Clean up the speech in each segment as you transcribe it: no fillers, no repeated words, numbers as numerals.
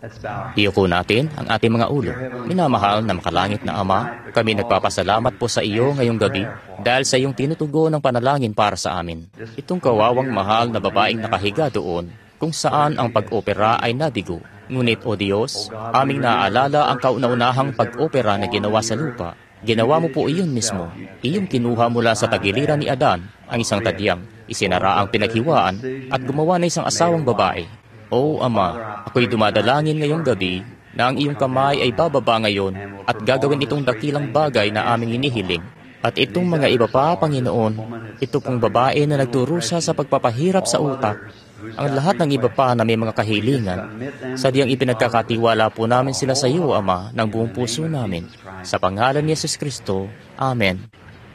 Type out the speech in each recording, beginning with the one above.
Iyuko natin ang ating mga ulo. Minamahal na makalangit na Ama, kami nagpapasalamat po sa iyo ngayong gabi dahil sa iyong tinutugon ng panalangin para sa amin. Itong kawawang mahal na babaeng nakahiga doon kung saan ang pag-opera ay nabigo. Ngunit, O Diyos, aming naaalala ang kauna-unahang pag-opera na ginawa sa lupa. Ginawa mo po iyon mismo. Iyong kinuha mula sa tagiliran ni Adan ang isang tadyang, isinara ang pinaghiwaan at gumawa na isang asawang babae. O Ama, ako'y dumadalangin ngayong gabi na ang iyong kamay ay bababa ngayon at gagawin itong dakilang bagay na aming inihiling. At itong mga iba pa, Panginoon, ito pong babae na nagturusa sa pagpapahirap sa utak, ang lahat ng iba pa na may mga kahilingan, sadyang ipinagkakatiwala po namin sila sa iyo, Ama, ng buong puso namin. Sa pangalan ni Jesus Kristo, Amen.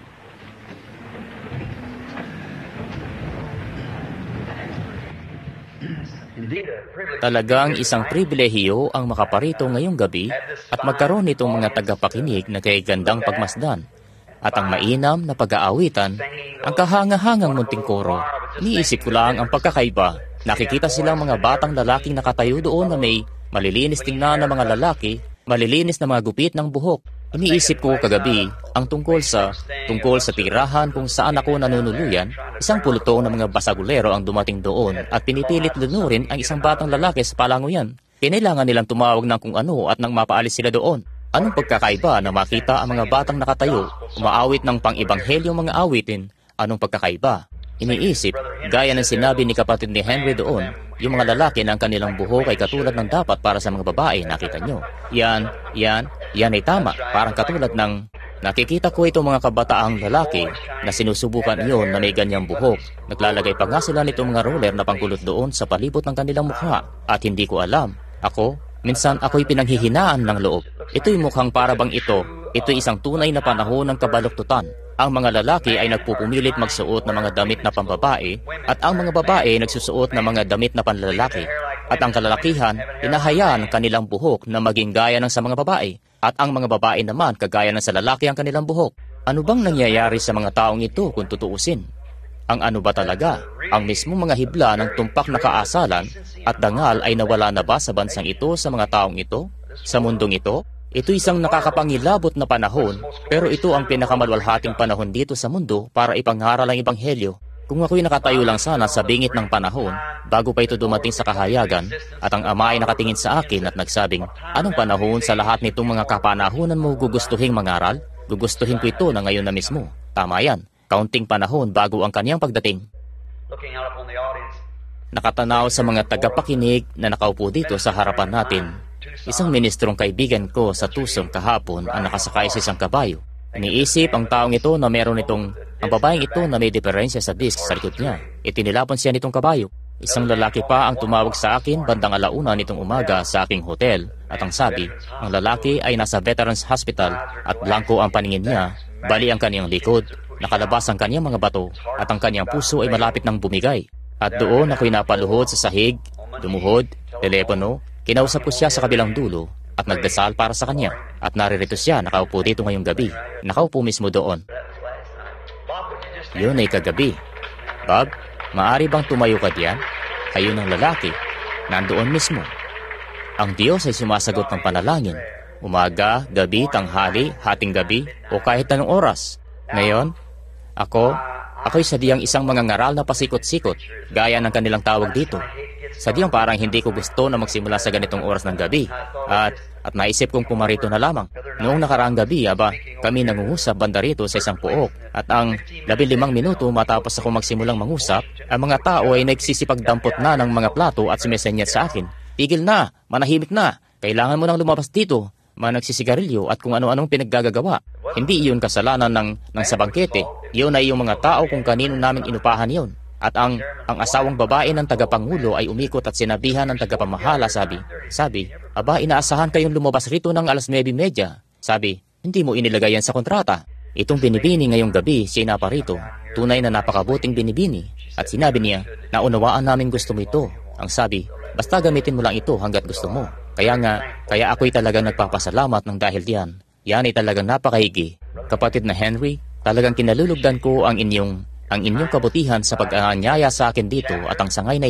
Talagang isang pribilehiyo ang makaparito ngayong gabi at magkaroon nitong mga tagapakinig na kay gandang pagmasdan at ang mainam na pag-aawitan, ang kahanga-hangang munting koro. Niisip ko lang ang pagkakaiba. Nakikita silang mga batang lalaking nakatayo doon na may malilinis tingnan na mga lalaki, malilinis na mga gupit ng buhok. Iniisip ko kagabi ang tungkol sa tirahan kung saan ako nanunuluyan, isang pulutong ng mga basagulero ang dumating doon at pinipilit lunurin ang isang batang lalaki sa palanguyan. Kinailangan nilang tumawag ng kung ano at nang mapaalis sila doon. Anong pagkakaiba na makita ang mga batang nakatayo, umaawit ng pang-ibanghelyong mga awitin? Anong pagkakaiba? Iniisip, gaya ng sinabi ni kapatid ni Henry doon, yung mga lalaki na ang kanilang buhok ay katulad ng dapat para sa mga babae, nakita nyo. Yan ay tama, parang katulad ng nakikita ko itong mga kabataang lalaki na sinusubukan iyon na may ganyang buhok. Naglalagay pa nga sila nitong mga roller na pangkulot doon sa palibot ng kanilang mukha. At hindi ko alam, minsan ako'y pinanghihinaan ng loob. Ito'y mukhang parabang ito'y isang tunay na panahon ng kabaluktutan. Ang mga lalaki ay nagpupumilit magsuot ng mga damit na pambabae at ang mga babae nagsusuot ng mga damit na panlalaki. At ang kalalakihan, hinahayaan ang kanilang buhok na maging gaya ng sa mga babae. At ang mga babae naman kagaya ng sa lalaki ang kanilang buhok. Ano bang nangyayari sa mga taong ito kung tutuusin? Ang ano ba talaga? Ang mismong mga hibla ng tumpak na kaasalan at dangal ay nawala na ba sa bansang ito sa mga taong ito? Sa mundong ito? Ito isang nakakapangilabot na panahon, pero ito ang pinakamaluwalhating panahon dito sa mundo para ipangaral ang Ebanghelyo. Kung ako'y nakatayo lang sana sa bingit ng panahon, bago pa ito dumating sa kahayagan, at ang Ama ay nakatingin sa akin at nagsabing, anong panahon sa lahat nitong mga kapanahonan mo gugustuhing mangaral? Gugustuhin ko ito na ngayon na mismo. Tama yan, kaunting panahon bago ang kaniyang pagdating. Nakatanaw sa mga tagapakinig na nakaupo dito sa harapan natin. Isang ministrong kaibigan ko sa Tucson kahapon ang nakasakay sa isang kabayo. Iniisip ang taong ito na meron ang babaeng ito na may diferensya sa disk sa likod niya. Itinilapon siya nitong kabayo. Isang lalaki pa ang tumawag sa akin bandang 1:00 nitong umaga sa aking hotel. At ang sabi, ang lalaki ay nasa Veterans Hospital at blanko ang paningin niya, bali ang kaniyang likod, nakalabas ang kaniyang mga bato at ang kaniyang puso ay malapit ng bumigay. At doon ako'y napaluhod sa sahig, dumuhod, telepono. Kinausap ko siya sa kabilang dulo at nagdasal para sa kanya. At naririto siya, nakaupo dito ngayong gabi. Nakaupo mismo doon. Yun ay kagabi. Bob, maaari bang tumayo ka diyan? Kayo ng lalaki. Nandoon mismo. Ang Diyos ay sumasagot ng panalangin. Umaga, gabi, tanghali, hating gabi, o kahit anong oras. Ngayon, ako'y sadyang isang mangangaral na pasikot-sikot, gaya ng kanilang tawag dito. Sadyang parang hindi ko gusto na magsimula sa ganitong oras ng gabi. At naisip kong pumarito na lamang. Noong nakaraang gabi, kami nangungusap banda rito sa isang pook. At ang 15 minuto matapos ako magsimulang mangusap, ang mga tao ay nagsisipagdampot na ng mga plato at sumesenyas sa akin. Tigil na! Manahimik na! Kailangan mo nang lumabas dito. Nagsisigarilyo at kung ano-anong pinaggagawa. Hindi iyon kasalanan ng sa bangkete. Iyon ay yung mga tao kung kanino namin inupahan iyon. At ang asawang babae ng tagapangulo ay umikot at sinabihan ng tagapamahala, sabi, inaasahan kayong lumabas rito ng 9:30. Sabi, hindi mo inilagay yan sa kontrata. Itong binibini ngayong gabi, siya naparito. Tunay na napakabuting binibini. At sinabi niya, naunawaan namin gusto mo ito. Ang sabi, basta gamitin mo lang ito hanggat gusto mo. Kaya ako'y talagang nagpapasalamat ng dahil diyan. Yan ay talagang napakahigi. Kapatid na Henry, talagang kinalulugdan ko ang inyong kabutihan sa pag-aanyaya sa akin dito at ang sangay na ito.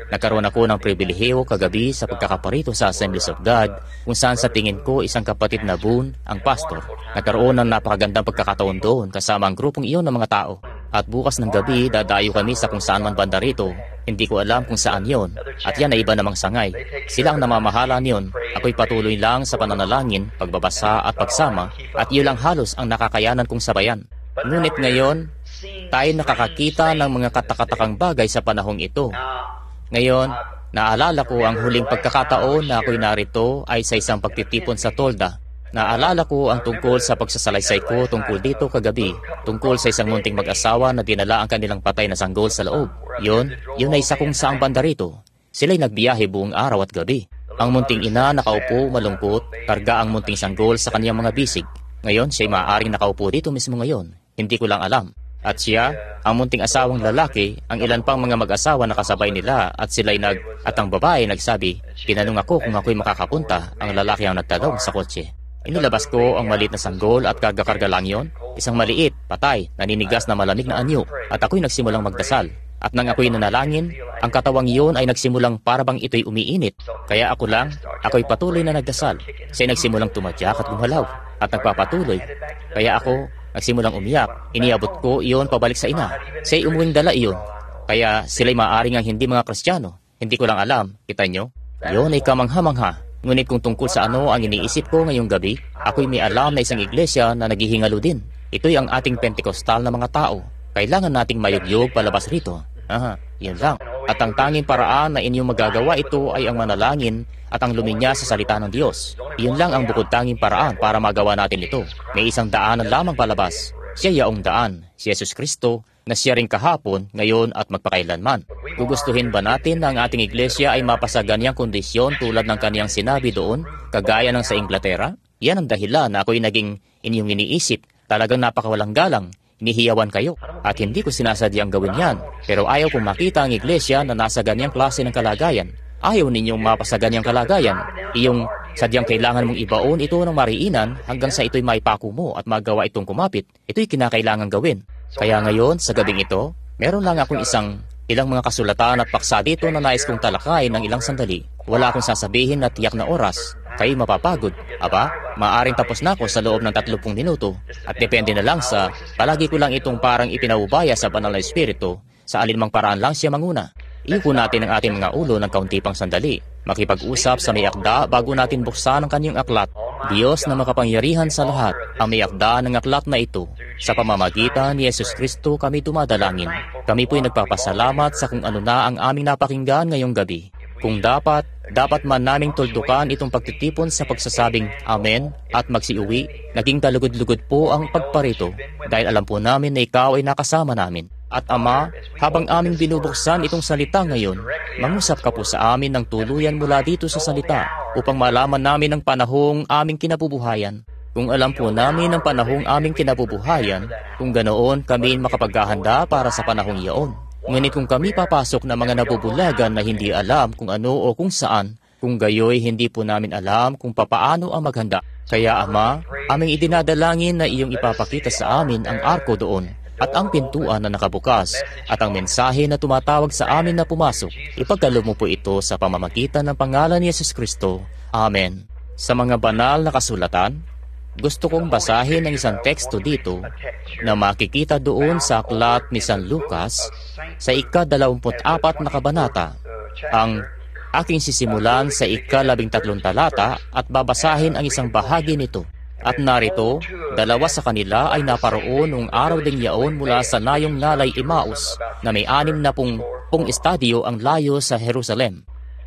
Nagkaroon ako ng pribilehiyo kagabi sa pagkakaparito sa Assemblies of God, kung saan sa tingin ko isang kapatid na Boone, ang pastor. Nagkaroon ng napakagandang pagkakataon doon kasama ang grupong iyon ng mga tao. At bukas ng gabi, dadayo kami sa kung saan man banda rito. Hindi ko alam kung saan yon. At yan ay iba namang sangay. Sila ang namamahala niyon. Ako'y patuloy lang sa pananalangin, pagbabasa at pagsama, at iyon lang halos ang nakakayanan kong sabayan. Ngunit ngayon, tayo nakakakita ng mga katakatakang bagay sa panahong ito. Ngayon, naalala ko ang huling pagkakataon na ako'y narito ay sa isang pagtitipon sa tolda. Naalala ko ang tungkol sa pagsasalaysay ko tungkol dito kagabi, tungkol sa isang munting mag-asawa na dinala ang kanilang patay na sanggol sa loob. Yun ay sa kung saang banda rito. Sila'y nagbiyahe buong araw at gabi. Ang munting ina nakaupo malungkot, karga ang munting sanggol sa kaniyang mga bisig. Ngayon, siya'y maaaring nakaupo dito mismo ngayon. Hindi ko lang alam. At siya, ang munting asawang lalaki, ang ilan pang mga mag-asawa na kasabay nila at at ang babae nagsabi, tinanong ako kung ako'y makakapunta, ang lalaki ang nagtanong sa kotse. Inilabas ko ang maliit na sanggol at karga-karga lang yon. Isang maliit, patay, naninigas na malamig na anyo. At ako'y nagsimulang magdasal. At nang ako'y nanalangin, ang katawang iyon ay nagsimulang parabang ito'y umiinit. Kaya ako'y patuloy na nagdasal. Siya'y nagsimulang tumadyak at gumalaw. At nagpapatuloy. Kaya ako, nagsimulang umiyak. Iniabot ko iyon pabalik sa ina. Siya'y umuwing dala iyon. Kaya sila'y maaaring ang hindi mga Kristiyano. Hindi ko lang alam, kita nyo? Iyon ay kamangha-mangha. Ngunit kung tungkol sa ano ang iniisip ko ngayong gabi, ako'y may alam na isang iglesia na naghihingalo din. Ito'y ang ating Pentecostal na mga tao. Kailangan nating mayugyog palabas rito. Yun lang. At ang tanging paraan na inyong magagawa ito ay ang manalangin at ang luminya sa salita ng Diyos. Yun lang ang bukod tanging paraan para magawa natin ito. May isang daanan lamang palabas. Siya yaong daan, si Jesus Kristo, na siya rin kahapon, ngayon at magpakailanman. Gugustuhin ba natin na ang ating iglesia ay mapasa ganyang kondisyon tulad ng kaniyang sinabi doon, kagaya ng sa Inglaterra? Yan ang dahilan na ako'y naging inyong iniisip. Talagang napakawalang galang. Inihiyawan kayo. At hindi ko sinasadyang gawin yan. Pero ayaw kong makita ang iglesia na nasa ganyang klase ng kalagayan. Ayaw ninyong mapasa ganyang kalagayan. Iyong sadyang kailangan mong ibaon ito ng mariinan hanggang sa ito'y maipako mo at magawa itong kumapit. Ito'y kinakailangan gawin. Kaya ngayon, sa gabing ito, meron lang akong ilang mga kasulatan at paksa dito na nais kong talakayin ng ilang sandali. Wala akong sasabihin na tiyak na oras. Kayo mapapagod. Maaaring tapos na ako sa loob ng 30 minuto. At depende na lang sa, palagi ko lang itong parang ipinaubaya sa banal na espiritu, sa alinmang paraan lang siya manguna. Iupo natin ang ating mga ulo ng kaunti pang sandali. Makipag-usap sa may akda bago natin buksan ang kanyang aklat. Diyos na makapangyarihan sa lahat, ang may akda ng aklat na ito. Sa pamamagitan ni Jesus Kristo kami dumadalangin. Kami po'y nagpapasalamat sa kung ano na ang aming napakinggan ngayong gabi. Kung dapat man naming tuldukan itong pagtitipon sa pagsasabing Amen at magsiuwi, naging kalugod-lugod po ang pagparito dahil alam po namin na ikaw ay nakasama namin. At Ama, habang aming binubuksan itong salita ngayon, mangusap ka po sa amin ng tuluyan mula dito sa salita upang malaman namin ang panahong aming kinabubuhayan. Kung alam po namin ang panahong aming kinabubuhayan, kung ganoon kami makapaghahanda para sa panahong iyon. Ngunit kung kami papasok na mga nabubulagan na hindi alam kung ano o kung saan, kung gayoy hindi po namin alam kung papaano ang maghanda. Kaya Ama, aming idinadalangin na iyong ipapakita sa amin ang arko doon at ang pintuan na nakabukas at ang mensahe na tumatawag sa amin na pumasok. Ipagkaloob mo po ito sa pamamagitan ng pangalan ni Jesus Kristo. Amen. Sa mga banal na kasulatan, gusto kong basahin ang isang teksto dito na makikita doon sa aklat ni San Lucas sa ika-24 na kabanata. Ang aking sisimulan sa ika-13 talata at babasahin ang isang bahagi nito. At narito, 2 sa kanila ay naparoon noong araw ding yaon mula sa nayong nalay Emmaus na may 60 estadyo ang layo sa Jerusalem.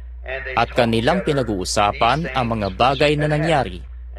At kanilang pinag-uusapan ang mga bagay na nangyari.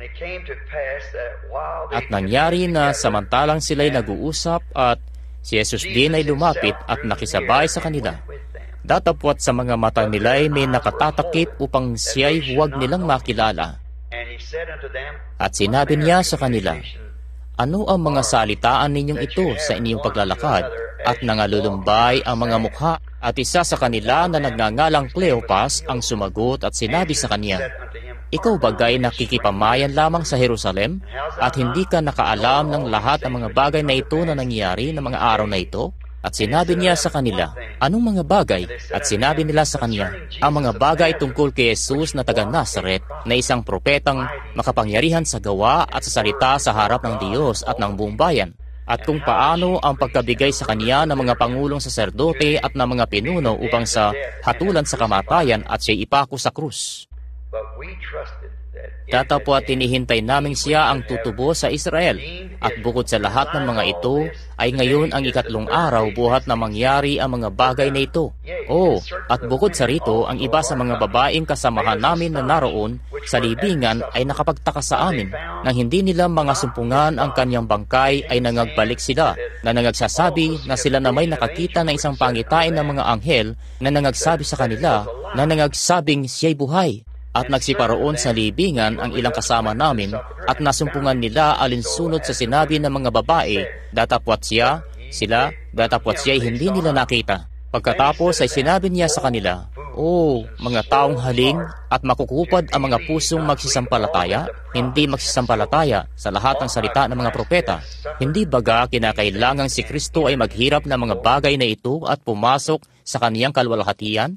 At nangyari na samantalang sila'y nag-uusap at si Jesus din ay lumapit at nakisabay sa kanila. Datapwat sa mga mata nila'y may nakatatakip upang siya'y huwag nilang makilala. At sinabi niya sa kanila, ano ang mga salitaan ninyong ito sa inyong paglalakad at nangalulumbay ang mga mukha? At isa sa kanila na nagngangalang Cleopas ang sumagot at sinabi sa kanya, ikaw bagay nakikipamayan lamang sa Jerusalem at hindi ka nakaalam ng lahat ng mga bagay na ito na nangyari ng mga araw na ito? At sinabi niya sa kanila, Anong mga bagay? At sinabi nila sa kanya, ang mga bagay tungkol kay Jesus na taga Nazaret, na isang propetang makapangyarihan sa gawa at sa salita sa harap ng Diyos at ng buong bayan. At kung paano ang pagkabigay sa kanya ng mga pangulong saserdote at ng mga pinuno upang sa hatulan sa kamatayan at siya'y ipako sa krus. Datapwat tinihintay namin siya ang tutubo sa Israel, at bukod sa lahat ng mga ito, ay ngayon ang ikatlong araw buhat na mangyari ang mga bagay na ito. At bukod sa rito, ang iba sa mga babaeng kasamahan namin na naroon sa libingan ay nakapagtaka sa amin nang hindi nila mga sumpungan ang kanyang bangkay ay nangagbalik sila, na nangagsasabi na sila na may nakakita ng isang pangitain ng mga anghel na nangagsabi sa kanila na nangagsabing siya'y buhay. At nagsiparoon sa libingan ang ilang kasama namin at nasumpungan nila alinsunod sa sinabi ng mga babae, datapwat siya'y hindi nila nakita. Pagkatapos ay sinabi niya sa kanila, mga taong haling at makukupad ang mga pusong magsisampalataya, hindi magsisampalataya sa lahat ng salita ng mga propeta. Hindi baga kinakailangang si Kristo ay maghirap ng mga bagay na ito at pumasok sa kaniyang kalwalhatian?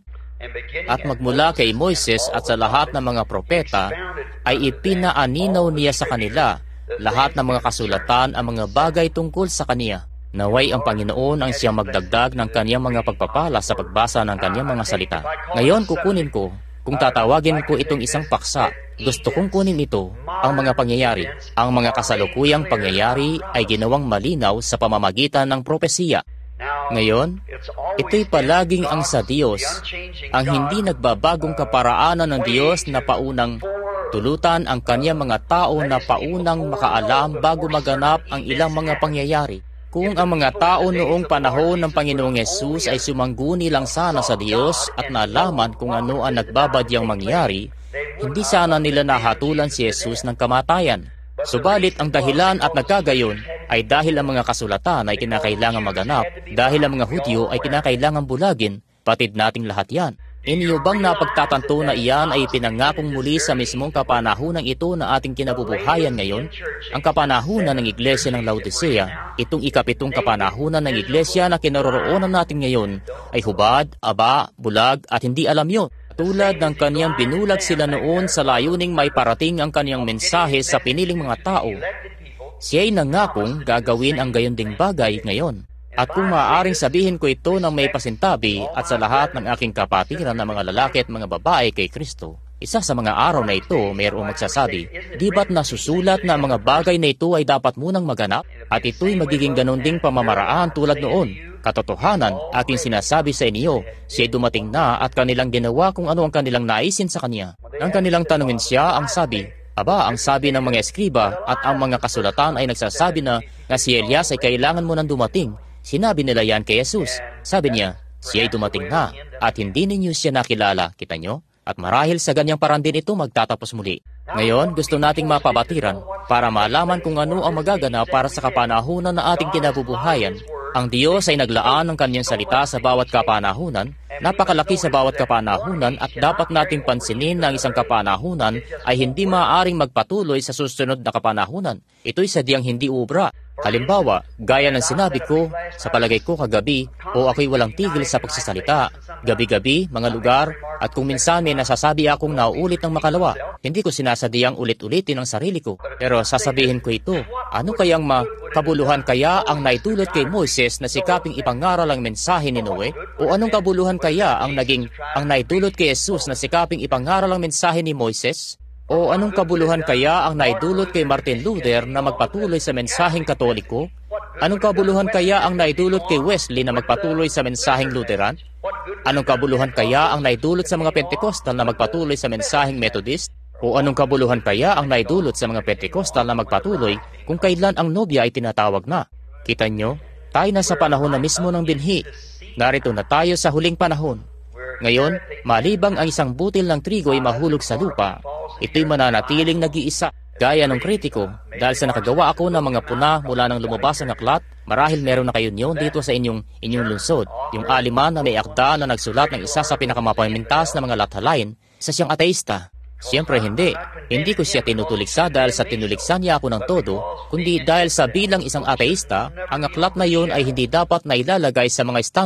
At magmula kay Moises at sa lahat ng mga propeta, ay ipinaaninaw niya sa kanila lahat ng mga kasulatan ang mga bagay tungkol sa kaniya. Naway ang Panginoon ang siyang magdagdag ng kaniyang mga pagpapala sa pagbasa ng kaniyang mga salita. Ngayon kukunin ko, kung tatawagin ko itong isang paksa, gusto kong kunin ito, ang mga pangyayari. Ang mga kasalukuyang pangyayari ay ginawang malinaw sa pamamagitan ng propesiya. Ngayon, ito'y palaging ang sa Diyos, ang hindi nagbabagong kaparaanan ng Diyos na paunang tulutan ang kanyang mga tao na paunang makaalam bago maganap ang ilang mga pangyayari. Kung ang mga tao noong panahon ng Panginoong Yesus ay sumangguni lang sana sa Diyos at nalaman kung ano ang nagbabadyang mangyari, hindi sana nila nahatulan si Jesus ng kamatayan. Subalit ang dahilan at nagkagayon ay dahil ang mga kasulatan ay kinakailangan maganap, dahil ang mga Hudyo ay kinakailangan bulagin, patid nating lahat yan. Inyo bang napagtatanto na iyan ay pinangakong muli sa mismong kapanahunan ito na ating kinabubuhayan ngayon? Ang kapanahunan ng Iglesia ng Laodicea, itong ikapitong kapanahunan ng Iglesia na kinaroroonan natin ngayon, ay hubad, aba, bulag at hindi alam yun. Tulad ng kaniyang binulag sila noon sa layuning may parating ang kaniyang mensahe sa piniling mga tao, siya'y nangakong gagawin ang gayon ding bagay ngayon. At kung maaaring sabihin ko ito ng may pasintabi at sa lahat ng aking kapatiran na mga lalaki at mga babae kay Kristo, isa sa mga araw na ito mayroong magsasabi, di ba't nasusulat na ang mga bagay na ito ay dapat munang maganap? At ito'y magiging ganon ding pamamaraan tulad noon. Katotohanan, aking sinasabi sa inyo, siya'y dumating na at kanilang ginawa kung ano ang kanilang naisin sa kanya. Nang kanilang tanungin siya, ang sabi, ang sabi ng mga eskriba at ang mga kasulatan ay nagsasabi na si Elias ay kailangan mo nang dumating. Sinabi nila yan kay Jesus. Sabi niya, siya'y dumating na at hindi ninyo siya nakilala, kita nyo? At marahil sa ganyang paraan din ito magtatapos muli. Ngayon, gusto nating mapabatiran para malaman kung ano ang magaganap para sa kapanahunan na ating kinabubuhayan. Ang Diyos ay naglaan ng kanyang salita sa bawat kapanahunan, napakalaki sa bawat kapanahunan at dapat nating pansinin na ang isang kapanahunan ay hindi maaaring magpatuloy sa susunod na kapanahunan. Ito'y sadyang hindi ubra. Halimbawa, gaya ng sinabi ko, sa palagay ko kagabi, ako'y walang tigil sa pagsasalita. Gabi-gabi, mga lugar, at kung minsan may nasasabi akong nauulit ng makalawa, hindi ko sinasadyang ulit-ulitin ang sarili ko. Pero sasabihin ko ito, ano kayang kabuluhan kaya ang naitulot kay Moises na sikaping ipangaral ang mensahe ni Noe? O anong kabuluhan kaya ang naitulot kay Jesus na sikaping ipangaral ang mensahe ni Moises? O anong kabuluhan kaya ang naidulot kay Martin Luther na magpatuloy sa mensaheng Katoliko? Anong kabuluhan kaya ang naidulot kay Wesley na magpatuloy sa mensaheng Lutheran? Anong kabuluhan kaya ang naidulot sa mga Pentecostal na magpatuloy sa mensaheng Methodist? O anong kabuluhan kaya ang naidulot sa mga Pentecostal na magpatuloy kung kailan ang nobya ay tinatawag na? Kita nyo, tayo na sa panahon na mismo ng binhi. Narito na tayo sa huling panahon. Ngayon, malibang ang isang butil ng trigo ay mahulog sa lupa, ito'y mananatiling nag-iisa. Gaya ng kritiko, dahil sa nakagawa ako ng mga puna mula nang lumabas ang aklat, marahil meron na kayo niyon dito sa inyong lungsod. Yung aliman na may akda na nagsulat ng isa sa pinakamapamintas na mga lathalain sa siyang ateista. Siyempre hindi. Hindi ko siya tinutuliksa dahil sa tinuliksa niya ako ng todo, kundi dahil sa bilang isang ateista, ang aklat na yun ay hindi dapat na ilalagay sa mga estante.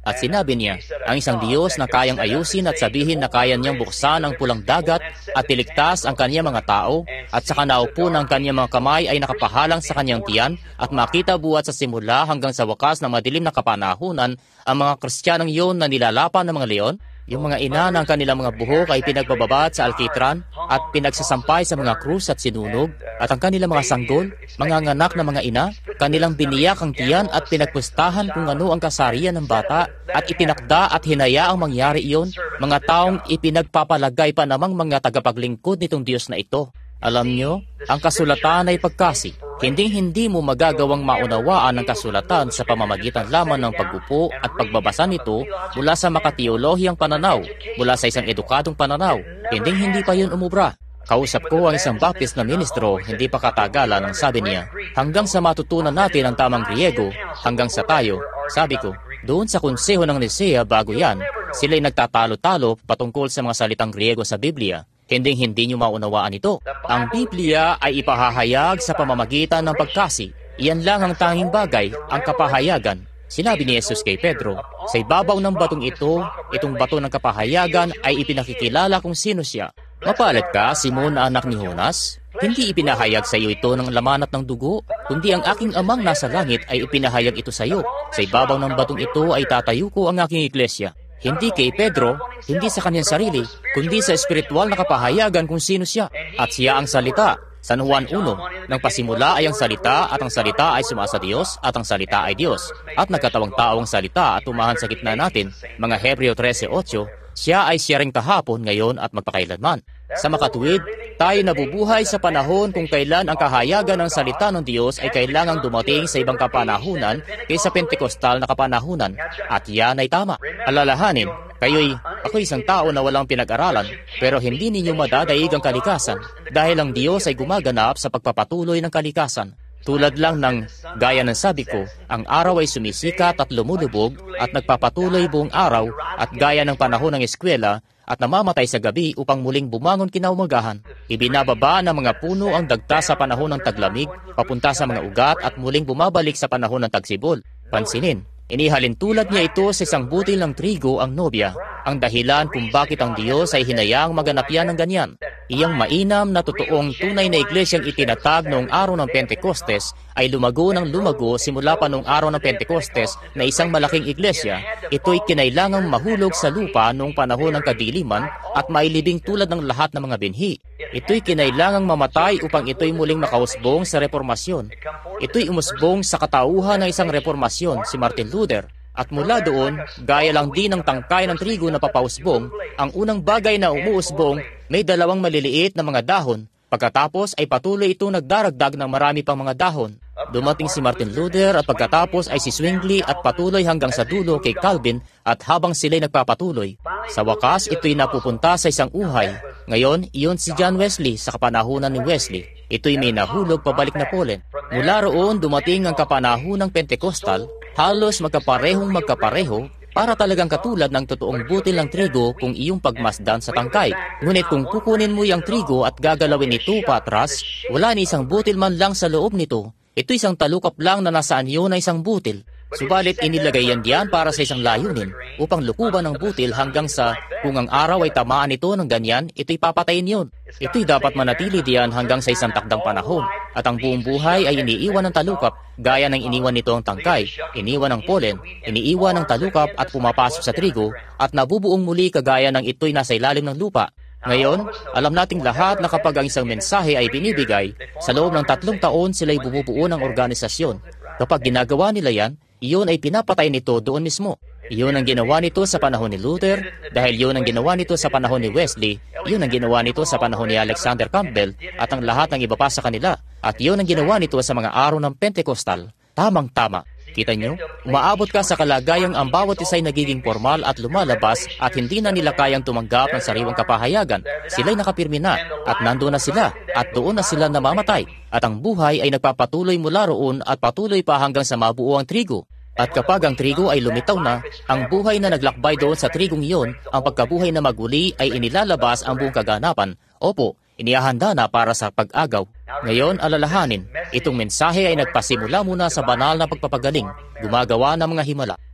At sinabi niya, ang isang Diyos na kayang ayusin at sabihin na kaya niyang buksan ang pulang dagat at iligtas ang kanyang mga tao, at sa kanaupo ng kanyang mga kamay ay nakapahalang sa kanyang tiyan, at makita buhat sa simula hanggang sa wakas ng madilim na kapanahunan ang mga Kristiyanong iyon na nilalapan ng mga leon. Yung mga ina ng kanilang mga buhok ay pinagbababat sa alkitran at pinagsasampay sa mga krus at sinunog, at ang kanilang mga sanggol, mga nganak na mga ina, kanilang biniyak ang tiyan at pinagpustahan kung ano ang kasarian ng bata, at itinakda at hinayaang mangyari iyon, mga taong ipinagpapalagay pa namang mga tagapaglingkod nitong Diyos na ito. Alam nyo, ang kasulatan ay pagkasi. Hindi mo magagawang maunawaan ang kasulatan sa pamamagitan lamang ng pag-upo at pagbabasa nito mula sa makatiyologiyang pananaw, mula sa isang edukadong pananaw. Hindi pa yun umubra. Kausap ko ang isang Baptist na ministro, hindi pa katagalan, ang sabi niya, hanggang sa matutunan natin ang tamang Griego, hanggang sa tayo, sabi ko, doon sa konseho ng Nicea bago yan, sila'y nagtatalo-talo patungkol sa mga salitang Griego sa Biblia. Hindi nyo maunawaan ito. Ang Biblia ay ipahahayag sa pamamagitan ng pagkasi. Iyan lang ang tanging bagay, ang kapahayagan. Sinabi ni Jesus kay Pedro, sa ibabaw ng batong ito, itong bato ng kapahayagan ay ipinakikilala kung sino siya. Mapalad ka, Simon na anak ni Jonas. Hindi ipinahayag sa iyo ito ng laman at ng dugo, kundi ang aking amang nasa langit ay ipinahayag ito sa iyo. Sa ibabaw ng batong ito ay tatayo ko ang aking iglesia. Hindi kay Pedro, hindi sa kanyang sarili, kundi sa espiritual na kapahayagan kung sino siya. At siya ang salita. San Juan 1, nang pasimula ay ang salita, at ang salita ay sumasa Diyos, at ang salita ay Diyos. At nagkatawang tao ang salita at tumahan sa gitna natin, mga Hebreo 13:8, siya ay siya ring kahapon, ngayon at magpakailanman. Sa makatuwid, tayo nabubuhay sa panahon kung kailan ang kahayagan ng salita ng Diyos ay kailangang dumating sa ibang kapanahunan kaysa Pentecostal na kapanahunan. At yan ay tama. Alalahanin, ako'y isang tao na walang pinag-aralan, pero hindi ninyo madadaig ang kalikasan dahil ang Diyos ay gumaganap sa pagpapatuloy ng kalikasan. Tulad lang ng, gaya ng sabi ko, ang araw ay sumisikat at lumulubog at nagpapatuloy buong araw, at gaya ng panahon ng eskwela at namamatay sa gabi upang muling bumangon kinaumagahan. Ibinababa ng mga puno ang dagta sa panahon ng taglamig, papunta sa mga ugat at muling bumabalik sa panahon ng tagsibol. Pansinin, inihalin tulad niya ito sa isang butil ng trigo ang nobya, ang dahilan kung bakit ang Diyos ay hinayaang maganap yan ng ganyan. Iyang mainam na totoong tunay na iglesyang itinatag noong araw ng Pentecostes ay lumago ng lumago simula pa noong araw ng Pentecostes na isang malaking iglesia. Ito'y kinailangang mahulog sa lupa noong panahon ng kadiliman at mailibing tulad ng lahat ng mga binhi. Ito'y kinailangang mamatay upang ito'y muling makausbong sa reformasyon. Ito'y umusbong sa katauhan ng isang reformasyon, si Martin Luther. At mula doon, gaya lang din ng tangkay ng trigo na papausbong, ang unang bagay na umuusbong may dalawang maliliit na mga dahon. Pagkatapos ay patuloy itong nagdaragdag ng marami pang mga dahon. Dumating si Martin Luther at pagkatapos ay si Zwingli at patuloy hanggang sa dulo kay Calvin, at habang sila'y nagpapatuloy. Sa wakas, ito'y napupunta sa isang uhay. Ngayon, iyon si John Wesley sa kapanahunan ni Wesley. Ito'y may nahulog pabalik na pollen. Mula roon, dumating ang kapanahunang Pentecostal, halos magkapareho, para talagang katulad ng totoong butil ng trigo kung iyong pagmasdan sa tangkay. Ngunit kung kukunin mo yung trigo at gagalawin ito patras, wala ni isang butil man lang sa loob nito. Ito isang talukap lang na nasa anyo na isang butil. Subalit inilagay yan diyan para sa isang layunin, upang lukuban ng butil hanggang sa kung ang araw ay tamaan ito ng ganyan, ito'y papatayin yun. Ito'y dapat manatili diyan hanggang sa isang takdang panahon, at ang buong buhay ay iniiwan ng talukap, gaya ng iniwan nito ang tangkay, iniwan ng pollen, iniiwan ng talukap at pumapasok sa trigo, at nabubuong muli kagaya ng ito'y nasa ilalim ng lupa. Ngayon, alam nating lahat na kapag ang isang mensahe ay binibigay, sa loob ng 3 taon sila'y bumubuo ng organisasyon. Kapag ginagawa nila yan, iyon ay pinapatay nito doon mismo. Iyon ang ginawa nito sa panahon ni Luther, dahil iyon ang ginawa nito sa panahon ni Wesley, iyon ang ginawa nito sa panahon ni Alexander Campbell, at ang lahat ng iba pa sa kanila, at iyon ang ginawa nito sa mga araw ng Pentecostal. Tamang-tama. Kita nyo, umaabot ka sa kalagayang ang bawat isa'y nagiging formal at lumalabas at hindi na nila kayang tumanggap ng sariwang kapahayagan. Sila'y nakapirmi na at nandoon na sila at doon na sila namamatay. At ang buhay ay nagpapatuloy mula roon at patuloy pa hanggang sa mabuo ang trigo. At kapag ang trigo ay lumitaw na, ang buhay na naglakbay doon sa trigong iyon, ang pagkabuhay na maguli ay inilalabas ang buong kaganapan. Opo, inihahanda na para sa pag-agaw. Ngayon, alalahanin, itong mensahe ay nagpasimula muna sa banal na pagpapagaling, gumagawa ng mga himala.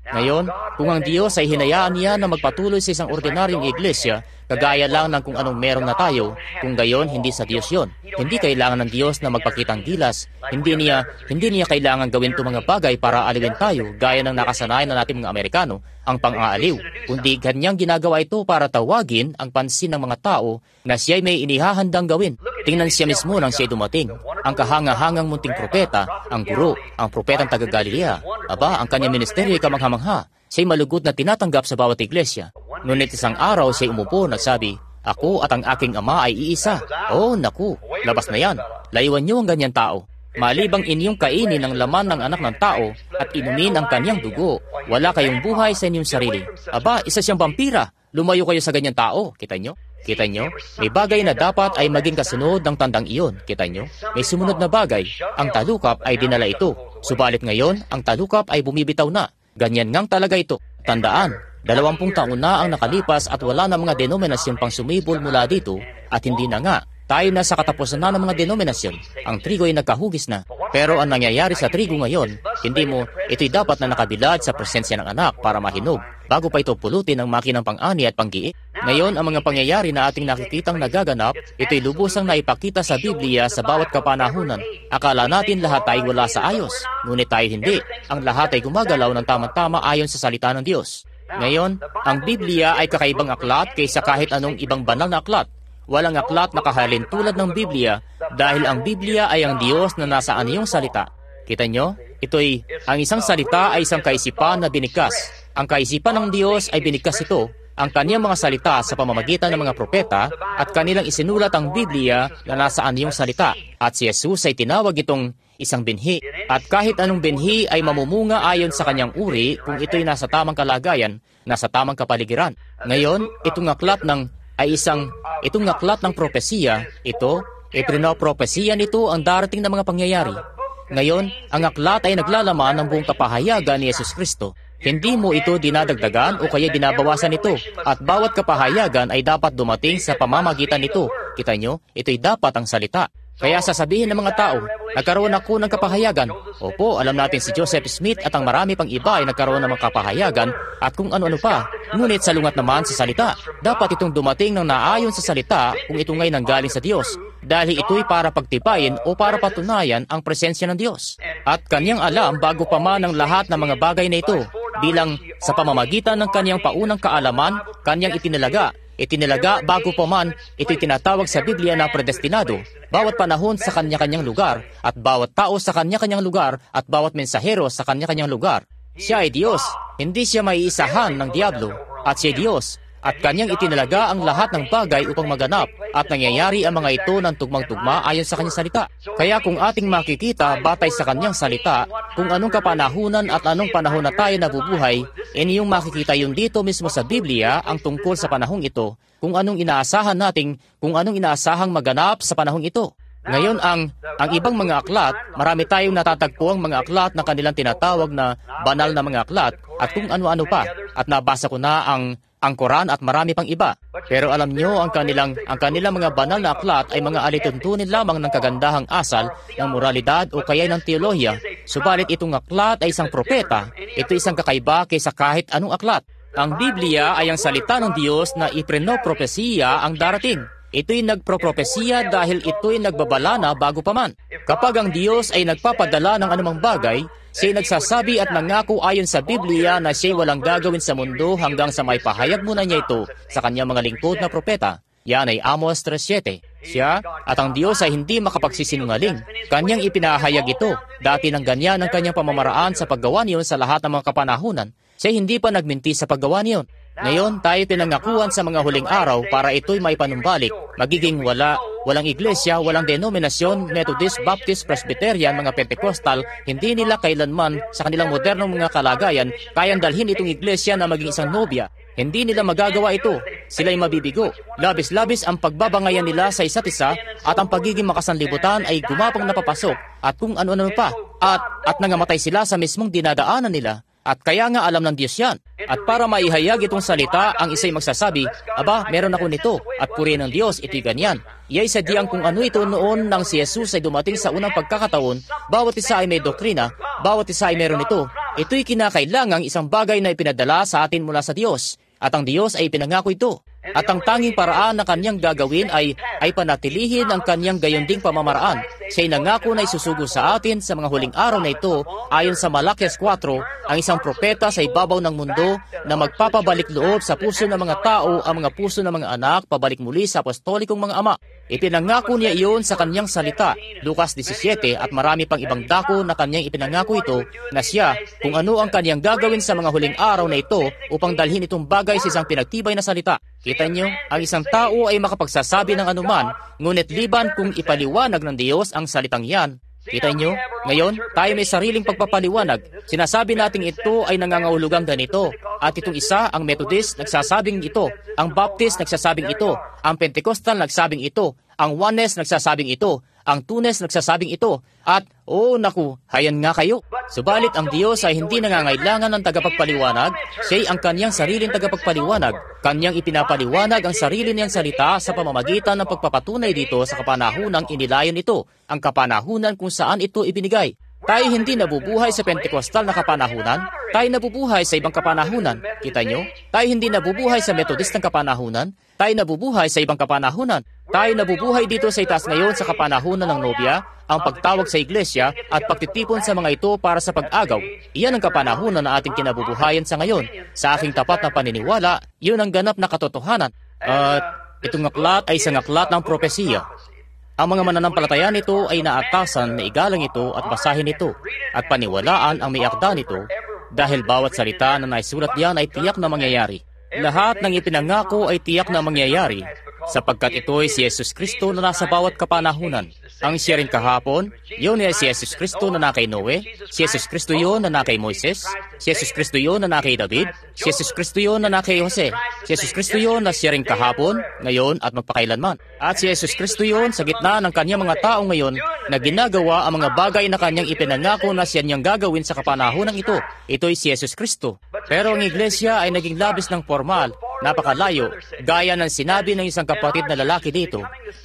Ngayon, kung ang Diyos ay hinayaan niya na magpatuloy sa isang ordinaryong iglesia, kagaya lang ng kung anong meron na tayo, kung gayon, hindi sa Diyos yon. Hindi kailangan ng Diyos na magpakitang gilas. Hindi niya kailangan gawin itong mga bagay para aliwin tayo, gaya ng nakasanayan na natin mga Amerikano, ang pang-aaliw. Kundi kanyang ginagawa ito para tawagin ang pansin ng mga tao na siya'y may inihahandang gawin. Tingnan siya mismo nang siya'y dumating. Ang kahanga-hangang munting propeta, ang guro, ang propetang taga-Galilea. Aba, ang kanyang ministeryo ay kamangha-mangha. Siya'y malugod na tinatanggap sa bawat iglesia. Ngunit isang araw siya'y umupo at sabi, "Ako at ang aking ama ay iisa." Oh, naku, labas na yan. Layuan niyo ang ganyan tao. Malibang inyong kainin ang laman ng anak ng tao at inumin ang kanyang dugo, wala kayong buhay sa inyong sarili. Aba, isa siyang vampira. Lumayo kayo sa ganyan tao. Kita nyo? Kita nyo? May bagay na dapat ay maging kasunod ng tandang iyon. Kita nyo? May sumunod na bagay. Ang talukap ay dinala ito. Subalit ngayon, ang talukap ay bumibitaw na. Ganyan ngang talaga ito. Tandaan, 20 taon na ang nakalipas at wala na mga denominasyon pang sumibol mula dito at hindi na nga. Tayo na sa katapusan na ng mga denominasyon. Ang trigo ay nagkahugis na. Pero ang nangyayari sa trigo ngayon, ito'y dapat na nakabilad sa presensya ng anak para mahinog, bago pa ito pulutin ng makinang pang-ani at panggiit. Ngayon, ang mga pangyayari na ating nakikitang nagaganap, ito'y lubusang naipakita sa Biblia sa bawat kapanahunan. Akala natin lahat ay wala sa ayos, ngunit tayo hindi. Ang lahat ay gumagalaw ng tamang-tama ayon sa salita ng Diyos. Ngayon, ang Biblia ay kakaibang aklat kaysa kahit anong ibang banal na aklat. Walang aklat na kahalin tulad ng Biblia dahil ang Biblia ay ang Diyos na nasa aniyong salita. Kita nyo? Ang isang salita ay isang kaisipan na binigkas. Ang kaisipan ng Diyos ay binigkas ito, ang kaniyang mga salita sa pamamagitan ng mga propeta at kanilang isinulat ang Biblia na nasa aniyong salita. At si Jesus ay tinawag itong isang binhi. At kahit anong binhi ay mamumunga ayon sa kanyang uri kung ito'y nasa tamang kalagayan, nasa tamang kapaligiran. Ngayon, itong aklat ng propesiya, ipinopropesiya nito ang darating na mga pangyayari. Ngayon, ang aklat ay naglalaman ng buong kapahayagan ni Yesus Kristo. Hindi mo ito dinadagdagan o kaya dinabawasan ito. At bawat kapahayagan ay dapat dumating sa pamamagitan nito. Kita nyo, ito'y dapat ang salita. Kaya sasabihin ng mga tao, nagkaroon ako ng kapahayagan. Opo, alam natin si Joseph Smith at ang marami pang iba ay nagkaroon ng mga kapahayagan at kung ano-ano pa. Ngunit salungat naman sa salita. Dapat itong dumating ng naayon sa salita kung ito ngay nanggaling sa Diyos. Dahil ito'y para pagtibayin o para patunayan ang presensya ng Diyos. At kanyang alam bago pa man ang lahat ng mga bagay na ito. Bilang sa pamamagitan ng kanyang paunang kaalaman, kanyang itinalaga bago pa man ito'y tinatawag sa Biblia na predestinado. Bawat panahon sa kanya-kanyang lugar, at bawat tao sa kanya-kanyang lugar, at bawat mensahero sa kanya-kanyang lugar. Siya ay Diyos, hindi siya maiisahan ng diablo, at siya ay Diyos, at kanyang itinalaga ang lahat ng bagay upang maganap, at nangyayari ang mga ito ng tugmang-tugma ayon sa kanyang salita. Kaya kung ating makikita batay sa kanyang salita, kung anong kapanahunan at anong panahon na tayo nabubuhay, inyong makikita yun dito mismo sa Biblia ang tungkol sa panahong ito, kung anong inaasahang maganap sa panahong ito. Ngayon, ang ibang mga aklat, marami tayong natatagpuang mga aklat na kanilang tinatawag na banal na mga aklat at kung ano-ano pa. At nabasa ko na ang Quran at marami pang iba. Pero alam nyo, ang kanilang mga banal na aklat ay mga alituntunin lamang ng kagandahang asal, ng moralidad o kaya ng teolohiya. Subalit itong aklat ay isang propeta. Ito isang kakaiba kaysa kahit anong aklat. Ang Biblia ay ang salita ng Diyos na ipinopropesiya ang darating. Ito'y nagpropropesiya dahil ito'y nagbabala na bago pa man. Kapag ang Diyos ay nagpapadala ng anumang bagay, siya'y nagsasabi at nangako ayon sa Biblia na siya'y walang gagawin sa mundo hanggang sa may pahayag muna niya ito sa kanyang mga lingkod na propeta. Yan ay Amos 3:7. Siya at ang Diyos ay hindi makapagsisinungaling. Kanyang ipinahayag ito. Dati ng ganyan ang kanyang pamamaraan sa paggawa niyon sa lahat ng mga kapanahunan. Siya hindi pa nagminti sa paggawa niyon. Ngayon, tayo pinangakuan sa mga huling araw para ito'y maipanumbalik. Magiging walang iglesia, walang denominasyon, Methodist, Baptist, Presbyterian, mga Pentecostal, hindi nila kailanman sa kanilang modernong mga kalagayan kayang dalhin itong iglesia na maging isang nobya. Hindi nila magagawa ito. Sila'y mabibigo. Labis-labis ang pagbabangayan nila sa isa't isa at ang pagiging makasanlibutan ay gumapang napapasok at kung ano-ano pa. At nangamatay sila sa mismong dinadaanan nila. At kaya nga alam ng Diyos yan. At para maihayag itong salita, ang isa'y magsasabi, aba, meron ako nito, at purihin ng Diyos, ito'y ganyan. Iya'y sadyang kung ano ito noon nang si Jesus ay dumating sa unang pagkakataon, bawat isa ay may doktrina, bawat isa ay meron ito, Ito'y kinakailangang isang bagay na ipinadala sa atin mula sa Diyos, at ang Diyos ay pinangako ito. At ang tanging paraan na kanyang gagawin ay panatilihin ang kanyang gayunding pamamaraan. Siya'y nangako na isusugo sa atin sa mga huling araw na ito, ayon sa Malakias 4, ang isang propeta sa ibabaw ng mundo na magpapabalik loob sa puso ng mga tao ang mga puso ng mga anak pabalik muli sa apostolikong mga ama. Ipinangako niya iyon sa kanyang salita, Lucas 17, at marami pang ibang dako na kanyang ipinangako ito na siya kung ano ang kanyang gagawin sa mga huling araw na ito upang dalhin itong bagay sa isang pinagtibay na salita. Kita niyo, ang isang tao ay makapagsasabi ng anuman, ngunit liban kung ipaliwanag ng Diyos ang salitang yan. Kita niyo, ngayon, tayo may sariling pagpapaliwanag. Sinasabi natin ito ay nangangahulugang ganito. At itong isa, ang Methodist, nagsasabing ito. Ang Baptist, nagsasabing ito. Ang Pentecostal, nagsasabing ito. Ang Oneness, nagsasabing ito. Ang Tunes, nagsasabing ito. At, naku, hayan nga kayo. Subalit ang Diyos ay hindi nangangailangan ng tagapagpaliwanag. Siya'y ang kanyang sariling tagapagpaliwanag. Kanyang ipinapaliwanag ang sarili niyang salita sa pamamagitan ng pagpapatunay dito sa kapanahunang inilayon ito, ang kapanahunan kung saan ito ibinigay. Tayo hindi nabubuhay sa Pentecostal na kapanahunan. Tayo nabubuhay sa ibang kapanahunan. Kita nyo? Tayo hindi nabubuhay sa Methodist ng kapanahunan. Tayo nabubuhay sa ibang kapanahunan. Tayo nabubuhay dito sa itaas ngayon sa kapanahunan ng nobya, ang pagtawag sa iglesia at pagtitipon sa mga ito para sa pag-agaw. Iyan ang kapanahunan na ating kinabubuhayan sa ngayon. Sa aking tapat na paniniwala, yun ang ganap na katotohanan. At itong aklat ay isang aklat ng propesiya. Ang mga mananampalataya nito ay naatasan na igalang ito at basahin ito at paniwalaan ang may akda nito dahil bawat salita na naisulat diyan ay tiyak na mangyayari. Lahat ng ipinangako ay tiyak na mangyayari sapagkat ito ay si Jesus Kristo na nasa bawat kapanahunan. Ang siya rin kahapon, yun ay si Jesus Kristo na nakay Noe, si Jesus Kristo yun na nakay Moises, si Jesus Kristo yun na nakay David, si Jesus Kristo yun na nakay Jose, si Jesus Kristo yun na siya rin kahapon, ngayon at magpakailanman. At si Jesus Kristo yun sa gitna ng kanyang mga tao ngayon na ginagawa ang mga bagay na kanyang ipinangako na siya niyang gagawin sa kapanahonang ito. Ito'y si Jesus Kristo. Pero ang iglesia ay naging labis ng formal, napakalayo, gaya ng sinabi ng isang kapatid na lalaki dito.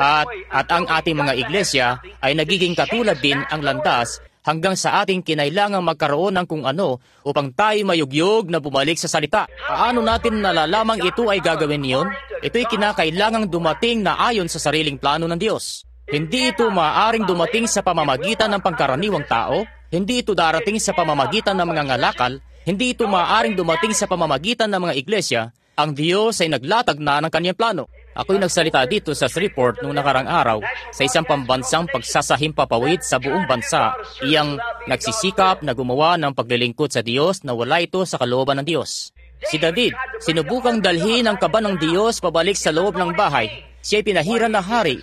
At ang ating mga iglesia ay nagiging katulad din ang landas hanggang sa ating kinailangang magkaroon ng kung ano upang tayo mayugyog na bumalik sa salita. Paano natin nalalamang ito ay gagawin niyon? Ito'y kinakailangang dumating na ayon sa sariling plano ng Diyos. Hindi ito maaaring dumating sa pamamagitan ng pangkaraniwang tao. Hindi ito darating sa pamamagitan ng mga ngalakal. Hindi ito maaaring dumating sa pamamagitan ng mga iglesia. Ang Diyos ay naglatag na ng kanyang plano. Ako'y nagsalita dito sa Shreveport noong nakarang araw sa isang pambansang pagsasahimpapawid sa buong bansa. Iyang nagsisikap na gumawa ng paglilingkod sa Diyos na wala ito sa kalooban ng Diyos. Si David, sinubukang dalhin ang kaba ng Diyos pabalik sa loob ng bahay. Siya'y pinahiran na hari.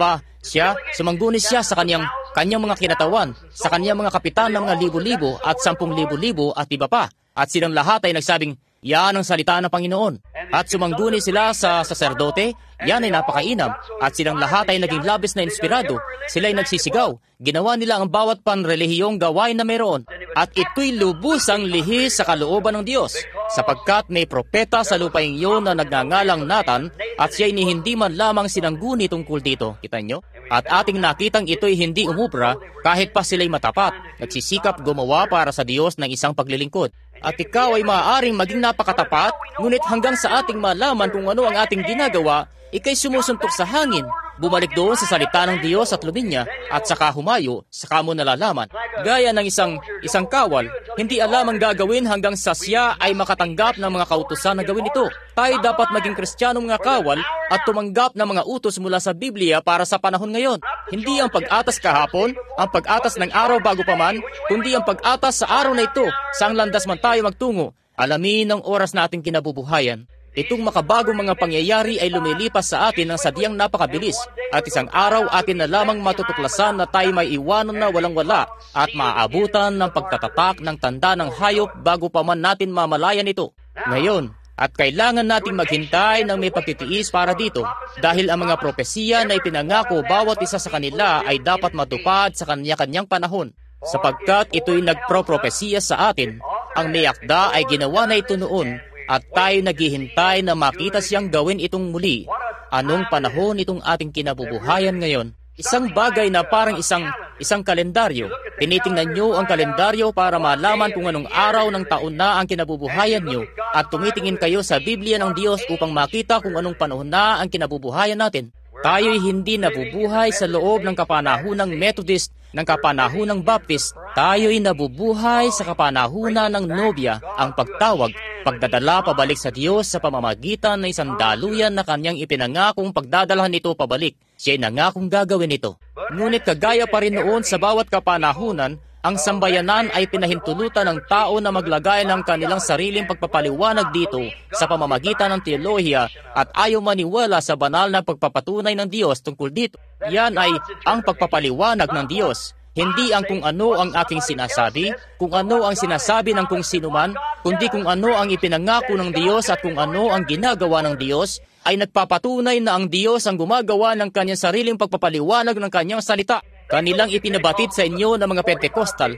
Sumangguni siya sa kanyang mga kinatawan, sa kanyang mga kapitan ng mga libo-libo at 10,000 at iba pa. At silang lahat ay nagsabing, yan ang salita ng Panginoon. At sumangguni sila sa saserdote, yan ay napakainam. At silang lahat ay naging labis na inspirado. Sila ay nagsisigaw. Ginawa nila ang bawat panrelihiyong gawain na mayroon. At ito'y lubusang lihis sa kalooban ng Diyos. Sapagkat may propeta sa lupaing iyon na nagngangalang Nathan at siya'y ni hindi man lamang sinangguni tungkol dito. Kita nyo? At ating nakitang ito'y hindi umubra kahit pa sila'y matapat. Nagsisikap gumawa para sa Diyos ng isang paglilingkod. At ikaw ay maaaring maging napakatapat, ngunit hanggang sa ating malaman kung ano ang ating ginagawa, ikay sumusuntok sa hangin, bumalik doon sa salita ng Diyos at luminya, at saka humayo, saka mo nalalaman. Gaya ng isang kawal, hindi alam ang gagawin hanggang sa siya ay makatanggap ng mga kautusan na gawin ito. Tayo dapat maging Kristiyanong mga kawal at tumanggap ng mga utos mula sa Biblia para sa panahon ngayon. Hindi ang pag-atas kahapon, ang pag-atas ng araw bago pa man, kundi ang pag-atas sa araw na ito, saang landas man tayo magtungo. Alamin ang oras na ating kinabubuhayan. Itong makabagong mga pangyayari ay lumilipas sa atin ng sadyang napakabilis at isang araw atin na lamang matutuklasan na tayo may iwanan na walang-wala at maaabutan ng pagtatatak ng tanda ng hayop bago pa man natin mamalayan ito. Ngayon, at kailangan nating maghintay ng may pagtitiis para dito dahil ang mga propesiya na ipinangako bawat isa sa kanila ay dapat matupad sa kanya-kanyang panahon. Sapagkat ito'y nagpropropesiya sa atin, ang may akda ay ginawa na ito noon at tayo naghihintay na makita siyang gawin itong muli. Anong panahon itong ating kinabubuhayan ngayon? Isang bagay na parang isang kalendaryo. Tinitingnan nyo ang kalendaryo para malaman kung anong araw ng taon na ang kinabubuhayan nyo at tumitingin kayo sa Biblia ng Diyos upang makita kung anong panahon na ang kinabubuhayan natin. Tayo'y hindi nabubuhay sa loob ng kapanahunang Methodist, ng kapanahunang Baptist. Tayo'y nabubuhay sa kapanahunan ng nobya, ang pagtawag, pagdadala pabalik sa Diyos sa pamamagitan ng isang daluyan na kanyang ipinangakong pagdadalhan ito pabalik. Siya'y nangakong gagawin ito. Ngunit kagaya pa rin noon sa bawat kapanahunan, ang sambayanan ay pinahintulutan ng tao na maglagay ng kanilang sariling pagpapaliwanag dito sa pamamagitan ng teolohiya at ayaw maniwala sa banal na pagpapatunay ng Diyos tungkol dito. Yan ay ang pagpapaliwanag ng Diyos. Hindi ang kung ano ang aking sinasabi, kung ano ang sinasabi ng kung sino man, kundi kung ano ang ipinangako ng Diyos at kung ano ang ginagawa ng Diyos, ay nagpapatunay na ang Diyos ang gumagawa ng kanyang sariling pagpapaliwanag ng kanyang salita. Kanilang ipinabatid sa inyo ng mga Pentecostal,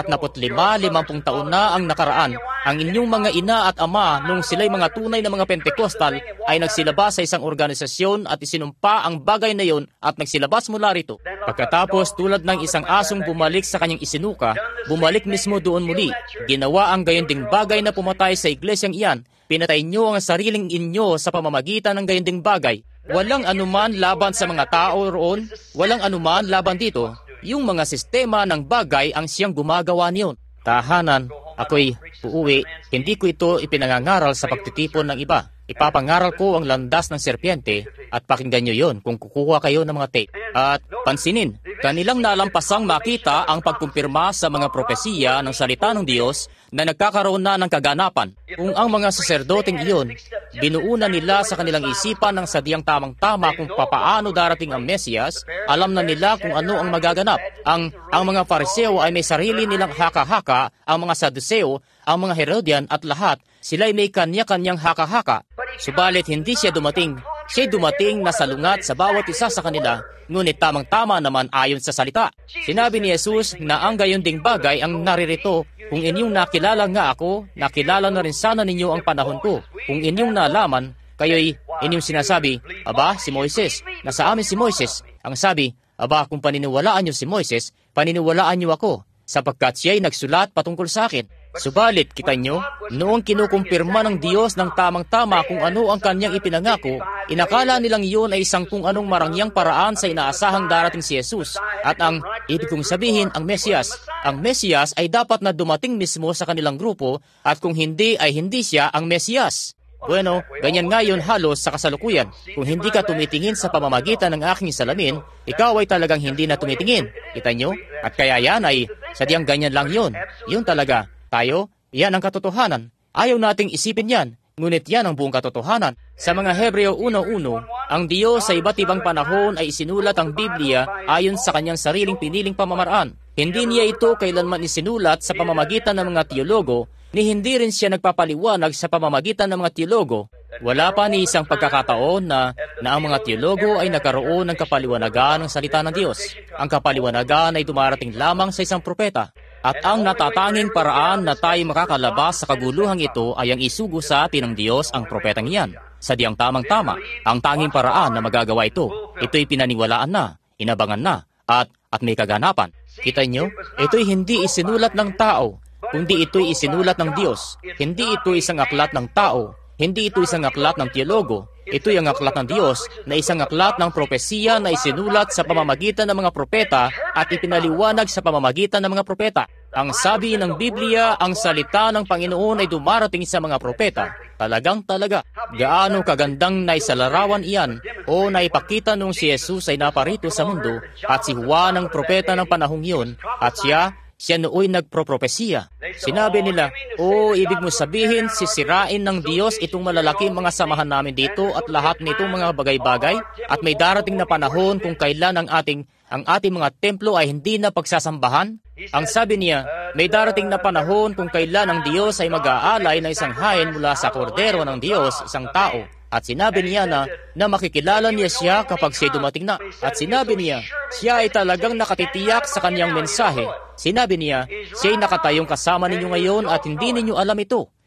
45-50 taon na ang nakaraan. Ang inyong mga ina at ama nung sila'y mga tunay na mga Pentecostal ay nagsilabas sa isang organisasyon at isinumpa ang bagay na yon at nagsilabas mula rito. Pagkatapos tulad ng isang asong bumalik sa kanyang isinuka, bumalik mismo doon muli. Ginawa ang gayunding bagay na pumatay sa iglesyang iyan. Pinatay nyo ang sariling inyo sa pamamagitan ng gayunding bagay. Walang anuman laban sa mga tao roon, walang anuman laban dito. Yung mga sistema ng bagay ang siyang gumagawa niyon. Tahanan, ako'y uuwi, hindi ko ito ipinangangaral sa pagtitipon ng iba. Ipapangaral ko ang landas ng serpiente at pakinggan nyo yon kung kukuha kayo ng mga tape. At pansinin, kanilang nalampasang makita ang pagkumpirma sa mga propesiya ng salita ng Diyos na nagkakaroon na ng kaganapan. Kung ang mga saserdoteng iyon, binuuna nila sa kanilang isipan ng sadyang tamang-tama kung papaano darating ang Mesiyas, alam na nila kung ano ang magaganap. Ang mga Fariseo ay may sarili nilang haka-haka, ang mga Saduseo, ang mga Herodian at lahat, sila'y may kanya-kanyang haka-haka. Subalit hindi siya dumating. Siya'y dumating na salungat sa bawat isa sa kanila, ngunit tamang-tama naman ayon sa salita. Sinabi ni Jesus na ang gayunding bagay ang naririto. Kung inyong nakilala nga ako, nakilala na rin sana ninyo ang panahon ko. Kung inyong nalaman, kayo'y inyong sinasabi, aba, si Moises, nasa amin si Moises. Ang sabi, aba, kung paniniwalaan nyo si Moises, paniniwalaan nyo ako, sapagkat siya'y nagsulat patungkol sa akin. Subalit, kita nyo, noong kinukumpirma ng Diyos ng tamang-tama kung ano ang kanyang ipinangako, inakala nilang iyon ay isang kung anong marangyang paraan sa inaasahang darating si Jesus. At ang ibig kong sabihin, ang Mesiyas. Ang Mesiyas ay dapat na dumating mismo sa kanilang grupo at kung hindi ay hindi siya ang Mesiyas. Bueno, ganyan ngayon halos sa kasalukuyan. Kung hindi ka tumitingin sa pamamagitan ng aking salamin, ikaw ay talagang hindi na tumitingin. Kita nyo? At kaya yan ay sadyang ganyan lang yun. Yun talaga. Tayo, yan ang katotohanan. Ayaw nating isipin yan, ngunit yan ang buong katotohanan. Sa mga Hebreo 1:1, ang Diyos sa iba't ibang panahon ay isinulat ang Biblia ayon sa kanyang sariling piniling pamamaraan. Hindi niya ito kailanman isinulat sa pamamagitan ng mga teologo, ni hindi rin siya nagpapaliwanag sa pamamagitan ng mga teologo. Wala pa ni isang pagkakataon na ang mga teologo ay nagkaroon ng kapaliwanagan ng salita ng Diyos. Ang kapaliwanagan ay dumarating lamang sa isang propeta. At ang natatanging paraan na tayo makakalabas sa kaguluhang ito ay ang isugo sa atin ng Diyos ang propetang iyan. Sadyang tamang-tama, ang tanging paraan na magagawa ito, ito'y pinaniwalaan na, inabangan na, at may kaganapan. Kita nyo, ito'y hindi isinulat ng tao, kundi ito'y isinulat ng Diyos. Hindi ito isang aklat ng tao, hindi ito isang aklat ng teologo. Ito'y ang aklat ng Diyos na isang aklat ng propesiya na isinulat sa pamamagitan ng mga propeta at ipinaliwanag sa pamamagitan ng mga propeta. Ang sabi ng Biblia, ang salita ng Panginoon ay dumarating sa mga propeta. Talagang-talaga. Gaano kagandang naisalarawan iyan o naipakita nung si Jesus ay naparito sa mundo at si Juan ang propeta ng panahong iyon at siya nooy nagpropropesiya. Sinabi nila, ibig mo sabihin, sisirain ng Diyos itong malalaking mga samahan namin dito at lahat nitong mga bagay-bagay at may darating na panahon kung kailan ang ating mga templo ay hindi na pagsasambahan? Ang sabi niya, may darating na panahon kung kailan ang Diyos ay mag-aalay ng isang hain mula sa kordero ng Diyos, isang tao. At sinabi niya na makikilala niya siya kapag siya dumating na. At sinabi niya, siya ay talagang nakatitiyak sa kanyang mensahe. Sinabi niya, siya ay nakatayong kasama ninyo ngayon at hindi ninyo alam ito.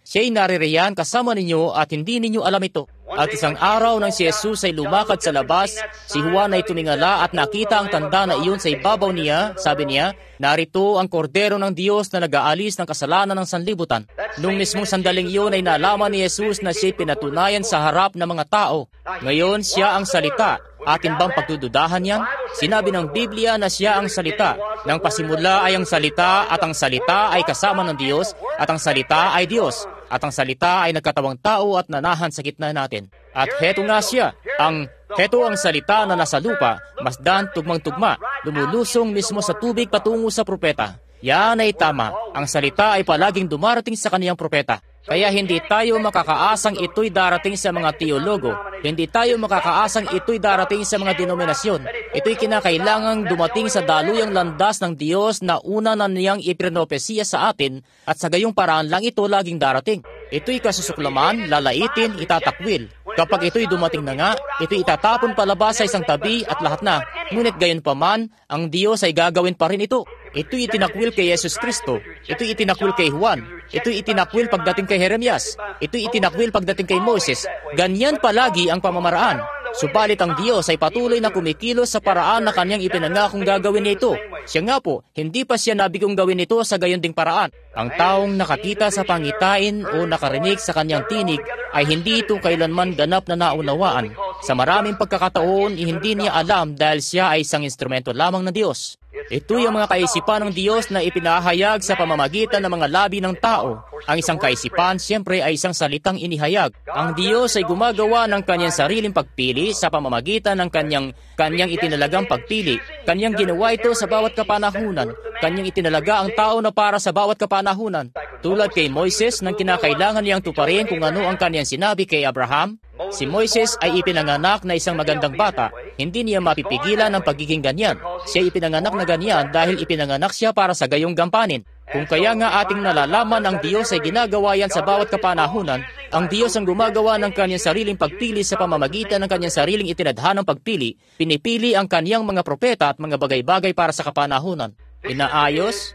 Siya'y naririyan kasama ninyo at hindi ninyo alam ito. At isang araw nang si Jesus ay lumakad sa labas, si Juan ay tumingala at nakita ang tanda na iyon sa ibabaw niya. Sabi niya, narito ang kordero ng Diyos na nag-aalis ng kasalanan ng sanlibutan. Nung mismong sandaling iyon ay nalaman ni Jesus na siya'y pinatunayan sa harap ng mga tao. Ngayon siya ang salita. Atin bang pagdududahan yan? Sinabi ng Biblia na siya ang salita. Nang pasimula ay ang salita at ang salita ay kasama ng Diyos at ang salita ay Diyos. At ang salita ay nagkatawang tao at nanahan sa gitna natin. At heto nga siya, heto ang salita na nasa lupa, masdan tugmang-tugma, lumulusong mismo sa tubig patungo sa propeta. Yan ay tama, ang salita ay palaging dumarating sa kaniyang propeta. Kaya hindi tayo makakaasang ito'y darating sa mga teologo. Hindi tayo makakaasang ito'y darating sa mga denominasyon. Ito'y kinakailangang dumating sa daluyang landas ng Diyos na una na niyang ipinopesiya sa atin at sa gayong paraan lang ito laging darating. Ito'y kasusuklaman, lalaitin, itatakwil. Kapag ito'y dumating na nga, ito'y itatapon palabas sa isang tabi at lahat na. Ngunit gayon pa man, ang Diyos ay gagawin pa rin ito. Ito'y itinakwil kay Jesus Kristo. Ito'y itinakwil kay Juan. Ito'y itinakwil pagdating kay Jeremias. Ito'y itinakwil pagdating kay Moses. Ganyan palagi ang pamamaraan. Subalit ang Diyos ay patuloy na kumikilos sa paraan na kanyang ipinangakong gagawin niya ito. Siya nga po, hindi pa siya nabigong gawin ito sa gayon ding paraan. Ang taong nakakita sa pangitain o nakarinig sa kanyang tinig ay hindi ito kailanman ganap na naunawaan. Sa maraming pagkakataon, hindi niya alam dahil siya ay isang instrumento lamang ng Diyos. Ito'y ang mga kaisipan ng Diyos na ipinahayag sa pamamagitan ng mga labi ng tao. Ang isang kaisipan, siyempre, ay isang salitang inihayag. Ang Diyos ay gumagawa ng kanyang sariling pagpili sa pamamagitan ng kanyang itinalagang pagpili. Kanyang ginawa ito sa bawat kapanahunan. Kanyang itinalaga ang tao na para sa bawat kapanahunan. Tulad kay Moises, nang kinakailangan niyang tuparin kung ano ang kanyang sinabi kay Abraham, si Moises ay ipinanganak na isang magandang bata. Hindi niya mapipigilan ang pagiging ganyan. Siya ipinanganak na ganyan dahil ipinanganak siya para sa gayong gampanin. Kung kaya nga ating nalalaman ang Diyos ay ginagawa yan sa bawat kapanahunan, ang Diyos ang gumagawa ng kanyang sariling pagpili sa pamamagitan ng kanyang sariling itinadhanang pagpili. Pinipili ang kanyang mga propeta at mga bagay-bagay para sa kapanahunan. Inaayos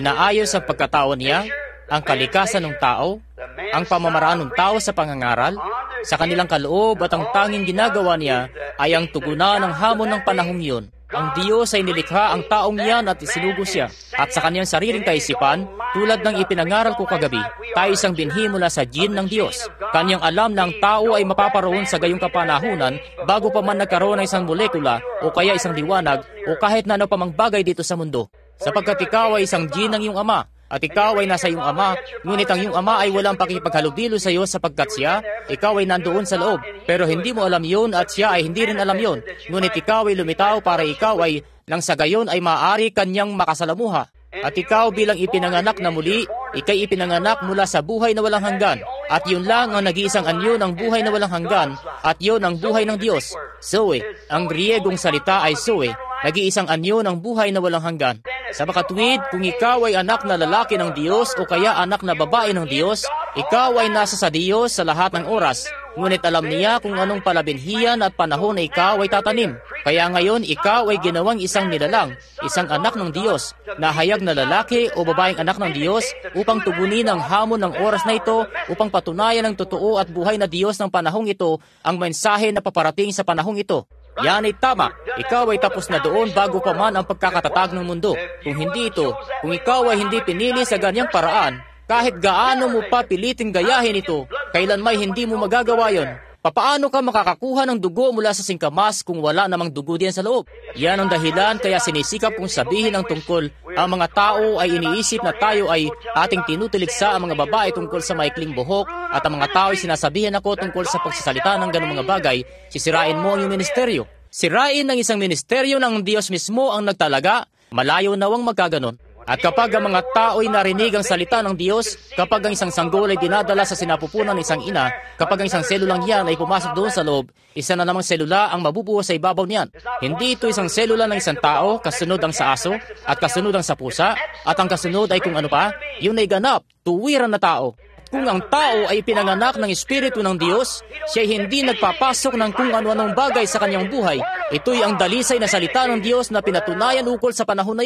ang pagkatao niya, ang kalikasan ng tao, ang pamamaraan ng tao sa pangangaral, sa kanilang kaloob at ang tanging ginagawa niya ay ang tugunan ng hamon ng panahong yun. Ang Diyos ay nilikha ang taong yan at isinugo siya. At sa kanyang sariling kaisipan, tulad ng ipinangaral ko kagabi, tayo isang binhi mula sa gene ng Diyos. Kanyang alam na ang tao ay mapaparoon sa gayong kapanahunan bago pa man nagkaroon ng isang molekula o kaya isang liwanag o kahit na ano pa mang bagay dito sa mundo. Sapagkat ikaw ay isang gene ng iyong ama. At ikaw ay nasa iyong ama, ngunit ang iyong ama ay walang pakipaghalubilo sa iyo sapagkat ikaw ay nandoon sa loob. Pero hindi mo alam yun at siya ay hindi rin alam yun. Ngunit ikaw ay lumitaw para ikaw ay nang sa gayon ay maaari kanyang makasalamuha. At ikaw bilang ipinanganak na muli, ikay ipinanganak mula sa buhay na walang hanggan. At yun lang ang nag-iisang anyo ng buhay na walang hanggan at yun ang buhay ng Diyos. Zoe, ang Griegong salita ay Zoe, nag-iisang anyo ng buhay na walang hanggan. Sa makatuwid, kung ikaw ay anak na lalaki ng Diyos o kaya anak na babae ng Diyos, ikaw ay nasa sa Diyos sa lahat ng oras. Ngunit alam niya kung anong palabinhiyan at panahon na ikaw ay tatanim. Kaya ngayon, ikaw ay ginawang isang nilalang, isang anak ng Diyos, na hayag na lalaki o babaeng anak ng Diyos upang tugunin ang hamon ng oras na ito, upang patunayan ng totoo at buhay na Diyos ng panahong ito, ang mensahe na paparating sa panahong ito. Yan ay tama. Ikaw ay tapos na doon bago pa man ang pagkakatatag ng mundo. Kung hindi ito, kung ikaw ay hindi pinili sa ganyang paraan, kahit gaano mo pa piliting gayahin ito, kailanmay hindi mo magagawa yon. Papaano ka makakakuha ng dugo mula sa singkamas kung wala namang dugo diyan sa loob? Yan ang dahilan kaya sinisikap kong sabihin ang tungkol. Ang mga tao ay iniisip na tayo ay ating tinutuligsa ang mga babae tungkol sa maikling buhok at ang mga tao ay sinasabihan ako tungkol sa pagsasalita ng ganung mga bagay. Sisirain mo ang iyong ministeryo. Sirain ng isang ministeryo ng Diyos mismo ang nagtalaga, malayo nawang magkaganon. At kapag ang mga tao ay narinig ang salita ng Diyos, kapag ang isang sanggol ay dinadala sa sinapupunan ng isang ina, kapag ang isang selulang yan ay pumasok doon sa loob, isa na namang selula ang mabubuo sa ibabaw niyan. Hindi ito isang selula ng isang tao, kasunod ang sa aso, at kasunod ang sa pusa, at ang kasunod ay kung ano pa, yun ay ganap, tuwiran na tao. Kung ang tao ay pinanganak ng Espiritu ng Diyos, siya hindi nagpapasok ng kung ano-anong bagay sa kanyang buhay. Ito'y ang dalisay na salita ng Diyos na pinatunayan ukol sa panahon na yan.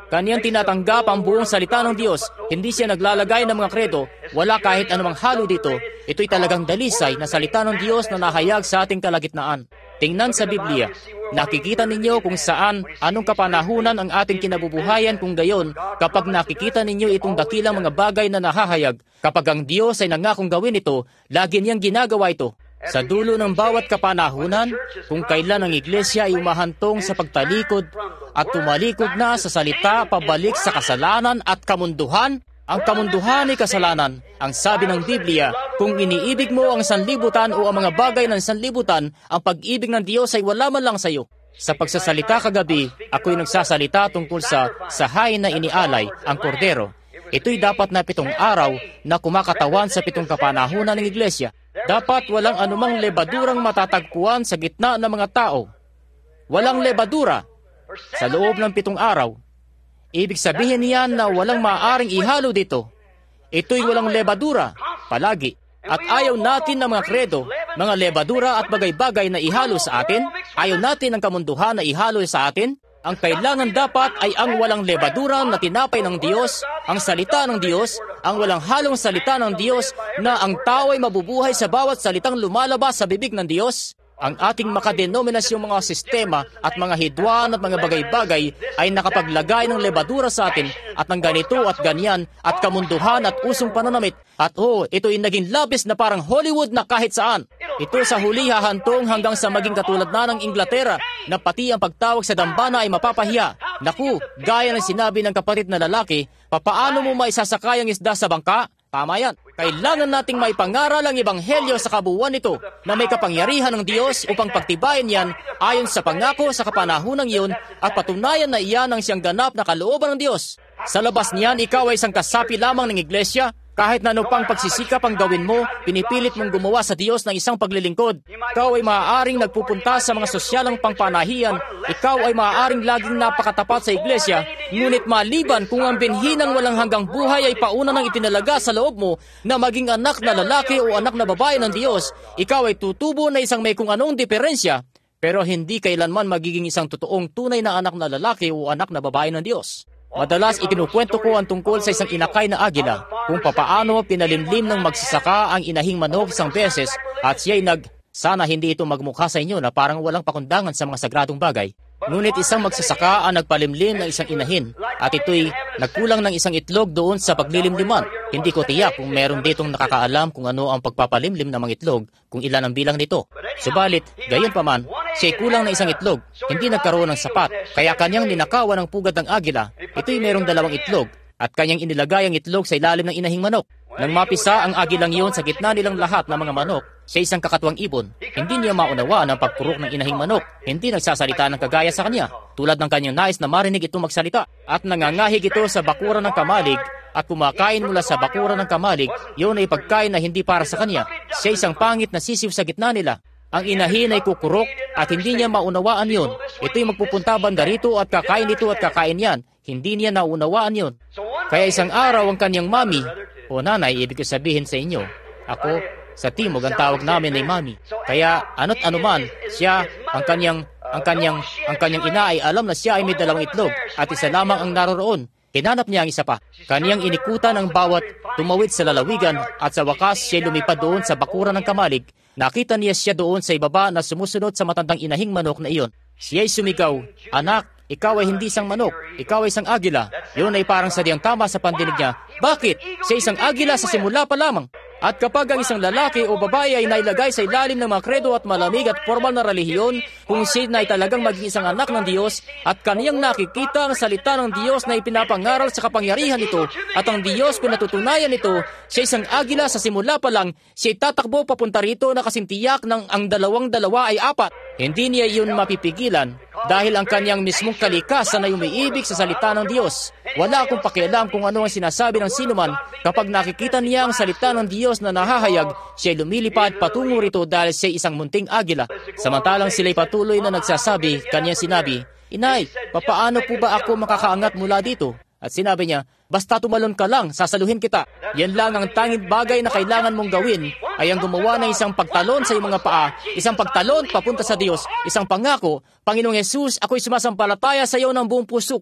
Kaniyang tinatanggap ang buong salita ng Diyos. Hindi siya naglalagay ng mga kredo. Wala kahit anumang halo dito. Ito'y talagang dalisay na salita ng Diyos na nahayag sa ating kalagitnaan. Tingnan sa Biblia. Nakikita ninyo kung saan, anong kapanahunan ang ating kinabubuhayan kung gayon kapag nakikita ninyo itong dakilang mga bagay na nahahayag. Kapag ang Diyos ay nangakong gawin ito, lagi niyang ginagawa ito. Sa dulo ng bawat kapanahunan, kung kailan ang iglesia ay umahantong sa pagtalikod at tumalikod na sa salita pabalik sa kasalanan at kamunduhan, ang kamunduhan ay kasalanan. Ang sabi ng Biblia, kung iniibig mo ang sanlibutan o ang mga bagay ng sanlibutan, ang pag-ibig ng Diyos ay wala man lang sa iyo. Sa pagsasalita kagabi, ako'y nagsasalita tungkol sa hain na inialay, ang kordero. Ito'y dapat na 7 araw na kumakatawan sa 7 kapanahunan ng iglesia. Dapat walang anumang lebadurang matatagpuan sa gitna ng mga tao. Walang lebadura sa loob ng 7 araw. Ibig sabihin niyan na walang maaaring ihalo dito. Ito'y walang lebadura, palagi. At ayaw natin ng mga kredo, mga lebadura at bagay-bagay na ihalo sa atin. Ayaw natin ang kamunduhan na ihalo sa atin. Ang kailangan dapat ay ang walang lebadura na tinapay ng Diyos, ang salita ng Diyos, ang walang halong salita ng Diyos na ang tao ay mabubuhay sa bawat salitang lumalabas sa bibig ng Diyos. Ang ating makadenominasyong mga sistema at mga hidwaan at mga bagay-bagay ay nakapaglagay ng lebadura sa atin at ng ganito at ganyan at kamunduhan at usong pananamit. At ito'y naging labis na parang Hollywood na kahit saan. Ito sa huli hahantong hanggang sa maging katulad na ng Inglaterra na pati ang pagtawag sa dambana ay mapapahiya. Naku, gaya ng sinabi ng kapatid na lalaki, papaano mo maisasakay ang isda sa bangka? Tama yan. Kailangan nating maipangaral ang ebanghelyo sa kabuuan nito na may kapangyarihan ng Diyos upang pagtibayin yan ayon sa pangako sa kapanahonang iyon at patunayan na iyan ang siyang ganap na kalooban ng Diyos. Sa labas niyan, ikaw ay isang kasapi lamang ng iglesia. Kahit na ano pang pagsisikap ang gawin mo, pinipilit mong gumawa sa Diyos ng isang paglilingkod. Ikaw ay maaaring nagpupunta sa mga sosyalang pangpanahiyan. Ikaw ay maaaring laging napakatapat sa iglesia. Ngunit maliban kung ang binhi ng walang hanggang buhay ay pauna ng itinalaga sa loob mo na maging anak na lalaki o anak na babae ng Diyos, ikaw ay tutubo na isang may kung anong diferensya, pero hindi kailanman magiging isang totoong tunay na anak na lalaki o anak na babae ng Diyos. Madalas ikinukwento ko ang tungkol sa isang inakay na agila kung papaano pinalimlim ng magsasaka ang inahing manok isang beses at siya'y sana hindi ito magmukha sa inyo na parang walang pakundangan sa mga sagradong bagay. Ngunit isang magsasaka ang nagpalimlim ng isang inahin at ito'y nagkulang ng isang itlog doon sa paglilimliman. Hindi ko tiyak kung meron ditong nakakaalam kung ano ang pagpapalimlim ng mga itlog, kung ilan ang bilang nito. Subalit, gayon pa man, siya'y kulang ng isang itlog, hindi nagkaroon ng sapat, kaya kanyang ninakawan ng pugad ng agila. Ito'y merong 2 itlog at kanyang inilagay ang itlog sa ilalim ng inahing manok. Nang mapisa ang agilang iyon sa gitna nilang lahat ng mga manok, sa isang kakatuwang ibon, hindi niya maunawaan ang pagpurok ng inahing manok. Hindi nagsasalita ng kagaya sa kanya, tulad ng kanyang nais na marinig ito magsalita. At nangangahig ito sa bakuran ng kamalig at kumakain mula sa bakuran ng kamalig, yun ay pagkain na hindi para sa kanya. Siya isang pangit na sisiw sa gitna nila. Ang inahin ay kukurok at hindi niya maunawaan yun. Ito'y magpupunta banda rito at kakain ito at kakain yan. Hindi niya naunawaan yun. Kaya isang araw ang kanyang mami, o nanay, ibig ko sabihin sa inyo, ako, sa timog ang tawag namin ay mami. Kaya ano't anuman, siya, ang kanyang ina ay alam na siya ay may 2 itlog at isa lamang ang naroroon. Hinanap niya ang isa pa. Kaniyang inikutan ang bawat, tumawid sa lalawigan at sa wakas siya lumipad doon sa bakuran ng kamalig. Nakita niya siya doon sa ibaba na sumusunod sa matandang inahing manok na iyon. Siya ay sumigaw, "Anak, ikaw ay hindi isang manok, ikaw ay isang agila." Yun ay parang sadyang tama sa pandinig niya. Bakit? Siya isang agila sa simula pa lamang. At kapag ang isang lalaki o babae ay nailagay sa ilalim ng mga kredo at malamig at formal na relihiyon, kung siya ay talagang maging isang anak ng Diyos at kaniyang nakikita ang salita ng Diyos na ipinapangaral sa kapangyarihan nito at ang Diyos pinatutunayan nito, siya isang agila sa simula pa lang, siya tatakbo papunta rito na kasing tiyak ng ang 2 ay 4. Hindi niya yun mapipigilan dahil ang kanyang mismong kalikasan ay umiibig sa salita ng Diyos. Wala akong pakialam kung ano ang sinasabi ng sinuman. Kapag nakikita niya ang salita ng Diyos na nahahayag, siya lumilipad patungo rito dahil siya isang munting agila. Samantalang sila'y patuloy na nagsasabi, kanyang sinabi, "Inay, papaano po ba ako makakaangat mula dito?" At sinabi niya, "Basta tumalon ka lang, sasaluhin kita." Yan lang ang tanging bagay na kailangan mong gawin ay ang gumawa ng isang pagtalon sa iyong mga paa, isang pagtalon papunta sa Diyos, isang pangako, "Panginoong Yesus, ako'y sumasampalataya sa iyo ng buong puso ko."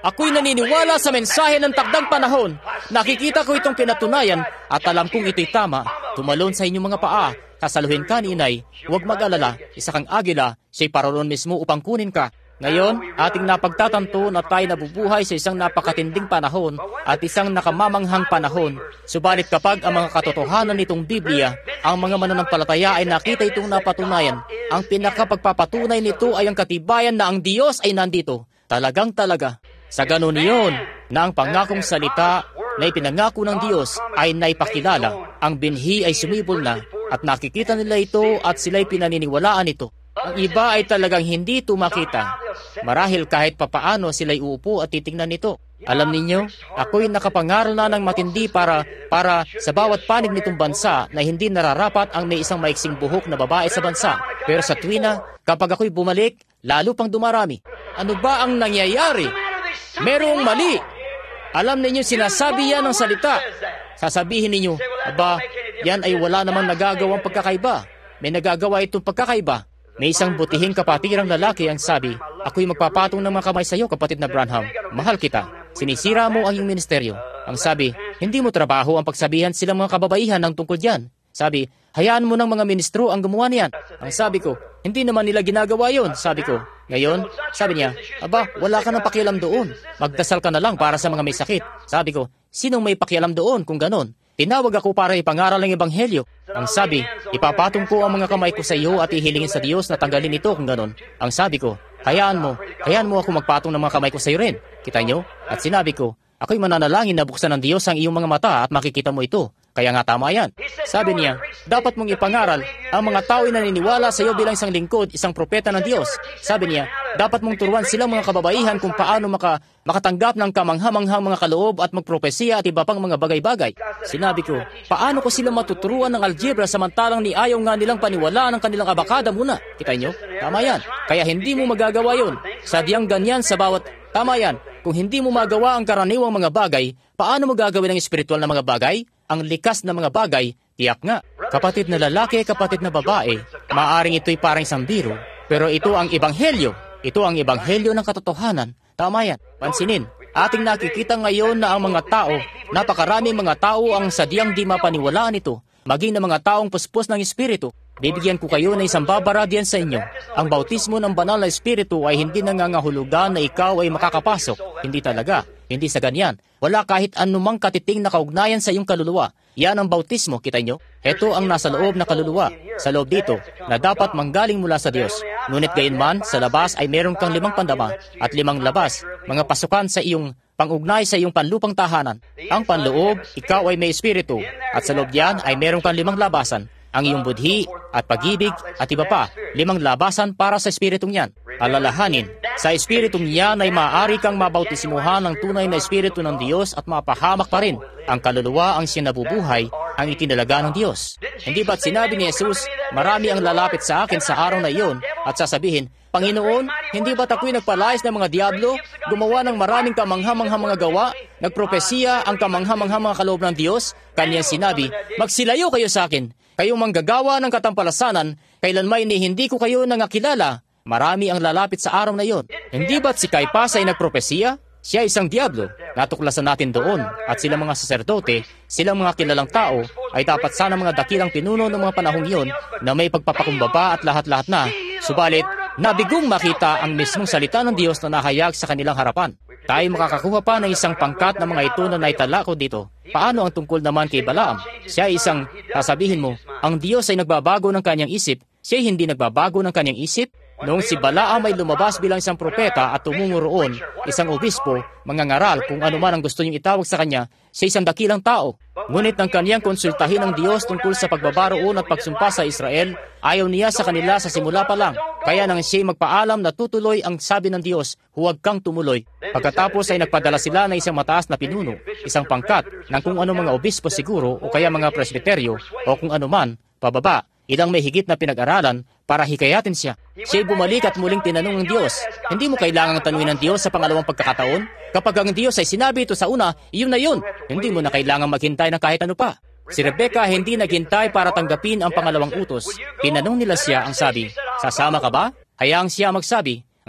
Ako'y naniniwala sa mensahe ng takdang panahon. Nakikita ko itong pinatunayan at alam kong ito'y tama. Tumalon sa inyong mga paa. Kasaluhin ka ni inay. Huwag mag-alala. Isa kang agila. Siya'y paroon mismo upang kunin ka. Ngayon, ating napagtatanto na tayo nabubuhay sa isang napakatinding panahon at isang nakamamanghang panahon. Subalit kapag ang mga katotohanan nitong Biblia, ang mga mananampalataya ay nakita itong napatunayan, ang pinakapagpapatunay nito ay ang katibayan na ang Diyos ay nandito. Talagang talaga. Sa ganun iyon, na ang pangakong salita na ipinangako ng Diyos ay naipakilala, ang binhi ay sumibol na at nakikita nila ito at sila'y pinaniniwalaan ito. Ang iba ay talagang hindi ito makita. Marahil kahit papaano sila'y uupo at titingnan nito. Alam ninyo, ako'y nakapangaral na ng matindi para sa bawat panig nitong bansa na hindi nararapat ang may isang maiksing buhok na babae sa bansa. Pero sa tuwina, kapag ako'y bumalik, lalo pang dumarami. Ano ba ang nangyayari? Merong mali. Alam ninyo, sinasabi yan ng salita. Sasabihin ninyo, aba, yan ay wala namang nagagawang pagkakaiba. May nagagawa itong pagkakaiba. May isang butihing kapatirang lalaki ang sabi, ako'y magpapatong ng mga kamay sa iyo, kapatid na Branham. Mahal kita. Sinisira mo ang iyong ministeryo. Ang sabi, hindi mo trabaho ang pagsabihan silang mga kababaihan ng tungkol diyan. Sabi, hayaan mo ng mga ministro ang gumawa niyan. Ang sabi ko, hindi naman nila ginagawa yon. Sabi ko, ngayon, sabi niya, aba, wala ka ng pakialam doon. Magdasal ka na lang para sa mga may sakit. Sabi ko, sinong may pakialam doon kung ganon? Tinawag ako para ipangaral ang ebanghelyo. Ang sabi, ipapatong ko ang mga kamay ko sa iyo at ihilingin sa Diyos na tanggalin ito kung ganon. Ang sabi ko, hayaan mo ako magpatong ng mga kamay ko sa iyo rin. Kita nyo? At sinabi ko, ako'y mananalangin na buksan ng Diyos ang iyong mga mata at makikita mo ito. Kaya nga tama yan. Sabi niya, dapat mong ipangaral ang mga tao ay naniniwala sa iyo bilang isang lingkod, isang propeta ng Diyos. Sabi niya, dapat mong turuan silang mga kababaihan kung paano makatanggap ng kamanghamanghang mga kaloob at magpropesiya at iba pang mga bagay-bagay. Sinabi ko, paano ko sila matuturuan ng algebra samantalang ni ayaw nga nilang paniwalaan ang kanilang abakada muna? Kita nyo? Tama yan. Kaya hindi mo magagawa yun. Sadyang ganyan sa bawat... Tama yan. Kung hindi mo magawa ang karaniwang mga bagay, paano mo gagawin ang espiritual na mga bagay? Ang likas na mga bagay, tiyak nga. Kapatid na lalaki, kapatid na babae, maaring ito'y parang isang biro, pero ito ang ebanghelyo. Ito ang ebanghelyo ng katotohanan. Tama yan. Pansinin, ating nakikita ngayon na ang mga tao, napakaraming mga tao ang sadyang di mapaniwalaan ito, maging na mga taong puspos ng espiritu. Bibigyan ko kayo ng isang babara diyan sa inyo. Ang bautismo ng banal na espiritu ay hindi nangangahulugan na ikaw ay makakapasok. Hindi talaga. Hindi sa ganyan. Wala kahit anumang katiting na kaugnayan sa iyong kaluluwa. Yan ang bautismo, kita nyo? Ito ang nasa loob na kaluluwa. Sa loob dito, na dapat manggaling mula sa Diyos. Ngunit gayunman, sa labas ay meron kang 5 pandama at 5 labas, mga pasukan sa iyong pangugnay sa iyong panlupang tahanan. Ang panloob, ikaw ay may espiritu. At sa loob diyan ay meron kang 5 labasan. Ang iyong budhi at pag-ibig at iba pa, 5 labasan para sa espiritong yan. Alalahanin, sa espiritong yan ay maaari kang mabautismuhan ng tunay na espiritu ng Diyos at mapahamak pa rin. Ang kaluluwa ang sinabubuhay, ang itinalaga ng Diyos. Hindi ba't sinabi ni Jesus, marami ang lalapit sa akin sa araw na iyon at sasabihin, Panginoon, hindi ba't ako'y nagpalayas ng mga diablo, gumawa ng maraming kamanghamanghang mga gawa, nagpropesiya ang kamanghamanghang mga kaloob ng Diyos? Kanyang sinabi, magsilayo kayo sa akin. Kayong manggagawa ng katampalasanan, kailanman hindi ko kayo nangakilala. Marami ang lalapit sa araw na iyon. Hindi ba't si Caiphas ay nagpropesiya? Siya isang diablo. Natuklasan natin doon. At silang mga saserdote, silang mga kilalang tao, ay dapat sana mga dakilang pinuno ng mga panahong iyon na may pagpapakumbaba at lahat-lahat na. Subalit, nabigong makita ang mismong salita ng Diyos na nahayag sa kanilang harapan. Tayo makakakuha pa ng isang pangkat na mga ito na naitala ko dito. Paano ang tungkol naman kay Balaam? Siya ay isang, sasabihin mo, ang Diyos ay nagbabago ng kanyang isip. Siya hindi nagbabago ng kanyang isip. Noong si Balaam ay lumabas bilang isang propeta at tumungo roon, isang obispo, mangangaral kung ano man ang gusto niyong itawag sa kanya, siya isang dakilang tao. Ngunit nang kaniyang konsultahin ng Diyos tungkol sa pagbabaroon at pagsumpa sa Israel, ayaw niya sa kanila sa simula pa lang. Kaya nang siya'y magpaalam na tutuloy ang sabi ng Diyos, huwag kang tumuloy. Pagkatapos ay nagpadala sila ng isang mataas na pinuno, isang pangkat, ng kung ano mga obispo siguro o kaya mga presbiteryo o kung ano man, pababa. Ilang may higit na pinag-aralan para hikayatin siya. Siya'y bumalik at muling tinanong ng Diyos. Hindi mo kailangang tanungin ng Diyos sa pangalawang pagkakataon. Kapag ang Diyos ay sinabi ito sa una, iyon na yun. Hindi mo na kailangang maghintay ng kahit ano pa. Si Rebecca hindi naghintay para tanggapin ang pangalawang utos. Tinanong nila siya ang sabi, sasama ka ba? Hayaang siya magsabi. Ang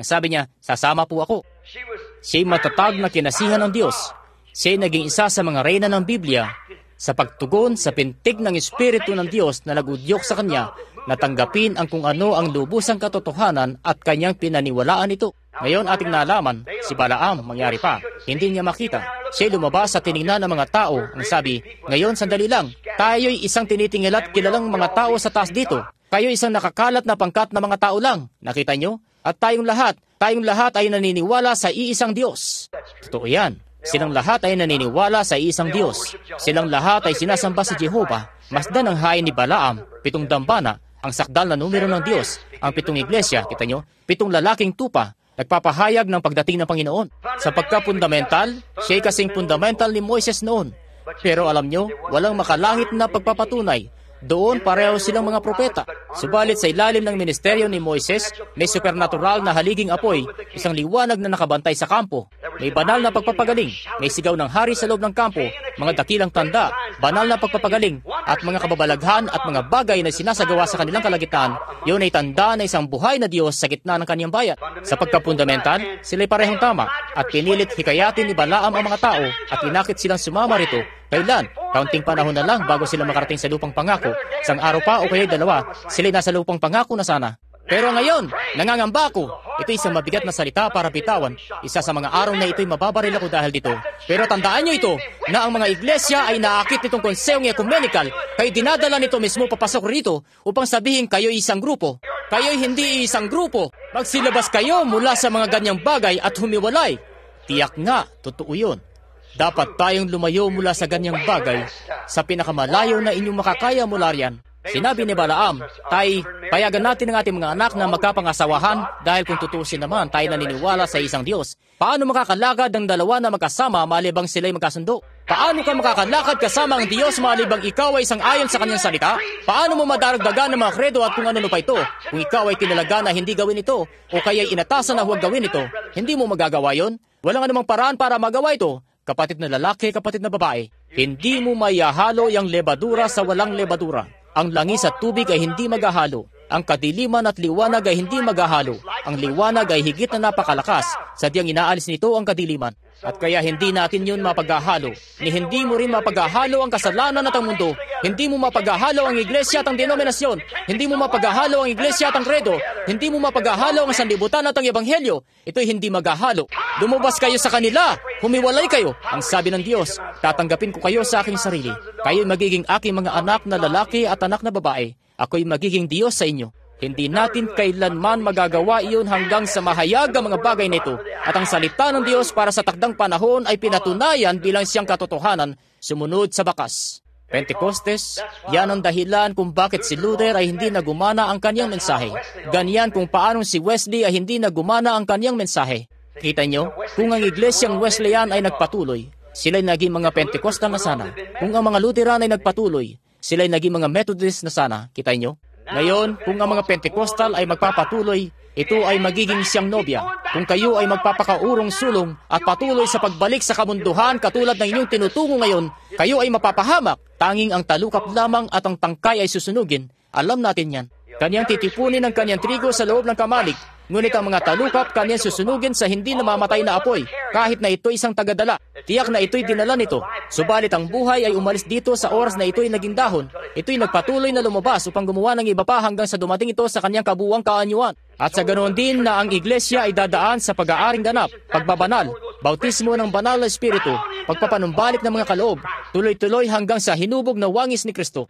Ang sabi niya, sasama po ako. Siya'y matatag na kinasihan ng Diyos. Siya'y naging isa sa mga reyna ng Biblia sa pagtugon sa pintig ng Espiritu ng Diyos na nagudyok sa kanya na tanggapin ang kung ano ang lubusang katotohanan at kanyang pinaniwalaan ito. Ngayon ating nalaman, si Balaam mangyari pa. Hindi niya makita. Siya'y lumabas sa tiningnan ng mga tao. Ang sabi, ngayon sandali lang, tayo'y isang tinitingil at kilalang mga tao sa taas dito. Kayo isang nakakalat na pangkat na mga tao lang. Nakita nyo? At tayong lahat ay naniniwala sa iisang Diyos. Totoo yan. Silang lahat ay naniniwala sa iisang Diyos. Silang lahat ay sinasamba si Jehovah. Masdan ang hain ni Balaam, 7 dambana, ang sakdal na numero ng Diyos, ang 7 iglesia, kita nyo, 7 lalaking tupa, nagpapahayag ng pagdating ng Panginoon. Sa pagka-fundamental, siya'y kasing fundamental ni Moises noon. Pero alam nyo, walang makalangit na pagpapatunay. Doon pareho silang mga propeta. Subalit sa ilalim ng ministeryo ni Moises, may supernatural na haliging apoy, isang liwanag na nakabantay sa kampo. May banal na pagpapagaling, may sigaw ng hari sa loob ng kampo, mga dakilang tanda, banal na pagpapagaling, at mga kababalaghan at mga bagay na sinasagawa sa kanilang kalagitan, yun ay tanda na isang buhay na Diyos sa gitna ng kaniyang bayan. Sa pagkapundamental, sila'y parehong tama, at pinilit hikayatin ni Balaam ang mga tao, at inakit silang sumama rito. Kailan? Kaunting panahon na lang bago sila makarating sa lupang pangako. Isang araw pa o kaya 2, sila'y nasa lupang pangako na sana. Pero ngayon, nangangamba ako. Ito isang mabigat na salita para bitawan. Isa sa mga araw na ito'y mababaril ako dahil dito. Pero tandaan nyo ito, na ang mga iglesia ay naakit nitong konseyong ecumenical. Kayo dinadala nito mismo papasok rito upang sabihin kayo'y isang grupo. Kayo'y hindi isang grupo. Magsilabas kayo mula sa mga ganyang bagay at humiwalay. Tiyak nga, totoo yun. Dapat tayong lumayo mula sa ganyang bagay sa pinakamalayo na inyong makakaya mula riyan. Sinabi ni Balaam, payagan natin ang ating mga anak na magkapangasawahan dahil kung tutusin naman tayo naniniwala sa isang Diyos. Paano makakalakad ang dalawa na magkasama malibang sila'y magkasundo? Paano ka makakalakad kasama ang Diyos malibang ikaw ay isang ayon sa kanyang salita? Paano mo madaragdagan ng mga kredo at kung ano pa ito? Kung ikaw ay tinalaga na hindi gawin ito o kaya'y inatasan na huwag gawin ito, hindi mo magagawa yon? Walang anumang paraan para magawa ito. Kapatid na lalaki, kapatid na babae, hindi mo maihahalo yung lebadura sa walang lebadura. Ang langis at tubig ay hindi maghahalo. Ang kadiliman at liwanag ay hindi maghahalo. Ang liwanag ay higit na napakalakas, sadyang inaalis nito ang kadiliman. At kaya hindi natin yun mapaghahalo. Ni hindi mo rin mapaghahalo ang kasalanan at ang mundo. Hindi mo mapaghahalo ang iglesia at ang denominasyon. Hindi mo mapaghahalo ang iglesia at ang credo. Hindi mo mapaghahalo ang sanlibutan at ang ebanghelyo. Ito'y hindi maghahalo. Lumabas kayo sa kanila. Humiwalay kayo. Ang sabi ng Diyos, tatanggapin ko kayo sa aking sarili. Kayo'y magiging aking mga anak na lalaki at anak na babae. Ako'y magiging Diyos sa inyo. Hindi natin kailanman magagawa iyon hanggang sa mahayag ang mga bagay nito. At ang salita ng Diyos para sa takdang panahon ay pinatunayan bilang siyang katotohanan sumunod sa bakas. Pentecostes, yan ang dahilan kung bakit si Luther ay hindi nagumana ang kanyang mensahe. Ganyan kung paanong si Wesley ay hindi nagumana ang kanyang mensahe. Kita nyo, kung ang iglesyang Wesleyan ay nagpatuloy, sila'y naging mga Pentecostal na sana. Kung ang mga Lutheran ay nagpatuloy, sila'y naging mga Methodist na sana. Kita nyo? Ngayon, kung ang mga Pentecostal ay magpapatuloy, ito ay magiging siyang nobya. Kung kayo ay magpapakaurong sulong at patuloy sa pagbalik sa kamunduhan katulad ng inyong tinutungo ngayon, kayo ay mapapahamak. Tanging ang talukap lamang at ang tangkay ay susunugin. Alam natin yan. Kanyang titipunin ang kanyang trigo sa loob ng kamalig. Ngunit ang mga talukap kanyang susunugin sa hindi namamatay na apoy, kahit na ito isang tagadala. Tiyak na ito'y dinala nito. Subalit ang buhay ay umalis dito sa oras na ito'y naging dahon. Ito'y nagpatuloy na lumabas upang gumawa ng iba pa hanggang sa dumating ito sa kanyang kabuwang kaanyuan. At sa ganoon din na ang iglesia ay dadaan sa pag-aaring ganap, pagbabanal, bautismo ng banal na espiritu, pagpapanumbalik ng mga kaloob, tuloy-tuloy hanggang sa hinubog na wangis ni Kristo.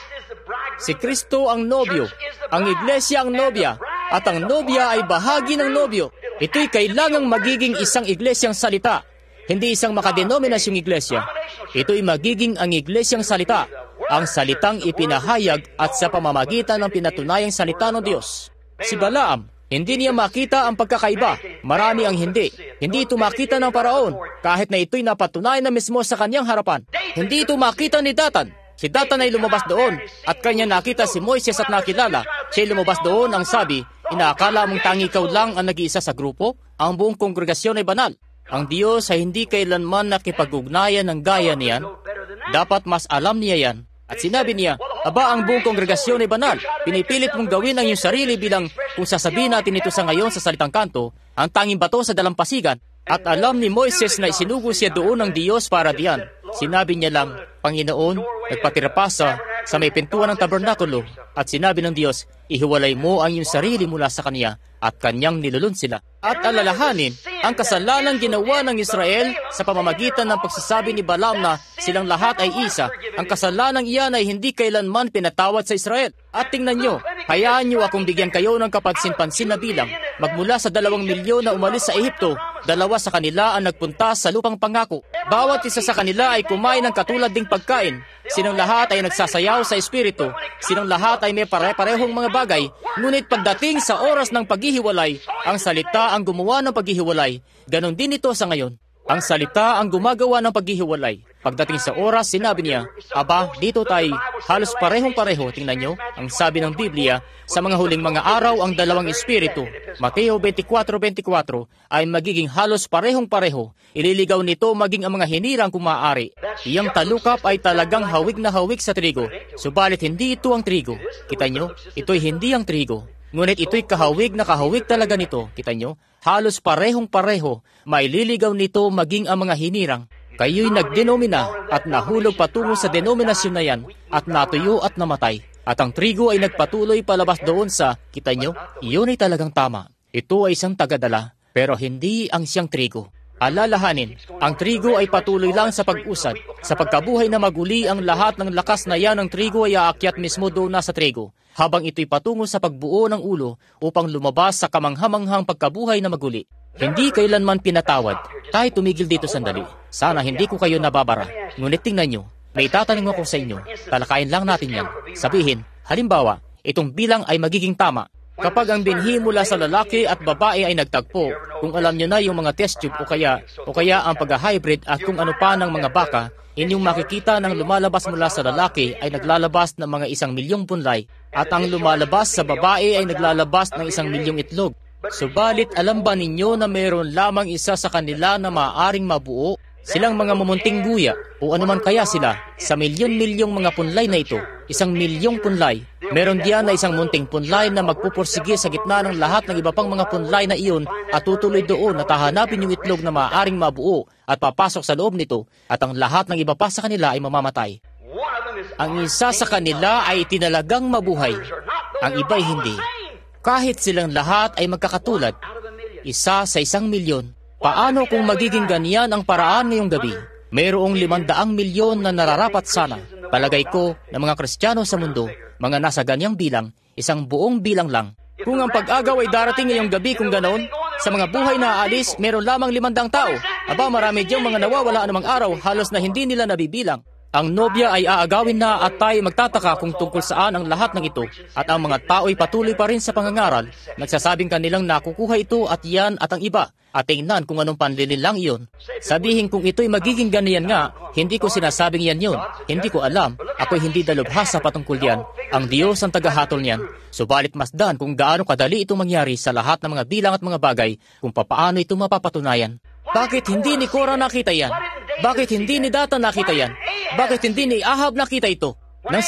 Si Kristo ang nobyo, ang iglesia ang nobya, at ang nobya ay bahagi ng nobyo. Ito'y kailangang magiging isang iglesyang salita, hindi isang makadenominasyong iglesia. Ito'y magiging ang iglesyang salita, ang salitang ipinahayag at sa pamamagitan ng pinatunayang salita ng Diyos. Si Balaam, hindi niya makita ang pagkakaiba. Marami ang hindi. Hindi ito makita ng paraon, kahit na ito'y napatunayan na mismo sa kanyang harapan. Hindi ito makita ni Datan. Si Datan ay lumabas doon at kanya nakita si Moises at nakilala. Siya lumabas doon ang sabi, inaakala mong tangi ikaw lang ang nag-iisa sa grupo? Ang buong kongregasyon ay banal. Ang Diyos ay hindi kailanman nakipag-ugnayan ng gaya niyan. Dapat mas alam niya yan. At sinabi niya, aba, ang buong kongregasyon ay banal. Pinipilit mong gawin ang iyong sarili bilang, kung sasabihin natin ito sa ngayon sa salitang kanto, ang tanging bato sa dalampasigan. At alam ni Moises na isinugo siya doon ng Diyos para diyan. Sinabi niya lang, Panginoon, nagpatira pa sa may pintuan ng tabernakulo. At sinabi ng Diyos, ihiwalay mo ang iyong sarili mula sa Kanya at Kanyang nilulun sila. At alalahanin ang kasalanang ginawa ng Israel sa pamamagitan ng pagsasabi ni Balaam na silang lahat ay isa. Ang kasalanang iyan ay hindi kailanman pinatawad sa Israel. At tingnan nyo, hayaan nyo akong bigyan kayo ng kapansin-pansin na bilang. Magmula sa 2 milyon na umalis sa Ehipto, 2 sa kanila ang nagpunta sa lupang pangako. Bawat isa sa kanila ay kumain ng katulad ding pagkain. Silang lahat ay nagsasayaw sa espiritu. Silang lahat ay may pare-parehong mga bagay. Ngunit pagdating sa oras ng paghihiwalay, ang salita ang gumawa ng paghihiwalay. Ganon din ito sa ngayon. Ang salita ang gumagawa ng paghihiwalay. Pagdating sa oras, sinabi niya, aba, dito tayo halos parehong-pareho. Tingnan nyo, ang sabi ng Biblia, sa mga huling mga araw ang dalawang espiritu, Mateo 24:24, ay magiging halos parehong-pareho. Ililigaw nito maging ang mga hinirang kung maaari. Iyang talukap ay talagang hawig na hawig sa trigo, subalit hindi ito ang trigo. Kita nyo, ito'y hindi ang trigo. Ngunit ito'y kahawig na kahawig talaga nito. Kita nyo, halos parehong-pareho. Maililigaw nito maging ang mga hinirang. Kayo'y nagdenomina at nahulog patungo sa denominasyon na yan at natuyo at namatay. At ang trigo ay nagpatuloy palabas doon sa, kita nyo, iyon ay talagang tama. Ito ay isang tagadala, pero hindi ang siyang trigo. Alalahanin, ang trigo ay patuloy lang sa pag-usad. Sa pagkabuhay na maguli, ang lahat ng lakas na yan ng trigo ay aakyat mismo doon na sa trigo, habang ito'y patungo sa pagbuo ng ulo upang lumabas sa kamanghamanghang pagkabuhay na maguli. Hindi kailanman pinatawad. Tayo tumigil dito sandali. Sana hindi ko kayo nababara. Ngunit tingnan nyo, may tatanong ako sa inyo. Talakayin lang natin yan. Sabihin, halimbawa, itong bilang ay magiging tama. Kapag ang binhi mula sa lalaki at babae ay nagtagpo, kung alam nyo na yung mga test tube o kaya ang pag-hybrid at kung ano pa ng mga baka, inyong makikita ng lumalabas mula sa lalaki ay naglalabas ng mga 1,000,000 punlay at ang lumalabas sa babae ay naglalabas ng 1,000,000 itlog. Subalit alam ba ninyo na mayroon lamang isa sa kanila na maaaring mabuo? Silang mga mumunting guya o anuman kaya sila sa milyon-milyong mga punlay na ito, 1,000,000 punlay. Meron diyan na isang munting punlay na magpupursige sa gitna ng lahat ng iba pang mga punlay na iyon at tutuloy doon at hahanapin yung itlog na maaaring mabuo at papasok sa loob nito at ang lahat ng iba pa sa kanila ay mamamatay. Ang isa sa kanila ay tinalagang mabuhay, ang iba ay hindi. Kahit silang lahat ay magkakatulad, isa sa 1,000,000. Paano kung magiging ganyan ang paraan ngayong gabi? Mayroong 500,000,000 na nararapat sana. Palagay ko na mga Kristiyano sa mundo, mga nasa ganyang bilang, isang buong bilang lang. Kung ang pag-agaw ay darating ngayong gabi kung ganoon, sa mga buhay na aalis, meron lamang 500 tao. Aba, marami diyang mga nawawala anumang araw, halos na hindi nila nabibilang. Ang nobya ay aagawin na at tayo magtataka kung tungkol saan ang lahat ng ito. At ang mga tao ay patuloy pa rin sa pangangaral, nagsasabing kanilang nakukuha ito at yan at ang iba. At tingnan kung anong panlilin lang iyon. Sabihin kung ito'y magiging ganyan nga, hindi ko sinasabing yan yun. Hindi ko alam. Ako'y hindi dalubhasa patungkol yan. Ang Diyos ang tagahatol niyan. Subalit masdan kung gaano kadali itong mangyari sa lahat ng mga bilang at mga bagay kung papaano ito mapapatunayan. Bakit hindi ni Korah nakita yan? Bakit hindi ni Datan nakita yan? Bakit hindi ni Ahab nakita ito? Nang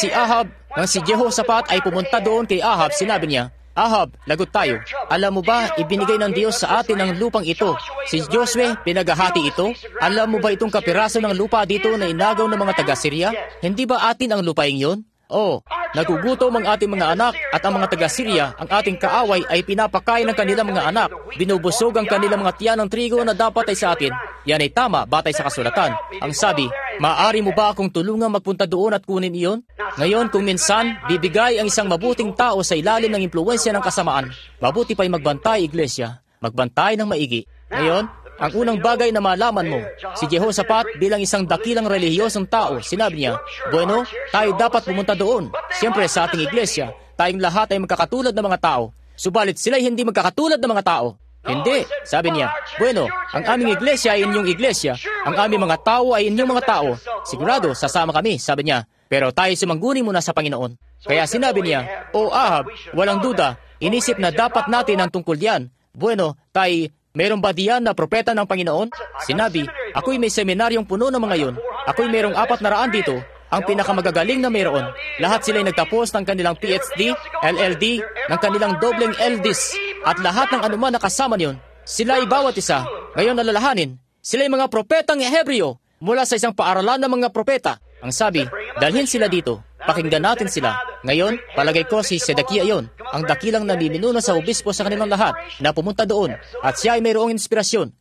si Jehoshaphat ay pumunta doon kay Ahab, sinabi niya, Ahab, lagot tayo. Alam mo ba, ibinigay ng Diyos sa atin ang lupang ito. Si Josue, pinaghahati ito. Alam mo ba itong kapiraso ng lupa dito na inagaw ng mga taga-Syria? Hindi ba atin ang lupaing yon? Oh, nagugutom ang ating mga anak at ang mga taga-Syria, ang ating kaaway ay pinapakain ng kanilang mga anak. Binubusog ang kanilang mga tiyan ng trigo na dapat ay sa atin. Yan ay tama batay sa kasulatan. Ang sabi, maaari mo ba akong tulungang magpunta doon at kunin iyon? Ngayon kung minsan, bibigay ang isang mabuting tao sa ilalim ng impluwensya ng kasamaan. Mabuti pa'y magbantay, iglesia. Magbantay ng maigi. Ngayon, ang unang bagay na malaman mo, si Jehoshaphat bilang isang dakilang relihiyosong tao, sinabi niya, bueno, tayo dapat pumunta doon. Siyempre sa ating iglesia, tayong lahat ay magkakatulad ng mga tao. Subalit sila'y hindi magkakatulad ng mga tao. Hindi, sabi niya, bueno, ang aming iglesia ay inyong iglesia, ang aming mga tao ay inyong mga tao. Sigurado, sasama kami, sabi niya, pero tayo sumangguni muna sa Panginoon. Kaya sinabi niya, O Ahab, walang duda, inisip na dapat natin ang tungkol yan. Bueno, tayo, meron ba diyan na propeta ng Panginoon? Sinabi, ako'y may seminaryong puno ng mga yun. Ako'y merong 400 dito. ang pinakamagagaling na mayroon. Lahat sila'y nagtapos ng kanilang PhD, LLD, ng kanilang dobleng LDs, at lahat ng anuman na kasama niyon. Sila'y bawat isa. Ngayon nalalahanin, sila'y mga propetang Hebreo mula sa isang paaralan ng mga propeta. Ang sabi, dalhin sila dito. Pakinggan natin sila. Ngayon, palagay ko si Sedekia yon, ang dakilang namiminuno sa obispo sa kanilang lahat, na pumunta doon. At siya ay mayroong inspirasyon.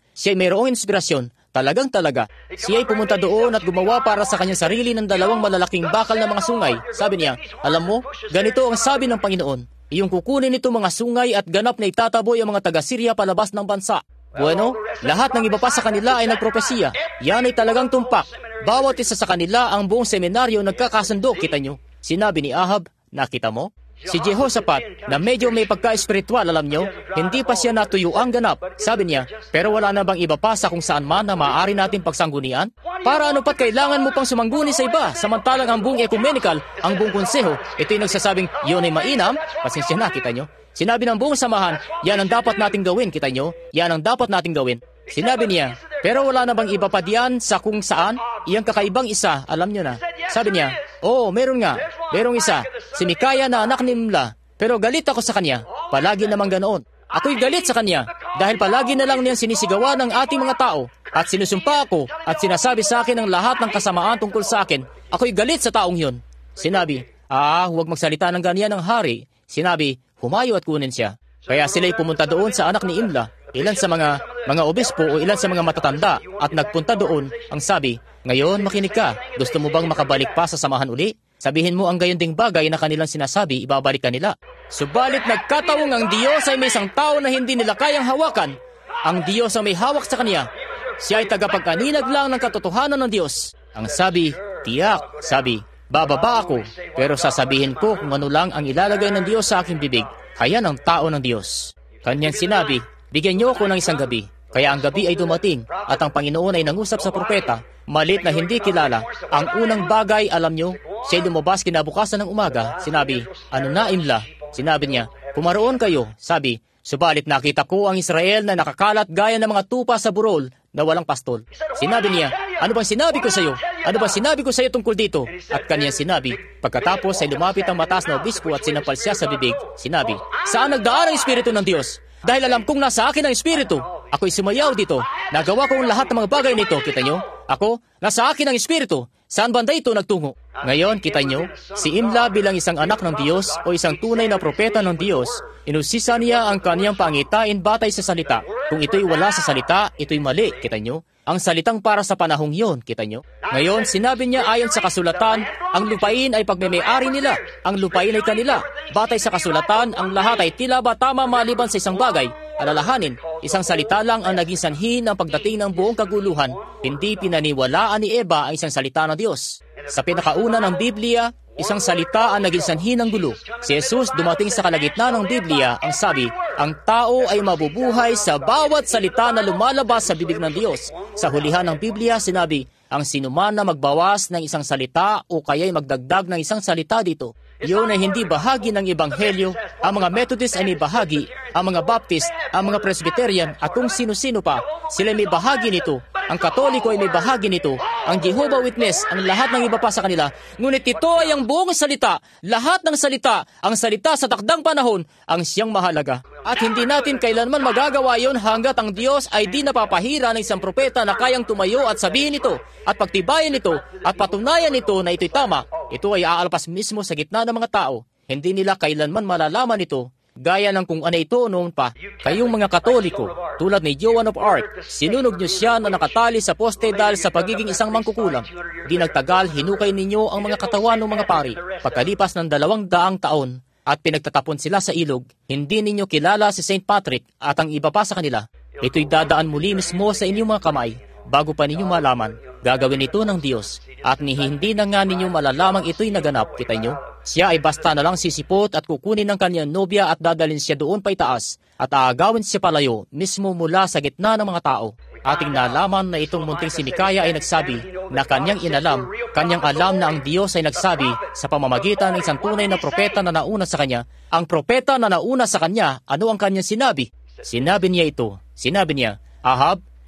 Talagang talaga. Siya ay pumunta doon at gumawa para sa kanyang sarili ng 2 malalaking bakal na mga sungay. Sabi niya, alam mo, ganito ang sabi ng Panginoon. Iyong kukunin ito mga sungay at ganap na itataboy ang mga taga-Syria palabas ng bansa. Bueno, lahat ng iba pa sa kanila ay nagpropesiya. Yan ay talagang tumpak. Bawat isa sa kanila ang buong seminaryo nagkakasundo, kita nyo. Sinabi ni Ahab, nakita mo? Si Jehoshaphat, na medyo may pagka-espiritual, alam nyo, hindi pa siya natuyuang ganap. Sabi niya, pero wala na bang iba pa sa kung saan man na maaari natin pagsanggunian? Para ano pat kailangan mo pang sumangguni sa iba, samantalang ang buong ecumenical, ang buong konseho, ito'y nagsasabing, yun ay mainam, pasensya na, kita nyo. Sinabi ng buong samahan, yan ang dapat nating gawin, kita nyo, yan ang dapat nating gawin. Sinabi niya, pero wala na bang iba pa diyan sa kung saan, iyang kakaibang isa, alam nyo na. Sabi niya, oo, meron nga, merong isa, si Mikaya na anak ni Imla, pero galit ako sa kanya, palagi namang ganoon. Ako'y galit sa kanya, dahil palagi na lang niyan sinisigawan ng ating mga tao, at sinusumpa ako, at sinasabi sa akin ang lahat ng kasamaan tungkol sa akin. Ako'y galit sa taong yun. Sinabi, huwag magsalita ng ganyan ng hari. Sinabi, humayo at kunin siya. Kaya sila'y pumunta doon sa anak ni Imla, ilan sa mga obispo o ilan sa mga matatanda, at nagpunta doon. Ang sabi, ngayon makinig ka, gusto mo bang makabalik pa sa samahan uli? Sabihin mo ang gayon ding bagay na kanilang sinasabi, ibabalik ka nila. Subalit nagkataong ang Diyos ay may isang tao na hindi nila kayang hawakan. Ang Diyos ang may hawak sa kanya. Siya ay tagapagkaninag lang ng katotohanan ng Diyos. Ang sabi, tiyak, sabi, bababa ako, pero sasabihin ko kung ano lang ang ilalagay ng Diyos sa aking bibig. Kaya ng tao ng Diyos. Kanyang sinabi, bigyan niyo ako ng isang gabi. Kaya ang gabi ay dumating at ang Panginoon ay nangusap sa propeta, malit na hindi kilala. Ang unang bagay, alam niyo, siya'y lumabas kinabukasan ng umaga. Sinabi, ano na Imla? Sinabi niya, pumaroon kayo. Sabi, subalit nakita ko ang Israel na nakakalat gaya ng mga tupa sa burol na walang pastol. Sinabi niya, ano bang sinabi ko sa iyo? Ano bang sinabi ko sa iyo tungkol dito? At kanyang sinabi, pagkatapos ay lumapit ang mataas na obispo at sinampal siya sa bibig. Sinabi, saan nagdaan ang Espiritu ng Diyos? Dahil alam kong nasa akin ang Espiritu. Ako'y sumayaw dito. Nagawa ko ang lahat ng mga bagay nito. Kita nyo? Ako, nasa akin ang Espiritu. Saan banda ito nagtungo? Ngayon, kita nyo, si Imla bilang isang anak ng Diyos o isang tunay na propeta ng Diyos, inusisa niya ang kaniyang pangitain batay sa salita. Kung ito'y wala sa salita, ito'y mali. Kita nyo? Ang salitang para sa panahong yon, kita nyo? Ngayon, sinabi niya ayon sa kasulatan, ang lupain ay pagmemay-ari nila. Ang lupain ay kanila. Batay sa kasulatan, ang lahat ay tila ba tama maliban sa isang bagay. Alalahanin, isang salita lang ang naging sanhi ng pagdating ng buong kaguluhan. Hindi pinaniwalaan ni Eva ang isang salita ng Diyos. Sa pinakauna ng Biblia, isang salita ang naging sanhi ng gulo. Si Jesus dumating sa kalagitnaan ng Biblia, ang sabi, ang tao ay mabubuhay sa bawat salita na lumalabas sa bibig ng Diyos. Sa hulihan ng Biblia, sinabi, ang sinuman na magbawas ng isang salita o kaya'y magdagdag ng isang salita dito, iyon ay hindi bahagi ng Ebanghelyo. Ang mga Methodist ay may bahagi, ang mga Baptist, ang mga Presbyterian at kung sino-sino pa, sila may bahagi nito. Ang Katoliko ay may bahagi nito. Ang Jehovah Witness, ang lahat ng iba pa sa kanila. Ngunit ito ay ang buong salita, lahat ng salita, ang salita sa takdang panahon, ang siyang mahalaga. At hindi natin kailanman magagawa yon hanggat ang Diyos ay di napapahira ng isang propeta na kayang tumayo at sabihin ito, at pagtibayan ito, at patunayan ito na ito'y tama. Ito ay aalpas mismo sa gitna ng mga tao. Hindi nila kailanman malalaman ito, gaya ng kung ano ito noon pa. Kayong mga Katoliko, tulad ni Joan of Arc, sinunog niyo siya na nakatali sa poste dahil sa pagiging isang mangkukulam. Di nagtagal, hinukay ninyo ang mga katawan ng mga pari. Pagkalipas ng 200 taon, at pinagtatapon sila sa ilog, hindi ninyo kilala si St. Patrick at ang iba pa sa kanila. Ito'y dadaan muli mismo sa inyong mga kamay, bago pa ninyo malaman. Gagawin ito ng Diyos, at hindi na nga ninyo malalamang ito'y naganap, kita nyo? Siya ay basta na lang sisipot at kukunin ng kanyang nobya at dadalhin siya doon pa itaas, at aagawin siya palayo, mismo mula sa gitna ng mga tao. Ating nalaman na itong munting si Mikaya ay nagsabi na kanyang kanyang alam na ang Diyos ay nagsabi sa pamamagitan ng isang tunay na propeta na nauna sa kanya. Ang propeta na nauna sa kanya, ano ang kanyang sinabi? Sinabi niya ito, sinabi niya, Ahab,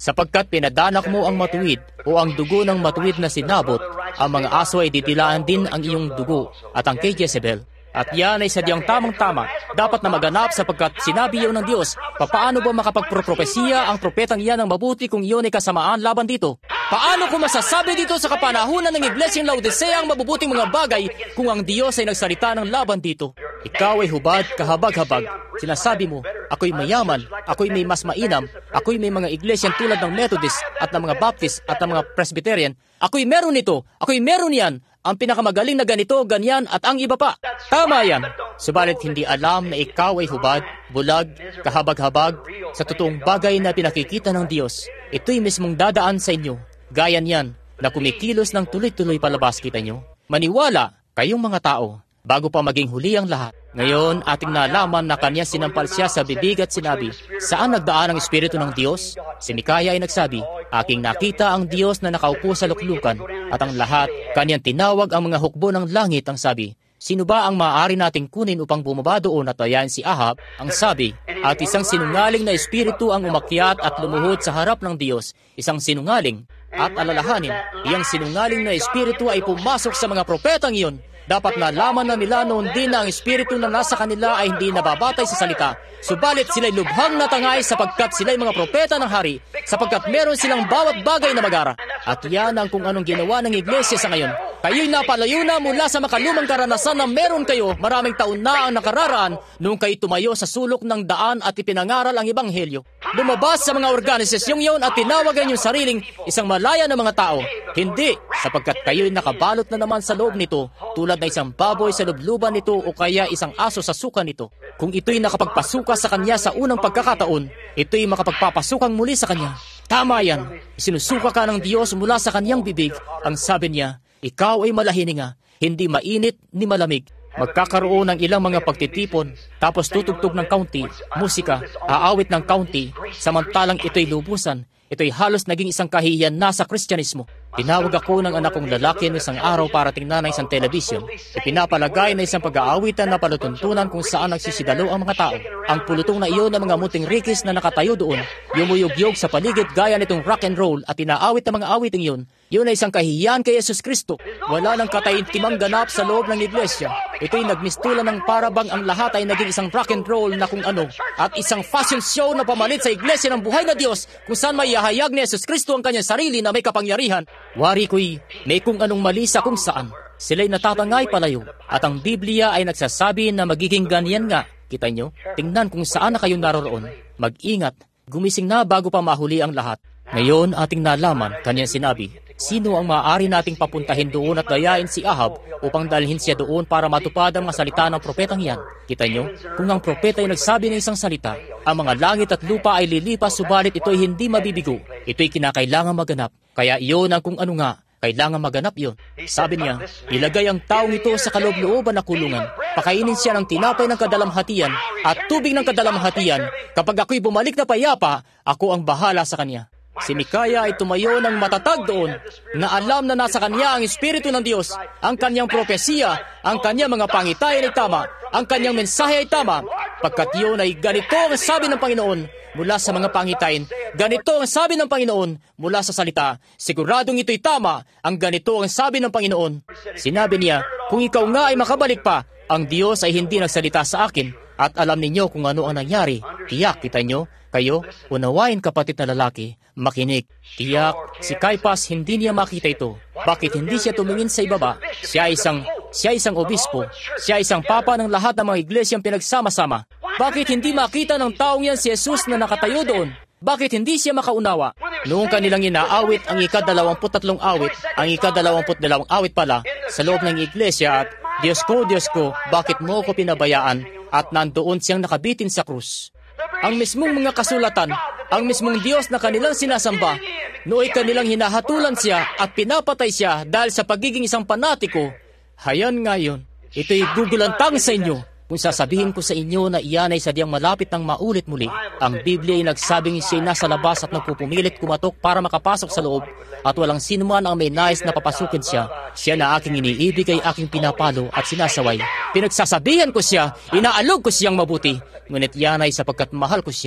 Sapagkat pinadanak mo ang matuwid o ang dugo ng matuwid na sinabot, ang mga aso ay didilaan din ang iyong dugo at ang kay Jezebel. At yan ay sadyang tamang-tama, dapat na maganap sapagkat sinabi iyon ng Diyos. Paano ba makapagpropropesiya ang propetang iyan ng mabuti kung iyon ay kasamaan laban dito? Paano ko masasabi dito sa kapanahunan ng Iglesyang Laodicea ang mabubuting mga bagay kung ang Diyos ay nagsalita ng laban dito? Ikaw ay hubad, kahabag-habag. Sinasabi mo, ako'y mayaman, ako'y may mas mainam, ako'y may mga iglesyang tulad ng Methodist at ng mga Baptist at ng mga Presbyterian. Ako'y meron nito, ako'y meron yan. Ang pinakamagaling na ganito, ganyan, at ang iba pa. Tama yan. Subalit hindi alam na ikaw ay hubad, bulag, kahabag-habag sa totoong bagay na pinakikita ng Diyos. Ito'y mismong dadaan sa inyo. Gaya niyan na kumikilos ng tuloy-tuloy palabas, kita nyo. Maniwala kayong mga tao bago pa maging huli ang lahat. Ngayon, ating nalaman na kanya sinampal siya sa bibig at sinabi, saan nagdaan ang Espiritu ng Diyos? Si Mikaya ay nagsabi, aking nakita ang Diyos na nakaupo sa luklukan, at ang lahat, kanyang tinawag ang mga hukbo ng langit. Ang sabi, sino ba ang maaari nating kunin upang bumaba doon at tayain si Ahab? Ang sabi, at isang sinungaling na espiritu ang umakyat at lumuhod sa harap ng Diyos. Isang sinungaling. At alalahanin, iyang sinungaling na espiritu ay pumasok sa mga propetang iyon. Dapat nalaman na nila noon din na ang espiritu na nasa kanila ay hindi nababatay sa salita. Subalit sila'y lubhang natangay sapagkat sila'y mga propeta ng hari, sapagkat meron silang bawat bagay na magara. At yan ang kung anong ginawa ng iglesia sa ngayon. Kayo'y napalayo na mula sa makalumang karanasan na meron kayo maraming taon na ang nakararaan noong kayo tumayo sa sulok ng daan at ipinangaral ang Ebanghelyo. Lumabas sa mga organisasyong yon at tinawagan yung sariling isang malaya na mga tao. Hindi, sapagkat kayo'y nakabalot na naman sa loob nito, tulad na isang baboy sa lubluban nito o kaya isang aso sa suka nito. Kung ito'y nakapagpasuka sa kanya sa unang pagkakataon, ito'y makapagpapasukang muli sa kanya. Tama yan. Isinusuka ka ng Diyos mula sa kanyang bibig. Ang sabi niya, ikaw ay malahininga, hindi mainit ni malamig. Magkakaroon ng ilang mga pagtitipon, tapos tutugtog ng kaunti, musika, aawit ng kaunti, samantalang ito'y lubusan. Ito'y halos naging isang kahihiyan na sa Kristyanismo. Tinawag ako ng anak kong lalaki ng isang araw para tingnan ng isang telebisyon. Ipinapalagay na isang pag-aawitan na palutuntunan kung saan nagsisidalo ang mga tao. Ang pulutong na iyon ng mga muting rikis na nakatayo doon, yumuyog-yog sa paligid gaya nitong rock and roll at inaawit ang mga awiting iyon. Yun ay isang kahihiyan kay Yesus Kristo. Wala nang kataintimang ganap sa loob ng iglesia. Ito'y nagmistulan ng parabang ang lahat ay naging isang rock and roll na kung ano, at isang fashion show na pamalit sa iglesia ng buhay na Diyos kung saan may ihahayag ni Yesus Kristo ang kanyang sarili na may kapangyarihan. Wari ko'y may kung anong mali sa kung saan. Sila'y natatangay palayo at ang Biblia ay nagsasabi na magiging ganyan nga. Kita nyo? Tingnan kung saan na kayo naroroon. Mag-ingat. Gumising na bago pa mahuli ang lahat. Ngayon ating nalaman, kanyang sinabi, sino ang maaari nating papuntahin doon at dayain si Ahab upang dalhin siya doon para matupad ang mga salita ng propetang yan? Kita nyo? Kung ang propeta ay nagsabi ng isang salita, ang mga langit at lupa ay lilipas subalit ito'y hindi mabibigo. Ito'y kinakailangan maganap. Kaya iyon ang kung ano nga, kailangan maganap yon. Sabi niya, ilagay ang taong ito sa kaloob-looban na kulungan. Pakainin siya ng tinapay ng kadalamhatian at tubig ng kadalamhatian. Kapag ako'y bumalik na payapa, ako ang bahala sa kanya. Si Mikaya ay tumayo ng matatag doon na alam na nasa kanya ang Espiritu ng Diyos, ang kanyang propesiya, ang kanyang mga pangitayan ay tama, ang kanyang mensahe ay tama, pagkat yun ay ganito ang sabi ng Panginoon mula sa mga pangitayin, ganito ang sabi ng Panginoon mula sa salita, siguradong ito'y tama, ang ganito ang sabi ng Panginoon. Sinabi niya, kung ikaw nga ay makabalik pa, ang Diyos ay hindi nagsalita sa akin, at alam ninyo kung ano ang nangyari. Tiyak, kita nyo, kayo, unawain kapatid na lalaki, makinig. Tiyak, si Caiphas hindi niya makita ito. Bakit hindi siya tumingin sa ibaba? Siya isang obispo. Siya isang papa ng lahat ng mga iglesyang pinagsama-sama. Bakit hindi makita ng taong yan si Jesus na nakatayo doon? Bakit hindi siya makaunawa? Noong kanilang inaawit ang ika-23 awit, ang ika-22 awit pala, sa loob ng iglesia at, Diyos ko, bakit mo ko pinabayaan? At nandoon siyang nakabitin sa krus. Ang mismong mga kasulatan, ang mismong Diyos na kanilang sinasamba, nooy kanilang hinahatulan siya at pinapatay siya dahil sa pagiging isang panatiko. Hayan ngayon, ito'y gugulantang sa inyo. Kung sasabihin ko sa inyo na iyan ay sadyang malapit ng maulit muli, ang Biblia ay nagsabing siya'y nasa labas at nagpupumilit kumatok para makapasok sa loob, at walang sino man ang may nais na papasukin siya. Siya na aking iniibig ay aking pinapalo at sinasaway. Pinagsasabihan ko siya, inaalog ko siyang mabuti, ngunit yan ay sapagkat mahal ko siya.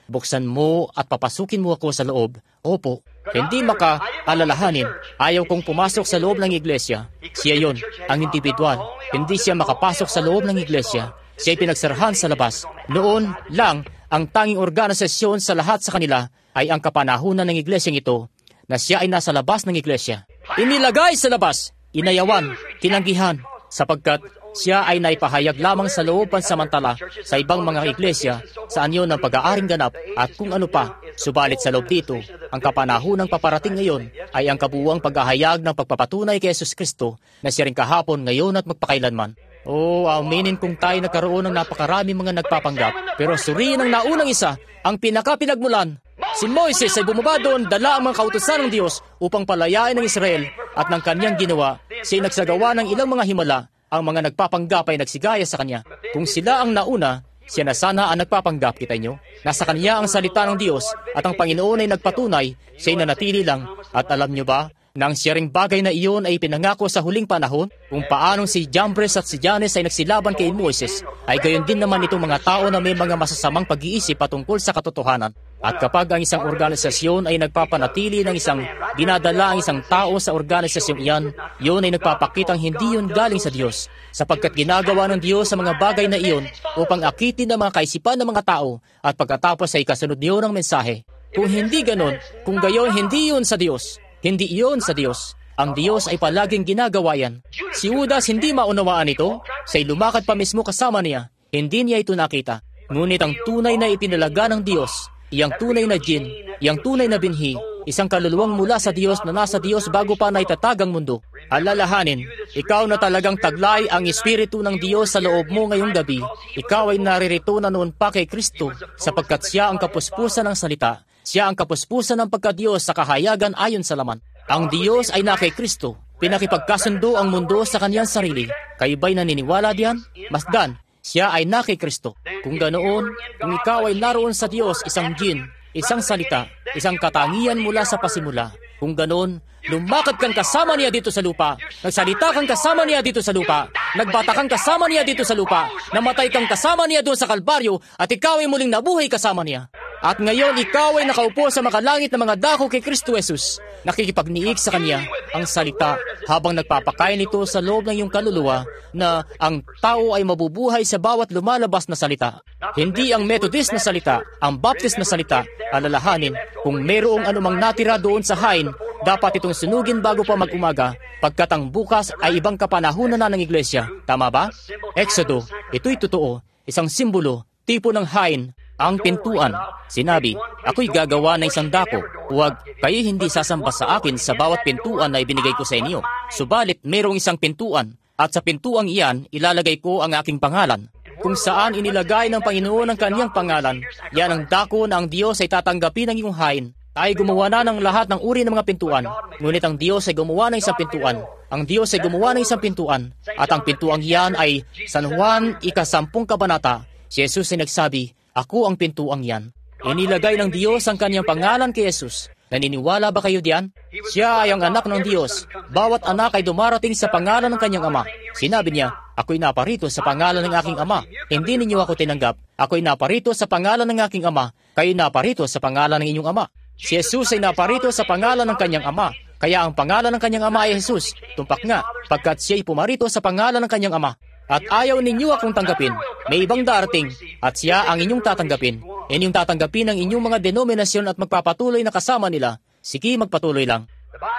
Buksan mo at papasukin mo ako sa loob. Opo. Hindi maka-alalahanin. Ayaw kong pumasok sa loob ng iglesia. Siya yon, ang individual. Hindi siya makapasok sa loob ng iglesia. Siya ay pinagsarahan sa labas. Noon lang, ang tanging organisasyon sa lahat sa kanila ay ang kapanahunan ng iglesyang ito na siya ay nasa labas ng iglesia. Inilagay sa labas, inayawan, tinanggihan, sapagkat siya ay naipahayag lamang sa loob pansamantala sa ibang mga iglesia saan yon ang pag-aaring ganap at kung ano pa. Subalit sa loob dito, ang kapanahunang paparating ngayon ay ang kabuuang paghahayag ng pagpapatunay kay Jesus Kristo na siya rin kahapon, ngayon at magpakailanman. Aminin kung tayo nagkaroon ng napakarami mga nagpapanggap. Pero suriin ang naunang isa, ang pinakapinagmulan. Si Moises ay bumaba doon, dala ang mga kautusan ng Diyos upang palayain ng Israel at ng kanyang ginawa. Siya ay nagsagawa ng ilang mga himala. Ang mga nagpapanggap ay nagsigaya sa kanya. Kung sila ang nauna, siya na sana ang nagpapanggap, kita nyo. Nasa kanya ang salita ng Diyos at ang Panginoon ay nagpatunay, siya ay nanatili lang. At alam nyo ba, nang siya ring bagay na iyon ay pinangako sa huling panahon, kung paanong si Jambres at si Janes ay nagsilaban kay Moises, ay gayon din naman itong mga tao na may mga masasamang pag-iisip patungkol sa katotohanan. At kapag ang isang organisasyon ay nagpapanatili ng isang dinadala ang isang tao sa organisasyong iyan, yun ay nagpapakitang hindi yun galing sa Diyos, sapagkat ginagawa ng Diyos sa mga bagay na iyon upang akitin ang mga kaisipan ng mga tao at pagkatapos ay kasunod niyo ng mensahe. Kung hindi ganon, kung gayon hindi yun sa Diyos, hindi iyon sa Diyos. Ang Diyos ay palaging ginagawa yan. Si Judas hindi maunawaan ito. Siya'y lumakad pa mismo kasama niya. Hindi niya ito nakita. Ngunit ang tunay na ipinalaga ng Diyos, iyang tunay na jin, iyang tunay na binhi, isang kaluluwang mula sa Diyos na nasa Diyos bago pa naitatag ang mundo. Alalahanin, ikaw na talagang taglay ang Espiritu ng Diyos sa loob mo ngayong gabi. Ikaw ay naririto na noon pa kay Kristo sapagkat siya ang kapuspusan ng salita. Siya ang kapuspusan ng pagka-Diyos sa kahayagan ayon sa laman. Ang Diyos ay na kay Kristo. Pinakipagkasundo ang mundo sa kanyang sarili. Kayo ba'y naniniwala diyan? Masdan, siya ay na kay Kristo. Kung ganoon, kung ikaw ay naroon sa Diyos, isang jin, isang salita, isang katangian mula sa pasimula. Kung ganoon, lumakad kang kasama niya dito sa lupa, nagsalita kang kasama niya dito sa lupa, nagbata kang kasama niya dito sa lupa, namatay kang kasama niya doon sa Kalbaryo, at ikaw ay muling nabuhay kasama niya. At ngayon, ikaw ay nakaupo sa makalangit na mga dako kay Kristo Jesus. Nakikipagniig sa Kanya ang salita habang nagpapakain ito sa loob ng iyong kaluluwa na ang tao ay mabubuhay sa bawat lumalabas na salita. Hindi ang Methodist na salita, ang Baptist na salita. Alalahanin, kung mayroong anumang natira doon sa hain, dapat itong sunugin bago pa mag-umaga, pagkat ang bukas ay ibang kapanahunan na ng iglesia. Tama ba? Exodo, ito'y totoo, isang simbolo, tipo ng hain. Ang pintuan, sinabi, ako'y gagawa ng isang dako. Huwag kayo hindi sasamba sa akin sa bawat pintuan na ibinigay ko sa inyo. Subalit mayroong isang pintuan, at sa pintuang iyan, ilalagay ko ang aking pangalan. Kung saan inilagay ng Panginoon ang kaniyang pangalan, yan ang dako na ang Diyos ay tatanggapin ng iyong hain. Tayo gumawa na ng lahat ng uri ng mga pintuan, ngunit ang Diyos ay gumawa ng isang pintuan. Ang Diyos ay gumawa ng isang pintuan, at ang pintuang iyan ay San Juan 10 kabanata. Si Jesus ay nagsabi, ako ang pintuang yan. Inilagay ng Diyos ang kanyang pangalan kay Jesus. Naniniwala ba kayo diyan? Siya ay ang anak ng Diyos. Bawat anak ay dumarating sa pangalan ng kanyang ama. Sinabi niya, ako'y naparito sa pangalan ng aking ama. Hindi ninyo ako tinanggap. Ako'y naparito sa pangalan ng aking ama. Kayo naparito sa pangalan ng inyong ama. Si Jesus ay naparito sa pangalan ng kanyang ama. Kaya ang pangalan ng kanyang ama ay Jesus. Tumpak nga, pagkat siya'y pumarito sa pangalan ng kanyang ama. At ayaw ninyo akong tanggapin. May ibang darating, at siya ang inyong tatanggapin. Inyong tatanggapin ang inyong mga denominasyon at magpapatuloy na kasama nila. Sige, magpatuloy lang.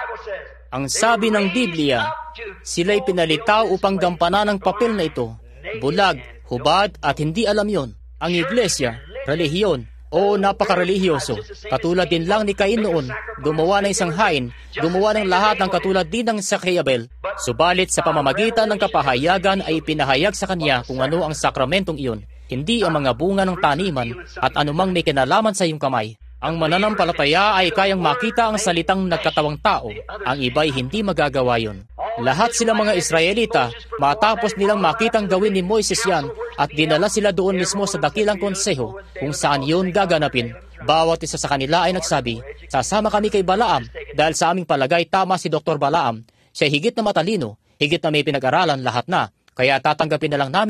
Ang sabi ng Biblia, sila'y pinalitaw upang gampanan ang papel na ito. Bulag, hubad, at hindi alam yon. Ang iglesia, relihiyon, o napakarelihiyoso. Katulad din lang ni Cain noon, gumawa ng isang hain, gumawa ng lahat ng katulad din ng sa kay Abel. Subalit sa pamamagitan ng kapahayagan ay pinahayag sa kanya kung ano ang sakramentong iyon, hindi ang mga bunga ng taniman at anumang may kinalaman sa iyong kamay. Ang mananampalataya ay kayang makita ang salitang nagkatawang tao, ang iba'y hindi magagawa yon. Lahat silang mga Israelita, matapos nilang makitang gawin ni Moises yan, at dinala sila doon mismo sa dakilang konseho kung saan yun gaganapin. Bawat isa sa kanila ay nagsabi, sasama kami kay Balaam, dahil sa aming palagay tama si Dr. Balaam. Siya higit na matalino, higit na may pinag-aralan lahat na, kaya tatanggapin na lang namin yun.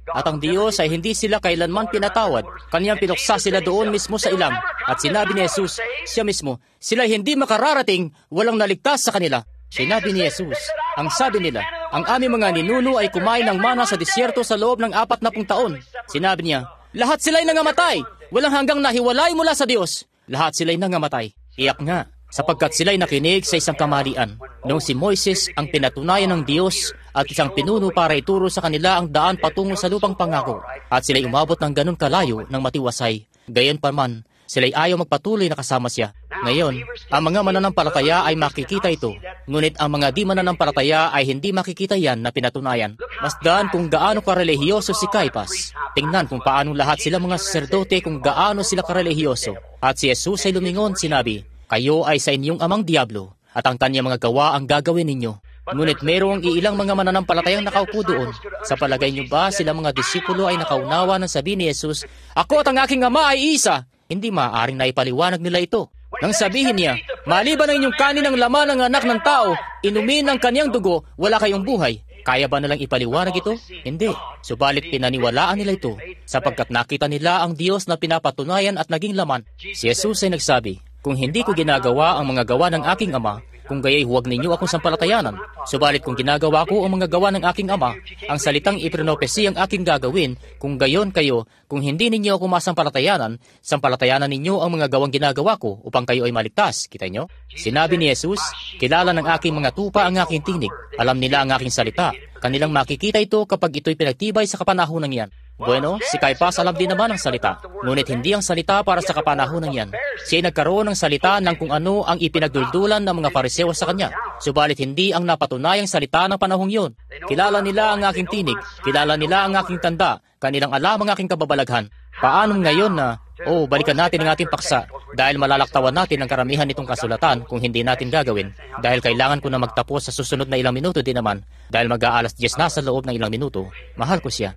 At ang Diyos ay hindi sila kailanman pinatawad. Kanyang pinuksa sila doon mismo sa ilang. At sinabi ni Jesus, siya mismo, sila hindi makararating, walang naligtas sa kanila. Sinabi ni Jesus, ang sabi nila, ang aming mga ninuno ay kumain ng mana sa disyerto sa loob ng 40 taon. Sinabi niya, lahat sila'y nangamatay, walang hanggang nahiwalay mula sa Diyos. Lahat sila'y nangamatay. Iyak nga, sapagkat sila'y nakinig sa isang kamalian. Noong si Moises ang pinatunayan ng Diyos at isang pinuno para ituro sa kanila ang daan patungo sa lupang pangako. At sila'y umabot ng ganun kalayo ng matiwasay. Gayon pa man, sila'y ayaw magpatuloy na kasama siya. Ngayon, ang mga mananampalataya ay makikita ito. Ngunit ang mga di mananampalataya ay hindi makikita yan na pinatunayan. Masdaan kung gaano karelihiyoso si Caiphas. Tingnan kung paano lahat sila mga saserdote kung gaano sila karelihiyoso. At si Jesus ay lumingon, sinabi, kayo ay sa inyong amang diablo, at ang kanyang mga gawa ang gagawin ninyo. Ngunit mayroong iilang mga mananampalatayang nakaupo doon. Sa palagay niyo ba sila mga disipulo ay nakaunawa ng sabi ni Jesus, ako at ang aking ama ay isa? Hindi maaaring naipaliwanag nila ito. Nang sabihin niya, maliban ang inyong kanin ng laman ng anak ng tao, inumin ang kanyang dugo, wala kayong buhay. Kaya ba nalang ipaliwanag ito? Hindi. Subalit pinaniwalaan nila ito, sapagkat nakita nila ang Diyos na pinapatunayan at naging laman. Si Jesus ay nagsabi, kung hindi ko ginagawa ang mga gawa ng aking ama, kung gaya'y huwag ninyo akong sampalatayanan. Subalit kung ginagawa ko ang mga gawa ng aking ama, ang salitang ipinopesi ang aking gagawin, kung gayon kayo, kung hindi ninyo ako masampalatayanan, sampalatayanan ninyo ang mga gawang ginagawa ko upang kayo ay maligtas. Kita nyo? Sinabi ni Jesus, kilala ng aking mga tupa ang aking tinig, alam nila ang aking salita. Kanilang makikita ito kapag ito'y pinagtibay sa kapanahunan yan. Bueno, si Caiphas alam din naman ang salita, ngunit hindi ang salita para sa kapanahunan yan. Siya ay nagkaroon ng salita ng kung ano ang ipinagduldulan ng mga Pariseo sa kanya, subalit hindi ang napatunayang salita ng panahong yun. Kilala nila ang aking tinig, kilala nila ang aking tanda, kanilang alam ang aking kababalaghan. Paano ngayon na, balikan natin ang ating paksa, dahil malalaktawan natin ang karamihan nitong kasulatan kung hindi natin gagawin, dahil kailangan ko na magtapos sa susunod na ilang minuto din naman, dahil mag-aalas 10 na sa loob ng ilang minuto. Mahal ko siya.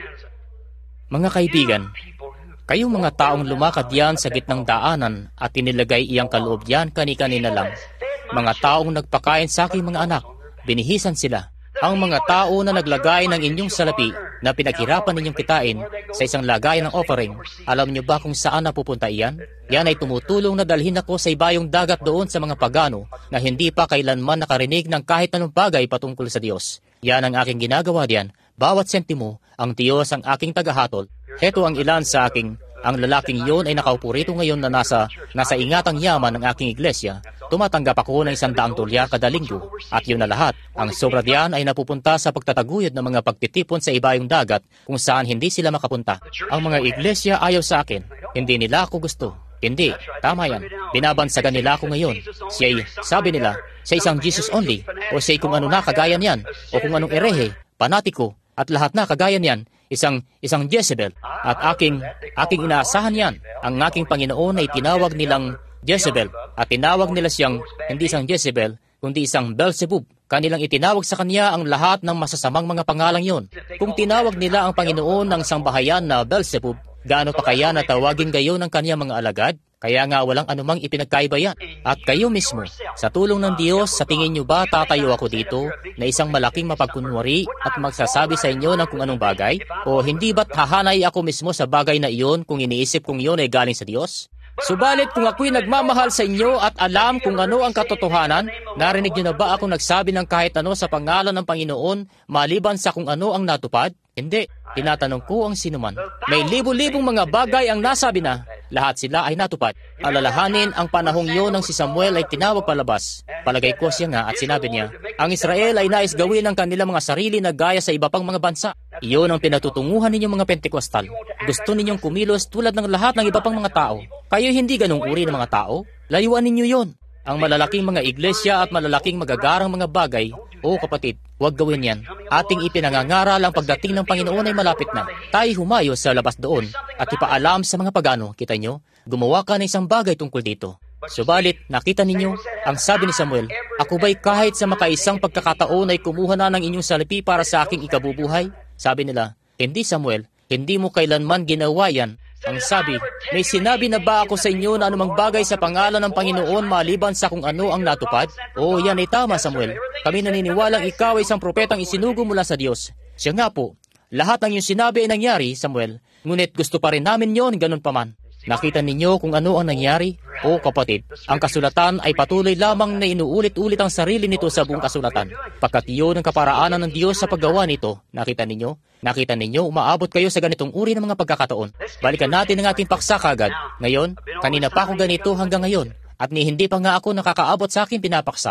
Mga kaibigan, kayong mga taong lumakad yan sa gitnang daanan at inilagay iyang kaloob yan kani-kanina lang. Mga taong nagpakain sa aking mga anak, binihisan sila. Ang mga tao na naglagay ng inyong salapi na pinaghirapan ninyong kitain sa isang lagayan ng offering, alam niyo ba kung saan napupunta iyan? Yan ay tumutulong na dalhin ako sa ibayong dagat doon sa mga pagano na hindi pa kailanman nakarinig ng kahit anong bagay patungkol sa Diyos. Yan ang aking ginagawa diyan. Bawat sentimo, ang Diyos ang aking tagahatol. Heto ang ilan sa aking, ang lalaking yon ay nakaupo rito ngayon na nasa ingatang yaman ng aking iglesia. Tumatanggap ako ng 100 dolyar kada linggo. At yun na lahat, ang sobra diyan ay napupunta sa pagtataguyod ng mga pagtitipon sa ibayong dagat kung saan hindi sila makapunta. Ang mga iglesia ayaw sa akin. Hindi nila ako gusto. Hindi, tama yan. Binabansagan nila ako ngayon. Sabi nila, siya isang Jesus only, o siya kung ano na kagaya niyan, o kung anong erehe, panatiko, at lahat na kagaya niyan, isang Jezebel. At aking inaasahan yan. Ang aking Panginoon ay tinawag nilang Jezebel, at tinawag nila siyang hindi isang Jezebel, kundi isang Beelzebub. Kanilang itinawag sa kanya ang lahat ng masasamang mga pangalang yon. Kung tinawag nila ang Panginoon ng sangbahayan na Beelzebub, gaano pa kaya natawagin gayon ng kanyang mga alagad? Kaya nga walang anumang ipinagkaiba yan. At kayo mismo, sa tulong ng Diyos, sa tingin nyo ba tatayo ako dito na isang malaking mapagkunwari at magsasabi sa inyo ng kung anong bagay? O hindi ba't hahanay ako mismo sa bagay na iyon kung iniisip kong iyon ay galing sa Diyos? Subalit kung ako'y nagmamahal sa inyo at alam kung ano ang katotohanan, narinig nyo na ba ako nagsabi ng kahit ano sa pangalan ng Panginoon maliban sa kung ano ang natupad? Hindi. Tinatanong ko ang sinuman. May libo-libong mga bagay ang nasabi na, lahat sila ay natupad. Alalahanin ang panahong yon ng si Samuel ay tinawag palabas. Palagay ko siya nga at sinabi niya, ang Israel ay nais gawin ang kanilang mga sarili na gaya sa iba pang mga bansa. Iyon ang pinatutunguhan ninyong mga Pentekostal. Gusto ninyong kumilos tulad ng lahat ng iba pang mga tao. Kayo hindi ganong uri ng mga tao. Layuan ninyo yon. Ang malalaking mga iglesia at malalaking magagarang mga bagay, kapatid, huwag gawin yan. Ating ipinangangaral ang pagdating ng Panginoon ay malapit na. Tayo humayo sa labas doon at ipaalam sa mga pagano, kita nyo, gumawa ka ng isang bagay tungkol dito. Subalit, nakita ninyo, ang sabi ni Samuel, ako ba'y kahit sa makaisang pagkakataon ay kumuha na ng inyong salapi para sa aking ikabubuhay? Sabi nila, hindi Samuel, hindi mo kailanman ginawa yan. Ang sabi, may sinabi na ba ako sa inyo na anumang bagay sa pangalan ng Panginoon maliban sa kung ano ang natupad? Yan ay tama, Samuel. Kami naniniwalang ikaw ay isang propetang isinugo mula sa Diyos. Siya nga po, Lahat ng iyong sinabi ay nangyari, Samuel, ngunit gusto pa rin namin yon ganun pa man. Nakita ninyo kung ano ang nangyari? O kapatid, ang kasulatan ay patuloy lamang na inuulit-ulit ang sarili nito sa buong kasulatan. Pagkat iyon ang kaparaanan ng Diyos sa paggawa nito. Nakita ninyo? Nakita ninyo, umaabot kayo sa ganitong uri ng mga pagkakataon. Balikan natin ang ating paksa kagad. Ngayon, kanina pa ako ganito hanggang ngayon. At ni hindi pa nga ako nakakaabot sa aking pinapaksa.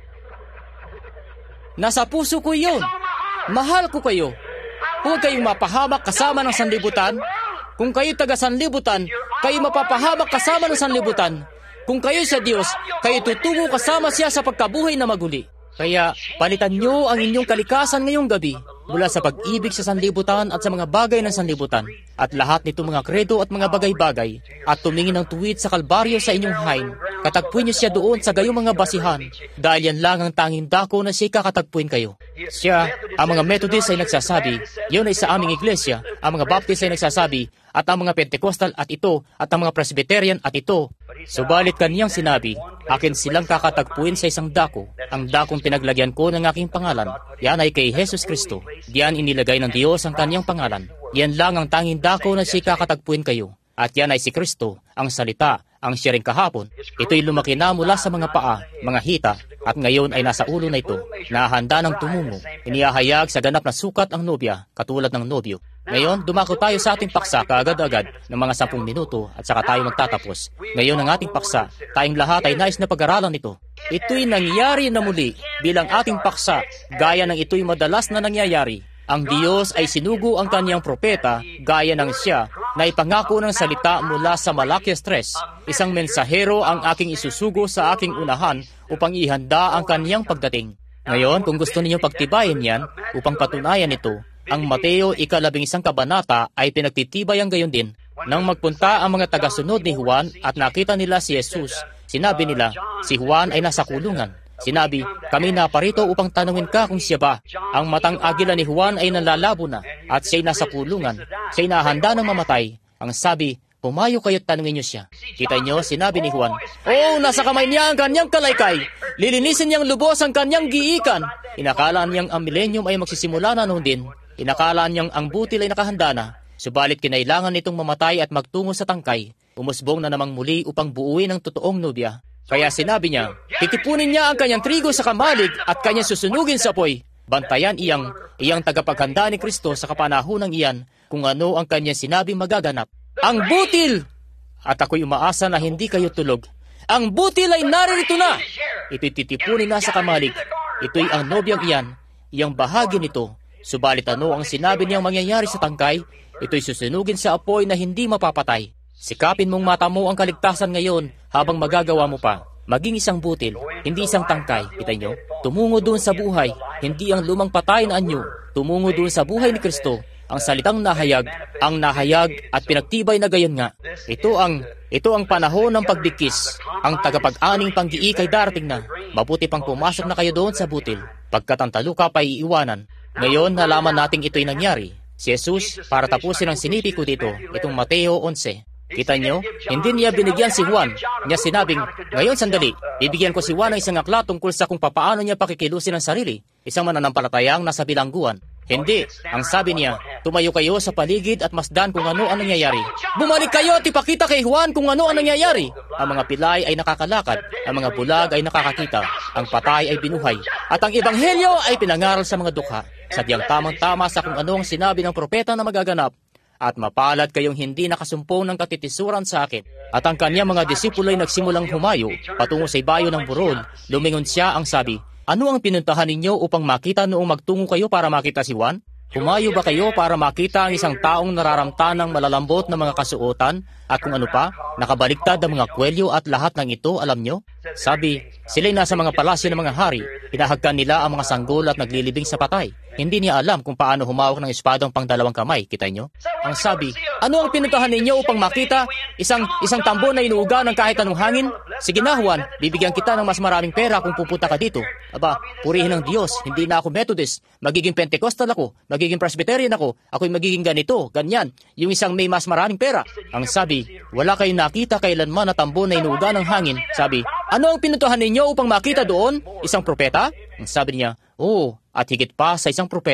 Nasa puso ko iyon. Mahal ko kayo. Huwag kayong mapahamak kasama ng sanlibutan. Kung kayo taga sanlibutan, kayo mapapahamak kasama ng sanlibutan. Kung kayo sa Diyos, kayo tutungo kasama siya sa pagkabuhay na maguli. Kaya palitan niyo ang inyong kalikasan ngayong gabi mula sa pag-ibig sa sanlibutan at sa mga bagay ng sanlibutan at lahat nito mga kredo at mga bagay-bagay at tumingin ng tuwid sa kalbaryo sa inyong hain. Katagpuin niyo siya doon sa gayong mga basihan dahil yan lang ang tanging dako na siya kakatagpuin kayo. Siya, ang mga Methodist ay nagsasabi, yun ay sa aming iglesia, ang mga Baptist ay nagsasabi, at ang mga Pentecostal at ito, at ang mga Presbyterian at ito. Subalit kaniyang sinabi, akin silang kakatagpuin sa isang dako, ang dakong pinaglagyan ko ng aking pangalan. Yan ay kay Jesus Kristo. Diyan inilagay ng Diyos ang kaniyang pangalan. Yan lang ang tanging dako na siya kakatagpuin kayo. At yan ay si Kristo, ang salita, ang siya rin kahapon. Ito'y lumaki na mula sa mga paa, mga hita, at ngayon ay nasa ulo na ito, nahahanda ng tumungo. Inihahayag sa ganap na sukat ang nobya, katulad ng nobyo. Ngayon, dumako tayo sa ating paksa kaagad-agad ng mga 10 minuto at saka tayo magtatapos. Ngayon ang ating paksa, tayong lahat ay nais na pag-aralan ito. Ito'y nangyari na muli bilang ating paksa, gaya ng ito'y madalas na nangyayari. Ang Diyos ay sinugo ang kaniyang propeta, gaya ng siya, na ipangako ng salita mula sa Malakias 3. Isang mensahero ang aking isusugo sa aking unahan upang ihanda ang kaniyang pagdating. Ngayon, kung gusto ninyong pagtibayin yan, upang patunayan ito, ang Mateo 11 kabanata ay pinagtitibay ang gayon din. Nang magpunta ang mga tagasunod ni Juan at nakita nila si Jesus, sinabi nila, si Juan ay nasa kulungan. Sinabi, kami naparito upang tanungin ka kung siya ba. Ang matang agila ni Juan ay nalalabo na at siya'y nasa kulungan. Siya'y nahanda ng mamatay. Ang sabi, pumayo kayo't tanungin niyo siya. Kita niyo, sinabi ni Juan, oh, nasa kamay niya ang kanyang kalaykay. Lilinisin niyang lubos ang kanyang giikan. Inakala niyang ang milenyum ay magsisimula na noon din. Inakala niyang ang butil ay nakahanda na. Subalit kinailangan nitong mamatay at magtungo sa tangkay. Umusbong na namang muli upang buuin ang totoong nobya. Kaya sinabi niya, titipunin niya ang kanyang trigo sa kamalig at kanyang susunugin sa apoy. Bantayan iyang tagapaghanda ni Kristo sa kapanahonang iyan kung ano ang kanyang sinabing magaganap. Ang butil! At ako'y umaasa na hindi kayo tulog. Ang butil ay naririto na! Ito'y titipunin na sa kamalig. Ito'y ang nobyang iyan, iyang bahagi nito. Subalit ano ang sinabi niyang mangyayari sa tangkay? Ito'y susunugin sa apoy na hindi mapapatay. Sikapin mong mata mo ang kaligtasan ngayon habang magagawa mo pa. Maging isang butil, hindi isang tangkay. Kita nyo? Tumungo doon sa buhay, hindi ang lumang patay na anyo. Tumungo doon sa buhay ni Kristo, ang salitang nahayag, ang nahayag at pinagtibay na gayon nga. Ito ang panahon ng pagbigkis. Ang tagapag-aning panggiik ay darating na. Mabuti pang pumasok na kayo doon sa butil, pagkat ang taluka pa iiwanan. Ngayon, nalaman nating ito'y nangyari. Si Jesus, para tapusin ang sinipi ko dito, itong Mateo 11. Kita nyo, hindi niya binigyan si Juan. Niya sinabing, ngayon sandali, bibigyan ko si Juan ng isang aklat tungkol sa kung papaano niya pakikilusin ang sarili. Isang mananampalatayang nasa bilangguan. Hindi. Ang sabi niya, tumayo kayo sa paligid at masdan kung ano ang nangyayari. Bumalik kayo at ipakita kay Juan kung ano ang nangyayari. Ang mga pilay ay nakakalakad, ang mga bulag ay nakakakita, ang patay ay binuhay, at ang ebanghelyo ay pinangaral sa mga dukha. Sadyang tamang-tama sa kung ano ang sinabi ng propeta na magaganap. At mapalad kayong hindi nakasumpong ng katitisuran sa akin. At ang kanyang mga disipulo ay nagsimulang humayo patungo sa ibayo ng burol. Lumingon siya ang sabi, ano ang pinuntahan ninyo upang makita noong magtungo kayo para makita si Juan? Humayo ba kayo para makita ang isang taong nararamtan ng malalambot na mga kasuotan at kung ano pa, nakabaliktad ang mga kwelyo at lahat ng ito, alam nyo? Sabi, sila'y nasa mga palasyo ng mga hari, hinahagkan nila ang mga sanggol at naglilibing sa patay. Hindi niya alam kung paano humawak ng espadang pang 2 kamay, kita nyo? Ang sabi, ano ang pinuntahan ninyo upang makita? Isang tambo na inuuga ng kahit anong hangin? Sige na Juan, bibigyan kita ng mas maraming pera kung pupunta ka dito. Aba, purihin ng Diyos, hindi na ako Methodist, magiging Pentecostal ako, magiging Presbyterian ako, ako'y magiging ganito, ganyan, yung isang may mas maraming pera. Ang sabi, wala kayong nakita kailanman na tambo na inuuga ng hangin. Sabi, ano ang pinuntahan ninyo upang makita doon? Isang propeta? Ang sabi niya, oo, at higit pa sa isang propeta.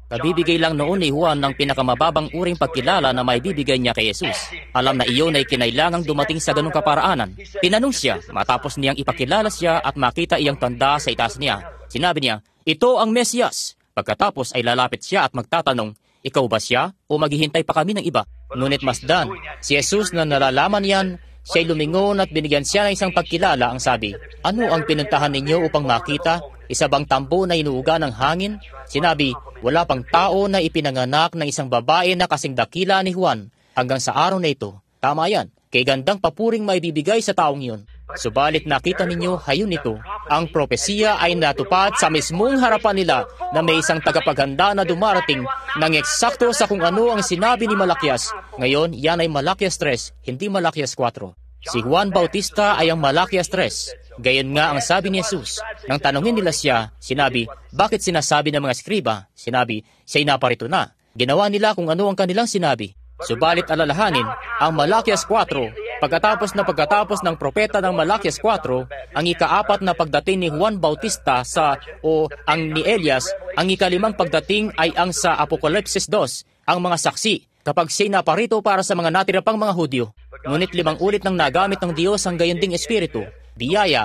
Kabibigay lang noon ni Juan ng pinakamababang uring pagkilala na may bibigay niya kay Jesus. Alam na iyon ay kinailangang dumating sa ganung kaparaanan. Tinanong siya matapos niyang ipakilala siya at makita iyang tanda sa itaas niya. Sinabi niya, "Ito ang Mesiyas." Pagkatapos ay lalapit siya at magtatanong, "Ikaw ba siya o maghihintay pa kami ng iba?" Ngunit masdan, si Jesus na nalalaman yan, siya'y lumingon at binigyan siya ng isang pagkilala. Ang sabi, "Ano ang pinuntahan ninyo upang makita? Isa bang tambo na inuuga ng hangin?" Sinabi, "Wala pang tao na ipinanganak ng isang babae na kasing dakila ni Juan hanggang sa araw na ito." Tama yan, kay gandang papuring may bibigay sa taong yun. Subalit nakita ninyo, hayon ito, ang propesiya ay natupad sa mismong harapan nila na may isang tagapaghanda na dumarating ng eksakto sa kung ano ang sinabi ni Malakias. Ngayon, yan ay Malakias 3, hindi Malakias 4. Si Juan Bautista ay ang Malakias 3. Gayon nga ang sabi ni Jesus. Nang tanungin nila siya, sinabi, "Bakit sinasabi ng mga skriba?" Sinabi, "Siya'y naparito na." Ginawa nila kung ano ang kanilang sinabi. Subalit alalahanin, ang Malakias 4, pagkatapos ng propeta ng Malakias 4, ang ikaapat na pagdating ni Juan Bautista ang ni Elias, ang ikalimang pagdating ay ang sa Apokalipsis 2, ang mga saksi, kapag siya'y naparito para sa mga natira pang mga Hudyo. Ngunit 5 ulit nang nagamit ng Diyos ang gayon ding Espiritu, biyaya,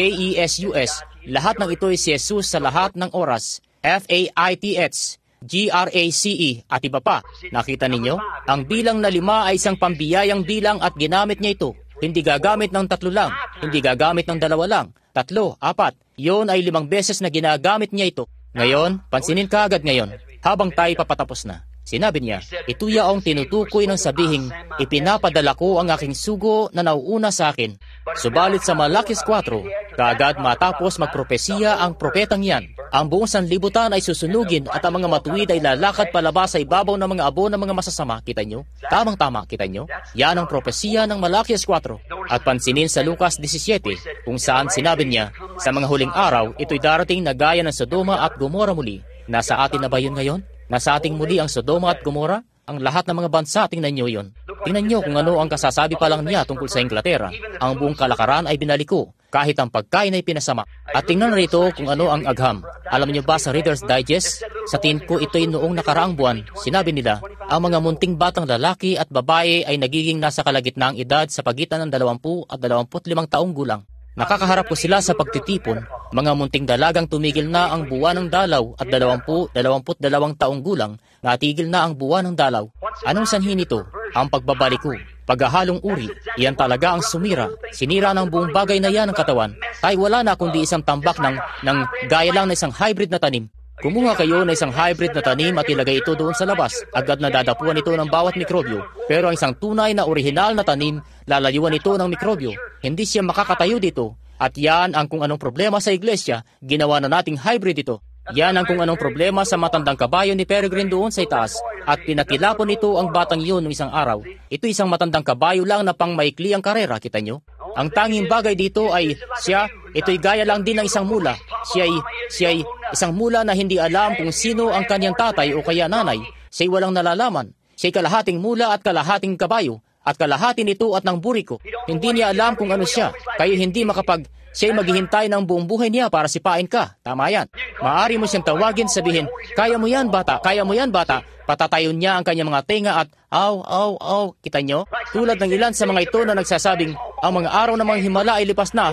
Jesus, lahat ng ito ay si Jesus sa lahat ng oras, FAITH, GRACE at iba pa. Nakita ninyo? Ang bilang na 5 ay isang pambiyayang bilang at ginamit niya ito. Hindi gagamit ng 3 lang, hindi gagamit ng 2 lang, 3, 4. Yun ay 5 beses na ginagamit niya ito. Ngayon, pansinin ka agad ngayon, habang tayo papatapos na. Sinabi niya, "Ito yaong tinutukoy ng sabihing, ipinapadala ko ang aking sugo na nauuna sa akin." Subalit sa Malakias 4, kaagad matapos magpropesiya ang propetang yan, ang buong sanlibutan ay susunugin at ang mga matuwid ay lalakad palabas sa ibabaw ng mga abo ng mga masasama. Kita nyo? Tamang-tama, kita nyo? Yan ang propesiya ng Malakias 4. At pansinin sa Lucas 17, kung saan sinabi niya, sa mga huling araw, ito'y darating na gaya ng Sodoma at Gomora muli. Nasa atin na ba yun ngayon? Nasa ating muli ang Sodoma at Gomora? Ang lahat ng mga bansa, tingnan nyo yun. Tingnan nyo kung ano ang kasasabi pa lang niya tungkol sa Inglaterra. Ang buong kalakaran ay binaliko, kahit ang pagkain ay pinasama. At tingnan rito kung ano ang agham. Alam niyo ba sa Reader's Digest? Sa tingin ko ito'y noong nakaraang buwan, sinabi nila, ang mga munting batang lalaki at babae ay nagiging nasa kalagitnaang edad sa pagitan ng 20 at 25 taong gulang. Nakakaharap ko sila sa pagtitipon, mga munting dalagang tumigil na ang buwan ng dalaw at 20-22 taong gulang, natigil na ang buwan ng dalaw. Anong sanhi nito? Ang pagbabaliko, paghahalong uri, iyan talaga ang sumira. Sinira ng buong bagay na yan ng katawan. Ay wala na kundi isang tambak ng gaya lang na isang hybrid na tanim. Kumuha kayo na isang hybrid na tanim at ilagay ito doon sa labas. Agad na dadapuan ito ng bawat mikrobyo. Pero ang isang tunay na orihinal na tanim, lalayuan ito ng mikrobyo. Hindi siya makakatayo dito. At yan ang kung anong problema sa iglesia, ginawa na nating hybrid ito. Yan ang kung anong problema sa matandang kabayo ni Peregrine doon sa itaas. At pinakilapon nito ang batang yun ng isang araw. Ito isang matandang kabayo lang na pang maikli ang karera, kita nyo? Ang tanging bagay dito ay ito'y gaya lang din ng isang mula. Siya'y isang mula na hindi alam kung sino ang kanyang tatay o kaya nanay. Siya'y walang nalalaman. Siya'y kalahating mula at kalahating kabayo. At kalahati nito at ng buriko. Hindi niya alam kung ano siya. Kaya hindi siya'y maghihintay ng buong buhay niya para sipain ka. Tama yan. Maaari mo siyang tawagin, sabihin, "Kaya mo yan, bata. Kaya mo yan, bata." Patatayon niya ang kanyang mga tenga at, "Aw. Kita nyo? Tulad ng ilan sa mga ito na nagsasabing, ang mga araw ng mga himala ay lipas na.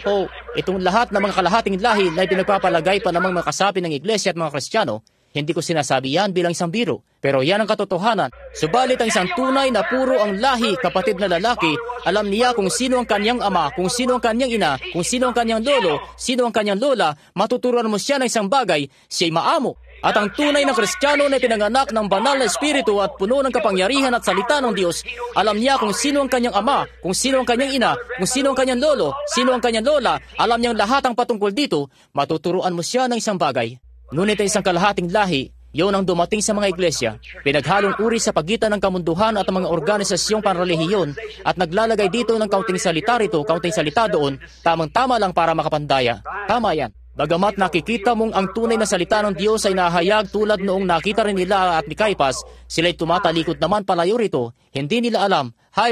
Itong lahat ng mga kalahating lahi na pinagpapalagay pa namang mga kasapi ng iglesia at mga Kristiyano, hindi ko sinasabi yan bilang isang biro, pero yan ang katotohanan. Subalit ang isang tunay na puro ang lahi, kapatid na lalaki, alam niya kung sino ang kanyang ama, kung sino ang kanyang ina, kung sino ang kanyang lolo, sino ang kanyang lola, matuturuan mo siya ng isang bagay, siya'y maamo. At ang tunay na Kristiyano na pinanganak ng banal na espiritu at puno ng kapangyarihan at salita ng Diyos, alam niya kung sino ang kanyang ama, kung sino ang kanyang ina, kung sino ang kanyang lolo, sino ang kanyang lola, alam niyang lahat ang patungkol dito, matuturuan mo siya ng isang bagay. Ngunit ang isang kalahating lahi, yun ang dumating sa mga iglesia, pinaghalong uri sa pagitan ng kamunduhan at ang mga organisasyong panrelihiyon at naglalagay dito ng kaunting salita rito, kaunting salita doon, tamang-tama lang para makapandaya. Tama yan. Bagamat nakikita mong ang tunay na salita ng Diyos ay nahayag tulad noong nakita rin nila at ni Caiphas, sila'y tumatalikod naman palayo rito, hindi nila alam, hybrid.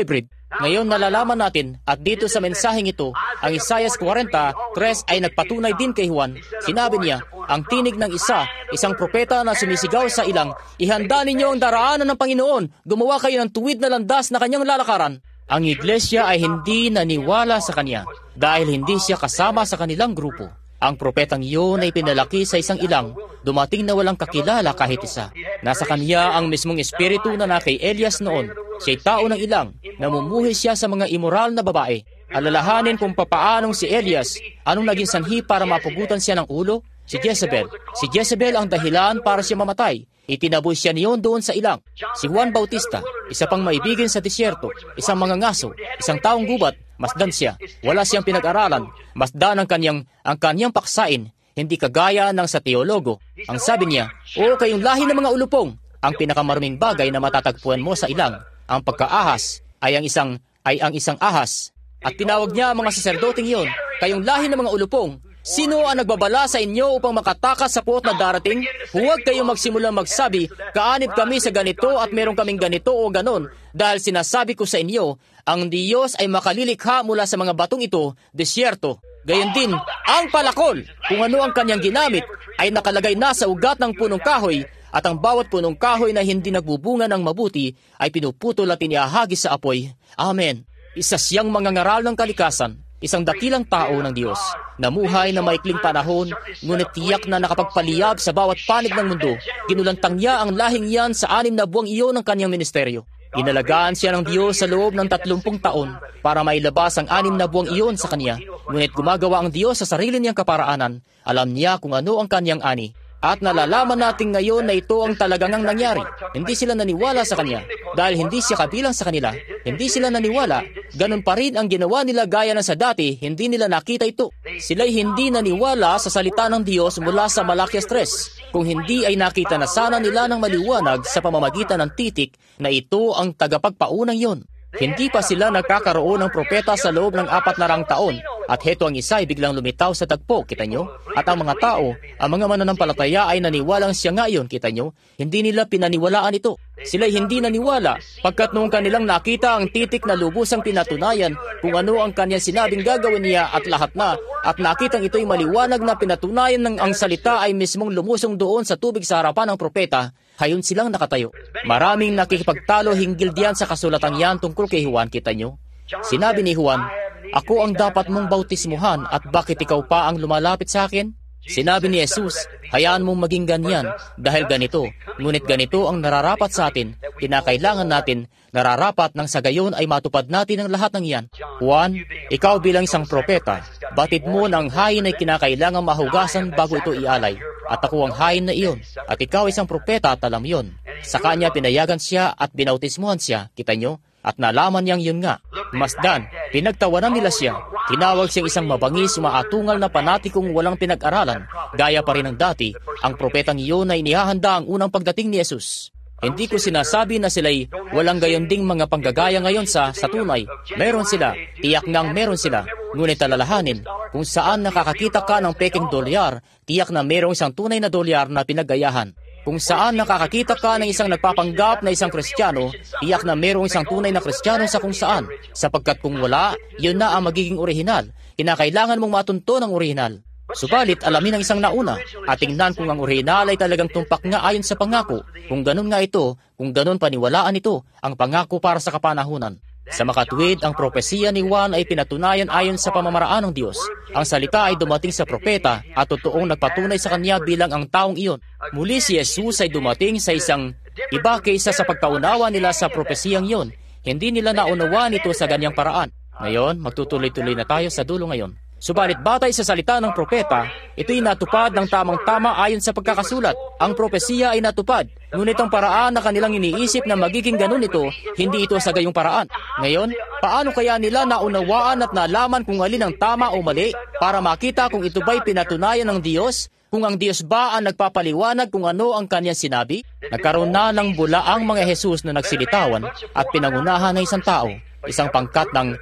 Ngayon nalalaman natin at dito sa mensaheng ito, ang Isaiah 40:3 ay nagpatunay din kay Juan. Sinabi niya, ang tinig ng isang propeta na sumisigaw sa ilang, ihanda ninyo ang daraanan ng Panginoon, gumawa kayo ng tuwid na landas na kanyang lalakaran. Ang iglesia ay hindi naniwala sa kanya dahil hindi siya kasama sa kanilang grupo. Ang propetang iyon ay pinalaki sa isang ilang, dumating na walang kakilala kahit isa. Nasa kanya ang mismong espiritu na kay Elias noon. Siya'y tao ng ilang, namumuhi siya sa mga immoral na babae. Alalahanin kung papaanong si Elias, anong naging sanhi para mapugutan siya ng ulo? Si Jezebel. Si Jezebel ang dahilan para siya mamatay. Itinaboy siya niyon doon sa ilang. Si Juan Bautista, isa pang maibigin sa disyerto, isang mangangaso, isang taong gubat, masdan siya. Wala siyang pinag-aralan. Masdan ang kanyang paksain, hindi kagaya ng sa teologo. Ang sabi niya, o kayong lahi ng mga ulupong, ang pinakamaruming bagay na matatagpuan mo sa ilang, ang pagkaahas ay ang isang ahas. At tinawag niya ang mga saserdoting iyon, kayong lahi ng mga ulupong, sino ang nagbabala sa inyo upang makatakas sa puot na darating? Huwag kayong magsimulang magsabi, kaanib kami sa ganito at meron kaming ganito o ganon. Dahil sinasabi ko sa inyo, ang Diyos ay makalilikha mula sa mga batong ito, disyerto. Gayon din, ang palakol, kung ano ang kanyang ginamit, ay nakalagay na sa ugat ng punong kahoy, at ang bawat punong kahoy na hindi nagbubunga ng mabuti ay pinuputol at inihahagis sa apoy. Amen. Isa siyang mangangaral ng kalikasan. Isang dakilang tao ng Diyos, namuhay na maikling panahon, ngunit tiyak na nakapagpaliyab sa bawat panig ng mundo. Ginulantang niya ang lahing yan sa 6 na buwang iyon ng kanyang ministeryo. Inalagaan siya ng Diyos sa loob ng 30 taon para mailabas ang 6 na buwang iyon sa kanya. Ngunit gumagawa ang Diyos sa sarili niyang kaparaanan. Alam niya kung ano ang kanyang ani. At nalalaman natin ngayon na ito ang talagang nangyari. Hindi sila naniwala sa kanya dahil hindi siya kabilang sa kanila. Hindi sila naniwala. Ganun pa rin ang ginawa nila gaya ng sa dati, hindi nila nakita ito. Sila'y hindi naniwala sa salita ng Diyos mula sa Malakias 3. Kung hindi ay nakita na sana nila ng maliwanag sa pamamagitan ng titik na ito ang tagapagpaunang yon. Hindi pa sila nagkakaroon ng propeta sa loob ng 400 taon. At heto ang isa ay biglang lumitaw sa tagpo, kita nyo? At ang mga tao, ang mga mananampalataya ay naniwalang siya nga iyon, kita nyo? Hindi nila pinaniwalaan ito. Sila'y hindi naniwala, pagkat noong kanilang nakita ang titik na lubusang pinatunayan kung ano ang kanyang sinabing gagawin niya at lahat na, at nakitang ito'y maliwanag na pinatunayan ng ang salita ay mismong lumusong doon sa tubig sa harapan ng propeta, hayon silang nakatayo. Maraming nakikipagtalo hinggil diyan sa kasulatang yan tungkol kay Juan, kita nyo? Sinabi ni Juan, ako ang dapat mong bautismuhan at bakit ikaw pa ang lumalapit sa akin? Sinabi ni Jesus, hayaan mong maging ganyan dahil ganito. Ngunit ganito ang nararapat sa atin. Kinakailangan natin, nararapat nang sa gayon ay matupad natin ang lahat ng iyan. Juan, ikaw bilang isang propeta, batid mo na ang hayin ay kinakailangan mahugasan bago ito ialay. At ako ang hayin na iyon. At ikaw isang propeta at alam yun. Sa kanya pinayagan siya at binautismuhan siya. Kita nyo? At nalaman niyang yun nga. Masdan, pinagtawanan nila siya. Tinawag siyang isang mabangis, maatungal na panatikong walang pinag-aralan. Gaya pa rin ng dati, ang propetang iyon ay inihahanda ang unang pagdating ni Jesus. Hindi ko sinasabi na sila'y walang gayon ding mga panggagaya ngayon sa tunay. Meron sila, tiyak ngang meron sila. Ngunit alalahanin, kung saan nakakakita ka ng peking dolyar, tiyak na merong isang tunay na dolyar na pinaggayahan. Kung saan nakakakita ka ng isang nagpapanggap na isang Kristiyano, tiyak na merong isang tunay na Kristiyano sa kung saan. Sapagkat kung wala, yun na ang magiging orihinal. Kinakailangan mong matunto ng orihinal. Subalit, alamin ang isang nauna at tingnan kung ang orihinal ay talagang tumpak nga ayon sa pangako. Kung ganun nga ito, kung ganun paniwalaan ito, ang pangako para sa kapanahunan. Sa makatuwid, ang propesiya ni Juan ay pinatunayan ayon sa pamamaraan ng Diyos. Ang salita ay dumating sa propeta at totoong nagpatunay sa kanya bilang ang taong iyon. Muli si Jesus ay dumating sa isang iba kaysa sa pagkaunawa nila sa propesiyang iyon. Hindi nila naunawaan ito sa ganyang paraan. Ngayon, magtutuloy-tuloy na tayo sa dulo ngayon. Subalit batay sa salita ng propeta, ito'y natupad ng tamang-tama ayon sa pagkakasulat. Ang propesiya ay natupad, ngunit ang paraan na kanilang iniisip na magiging ganun ito, hindi ito sa gayong paraan. Ngayon, paano kaya nila naunawaan at nalaman kung alin ang tama o mali para makita kung ito ba'y pinatunayan ng Diyos? Kung ang Diyos ba ang nagpapaliwanag kung ano ang kanyang sinabi? Nagkaroon na ng bulaang mga Jesus na nagsilitawan at pinangunahan ng isang tao, isang pangkat ng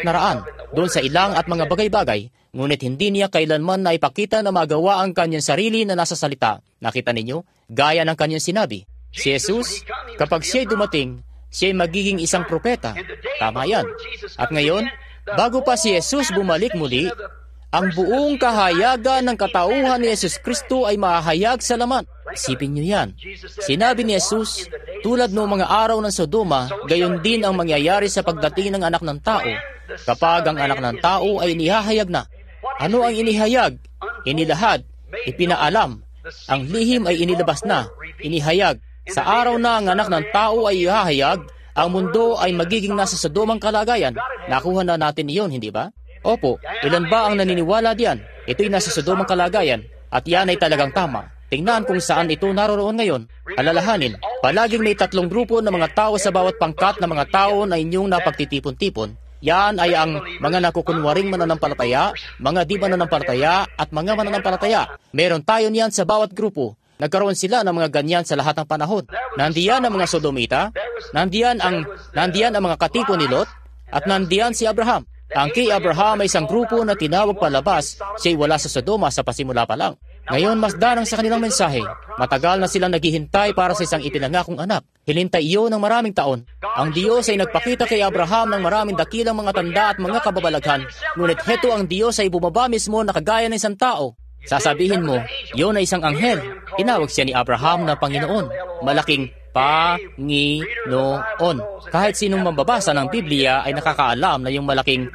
400 doon sa ilang at mga bagay-bagay, ngunit hindi niya kailanman na ipakita na magawa ang kanyang sarili na nasa salita. Nakita ninyo? Gaya ng kanyang sinabi. Si Jesus, kapag siya'y dumating, siya'y magiging isang propeta. Tama yan. At ngayon, bago pa si Jesus bumalik muli, ang buong kahayagan ng katauhan ni Jesus Kristo ay mahahayag sa laman. Isipin niyo yan. Sinabi ni Jesus, tulad noong mga araw ng Sodoma, gayon din ang mangyayari sa pagdating ng anak ng tao, kapag ang anak ng tao ay inihahayag na. Ano ang inihayag? Inilahad, ipinaalam. Ang lihim ay inilabas na, inihayag. Sa araw na ang anak ng tao ay ihahayag, ang mundo ay magiging nasa Sodomang kalagayan. Nakuha na natin iyon, hindi ba? Opo, ilan ba ang naniniwala diyan? Ito'y nasa Sodomang kalagayan, at yan ay talagang tama. Tingnan kung saan ito naroroon ngayon. Alalahanin, palaging may 3 grupo ng mga tao sa bawat pangkat ng mga tao na inyong napagtitipon-tipon. Yan ay ang mga nakukunwaring mananampalataya, mga di mananampalataya, at mga mananampalataya. Meron tayo niyan sa bawat grupo. Nagkaroon sila ng mga ganyan sa lahat ng panahon. Nandiyan ang mga Sodomita, nandiyan ang mga katipo ni Lot, at nandiyan si Abraham. Ang kay Abraham ay isang grupo na tinawag palabas, siya'y wala sa Sodoma sa pasimula pa lang. Ngayon, mas darang sa kanilang mensahe. Matagal na silang naghihintay para sa isang ipinangakong anak. Hinintay iyon ng maraming taon. Ang Diyos ay nagpakita kay Abraham ng maraming dakilang mga tanda at mga kababalaghan. Ngunit heto ang Diyos ay bumaba mismo na kagaya ng isang tao. Sasabihin mo, yun ay isang anghel. Tinawag siya ni Abraham na Panginoon. Malaking Panginoon. Kahit sinong mambabasa ng Biblia ay nakakaalam na yung malaking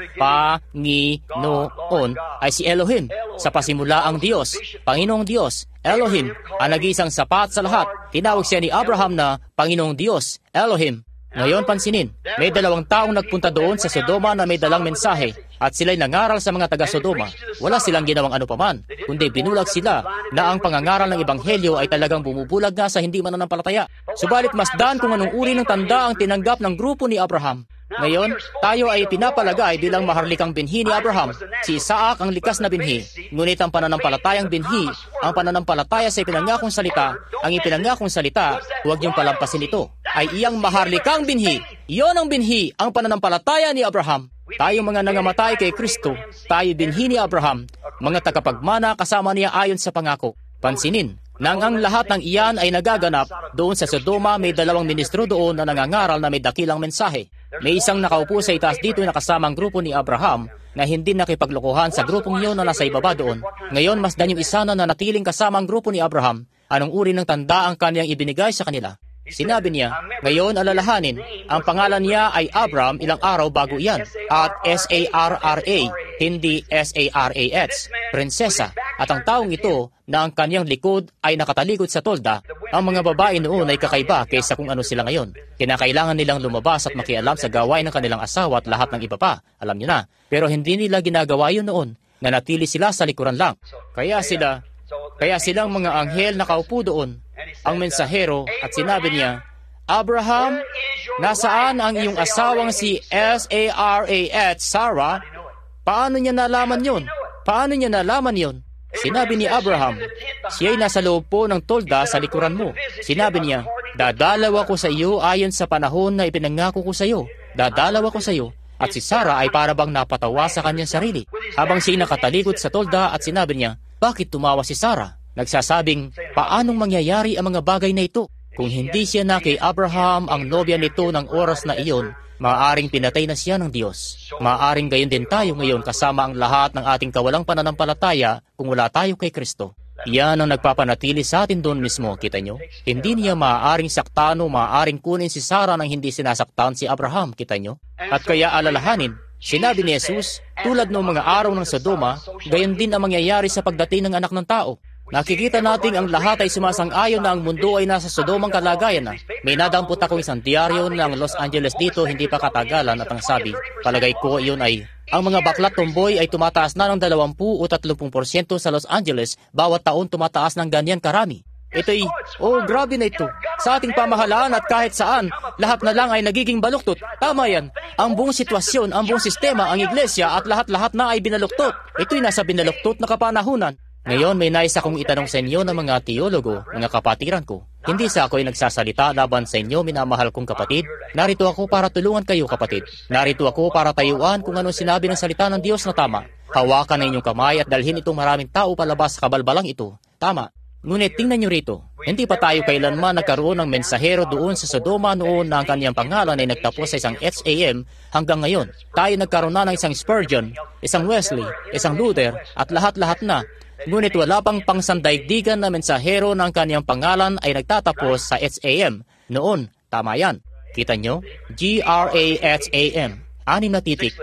Panginoon ay si Elohim. Sa pasimula ang Diyos, Panginoong Diyos, Elohim, ang nag-iisang sapat sa lahat. Tinawag siya ni Abraham na Panginoong Diyos, Elohim. Ngayon pansinin, may 2 taong nagpunta doon sa Sodoma na may dalang mensahe at sila'y nangaral sa mga taga-Sodoma. Wala silang ginawang ano paman, kundi binulag sila na ang pangangaral ng Ebanghelyo ay talagang bumubulag na sa hindi mananampalataya. Subalit masdan kung anong uri ng tanda ang tinanggap ng grupo ni Abraham. Ngayon, tayo ay pinapalagay bilang maharlikang binhi ni Abraham. Si Isaac ang likas na binhi. Ngunit ang pananampalatayang binhi, ang pananampalataya sa ipinangakong salita, ang ipinangakong salita, huwag niyong palampasin ito, ay iyang maharlikang binhi. Iyon ang binhi, ang pananampalataya ni Abraham. Tayong mga nangamatay kay Kristo, tayo binhi ni Abraham, mga tagapagmana kasama niya ayon sa pangako. Pansinin, nang ang lahat ng iyan ay nagaganap, doon sa Sodoma may 2 ministro doon na nangangaral na may dakilang mensahe. May isang nakaupo sa itaas dito na kasamang grupo ni Abraham na hindi nakipaglokohan sa grupong iyon na nasa ibaba doon. Ngayon, masdan yung isa na nanatiling kasamang grupo ni Abraham. Anong uri ng tanda ang kanyang ibinigay sa kanila? Sinabi niya, ngayon alalahanin, ang pangalan niya ay Abram ilang araw bago iyan, at S-A-R-R-A, hindi S-A-R-A-X, prinsesa. At ang taong ito na ang kanyang likod ay nakatalikod sa tolda, ang mga babae noon ay kakaiba kaysa kung ano sila ngayon. Kinakailangan nilang lumabas at makialam sa gawain ng kanilang asawa at lahat ng iba pa, alam niyo na. Pero hindi nila ginagawa yun noon, nanatili sila sa likuran lang. Kaya silang mga anghel nakaupo doon, ang mensahero, at sinabi niya, Abraham, nasaan ang iyong asawang si S-A-R-A-H, Sarah? Paano niya nalaman yun? Paano niya nalaman yun? Sinabi ni Abraham, siya'y nasa loob po ng tolda sa likuran mo. Sinabi niya, dadalaw ako sa iyo ayon sa panahon na ipinangako ko sa iyo. Dadalaw ako sa iyo. At si Sarah ay parabang napatawa sa kanyang sarili. Habang siya'y nakatalikod sa tolda at sinabi niya, bakit tumawa si Sarah? Nagsasabing, paanong mangyayari ang mga bagay na ito? Kung hindi siya na kay Abraham ang nobya nito ng oras na iyon, maaaring pinatay na siya ng Diyos. Maaaring gayon din tayo ngayon kasama ang lahat ng ating kawalang pananampalataya kung wala tayo kay Kristo. Iyan ang nagpapanatili sa atin doon mismo, kita nyo? Hindi niya maaaring saktan o maaaring kunin si Sarah nang hindi sinasaktan si Abraham, kita nyo? At kaya alalahanin, sinabi ni Jesus, tulad ng mga araw ng Sodoma, gayon din ang mangyayari sa pagdating ng anak ng tao. Nakikita natin ang lahat ay sumasang-ayon na ang mundo ay nasa Sodomang kalagayan na. May nadampot akong isang diaryo ng Los Angeles dito hindi pa katagalan at ang sabi, palagay ko iyon ay, ang mga baklat tomboy ay tumataas na ng 20 o 30% sa Los Angeles, bawat taon tumataas ng ganyan karami. Ito'y, grabe na ito. Sa ating pamahalaan at kahit saan, lahat na lang ay nagiging baluktot. Tama yan. Ang buong sitwasyon, ang buong sistema, ang iglesia at lahat-lahat na ay binaluktot. Ito'y nasa binaluktot na kapanahunan. Ngayon, may nais akong itanong sa inyo ng mga teologo, mga kapatiran ko. Hindi sa ako'y nagsasalita laban sa inyo, minamahal kong kapatid. Narito ako para tulungan kayo, kapatid. Narito ako para tayuan kung anong sinabi ng salita ng Diyos na tama. Hawakan na inyong kamay at dalhin itong maraming tao palabas sa kabalbalang ito. Tama. Ngunit tingnan nyo rito, hindi pa tayo kailanman nagkaroon ng mensahero doon sa Sodoma noon na ang kaniyang pangalan ay nagtapos sa isang SAM hanggang ngayon. Tayo nagkaroon na ng isang Spurgeon, isang Wesley, isang Luther at lahat-lahat na. Ngunit wala pang pangsandaigdigan na mensahero na ang kaniyang pangalan ay nagtatapos sa SAM. Noon, tama yan. Kita nyo? GRAHAM. 6 na titik.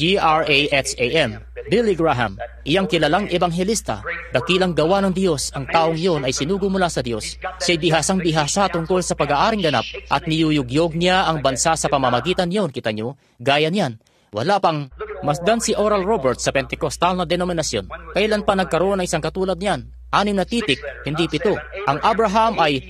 GRAHAM. Billy Graham, iyang kilalang ebanghelista, dakilang gawa ng Diyos, ang taong iyon ay sinugo mula sa Diyos. Siya'y bihasang-bihasa tungkol sa pag-aaring ganap at niyuyugyog niya ang bansa sa pamamagitan niyon, kita nyo? Gaya niyan. Wala pang masdan si Oral Roberts sa Pentecostal na denominasyon. Kailan pa nagkaroon ng isang katulad niyan? 6 na titik, hindi 7. Ang Abraham ay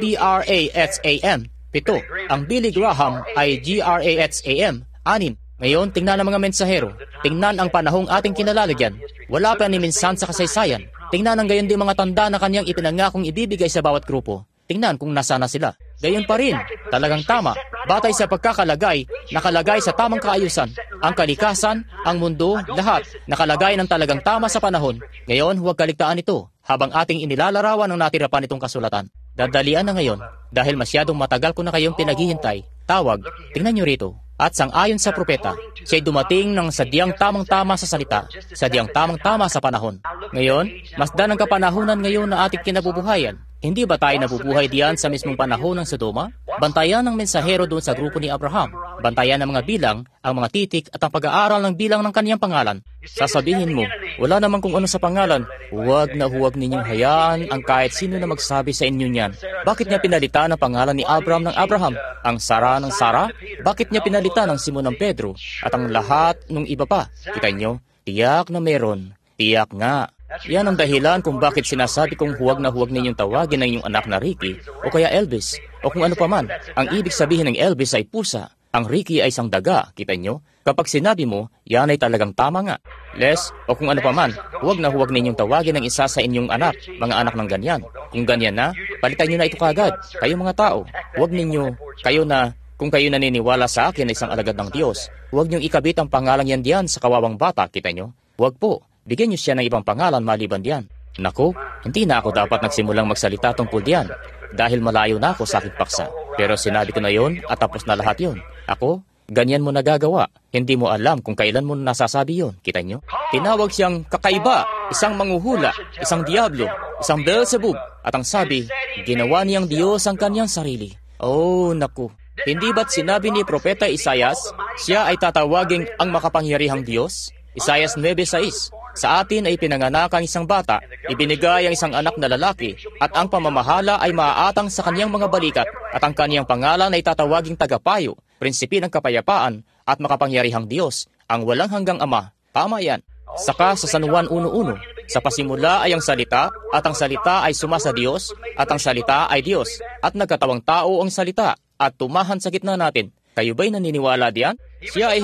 ABRAHAM, 7. Ang Billy Graham ay GRAHAM, 6. Ngayon, tingnan ang mga mensahero. Tingnan ang panahong ating kinalalagyan. Wala pa ni minsan sa kasaysayan. Tingnan ang gayon din mga tanda na kanyang ipinangakong ibibigay sa bawat grupo. Tingnan kung nasa na sila. Gayon pa rin, talagang tama. Batay sa pagkakalagay, nakalagay sa tamang kaayusan. Ang kalikasan, ang mundo, lahat, nakalagay ng talagang tama sa panahon. Ngayon, huwag kaligtaan ito, habang ating inilalarawan ang natira pa nitong kasulatan. Dadalian na ngayon, dahil masyadong matagal ko na kayong pinaghihintay. Tawag, tingnan nyo rito. At sang-ayon sa propeta, siya'y dumating ng sadyang tamang-tama sa salita, sadyang tamang-tama sa panahon. Ngayon, masdan ang kapanahunan ngayon na ating kinabubuhayan. Hindi ba tayo nabubuhay diyan sa mismong panahon ng Sodoma? Bantayan ng mensahero doon sa grupo ni Abraham. Bantayan ng mga bilang, ang mga titik at ang pag-aaral ng bilang ng kaniyang pangalan. Sasabihin mo, wala naman kung ano sa pangalan. Huwag na huwag ninyong hayaan ang kahit sino na magsabi sa inyo niyan. Bakit niya pinalitan ang pangalan ni Abraham ng Abraham? Ang Sara ng Sara? Bakit niya pinalitan ang Simon ng Pedro? At ang lahat ng iba pa? Kita nyo? Tiyak na meron. Tiyak nga. Yan ang dahilan kung bakit sinasabi kong huwag na huwag ninyong tawagin ang inyong anak na Ricky o kaya Elvis o kung ano paman. Ang ibig sabihin ng Elvis ay pusa. Ang Ricky ay isang daga, kita nyo? Kapag sinabi mo, yan ay talagang tama nga. Les, o kung ano paman, huwag na huwag ninyong tawagin ang isa sa inyong anak, mga anak ng ganyan. Kung ganyan na, palitan nyo na ito kagad. Kayo mga tao, huwag ninyo, kung kayo naniniwala sa akin na isang alagad ng Diyos, huwag nyong ikabit ang pangalang yan diyan sa kawawang bata, kita nyo? Huwag po. Bigyan niyo siya ng ibang pangalan maliban diyan. Naku, hindi na ako dapat nagsimulang magsalita tungkol diyan dahil malayo na ako sa aking paksa. Pero sinabi ko na yon at tapos na lahat yon. Ako, ganyan mo nagagawa. Hindi mo alam kung kailan mo nasasabi yon. Kita nyo? Tinawag siyang kakaiba, isang manghuhula, isang diablo, isang Beelzebub. At ang sabi, ginawa niyang Diyos ang kanyang sarili. Oh, naku. Hindi ba't sinabi ni Propeta Isaias, siya ay tatawaging ang makapangyarihang Diyos? Isaias 9:6. Sa atin ay pinanganak ang isang bata, ibinigay ang isang anak na lalaki, at ang pamamahala ay maaatang sa kaniyang mga balikat, at ang kaniyang pangalan ay tatawaging tagapayo, prinsipi ng kapayapaan, at makapangyarihang Diyos, ang walang hanggang Ama. Tama yan. Saka sa San Juan 1:1, sa pasimula ay ang salita, at ang salita ay suma sa Diyos, at ang salita ay Diyos, at nagkatawang tao ang salita, at tumahan sa gitna natin. Kayo ba'y naniniwala diyan? Siya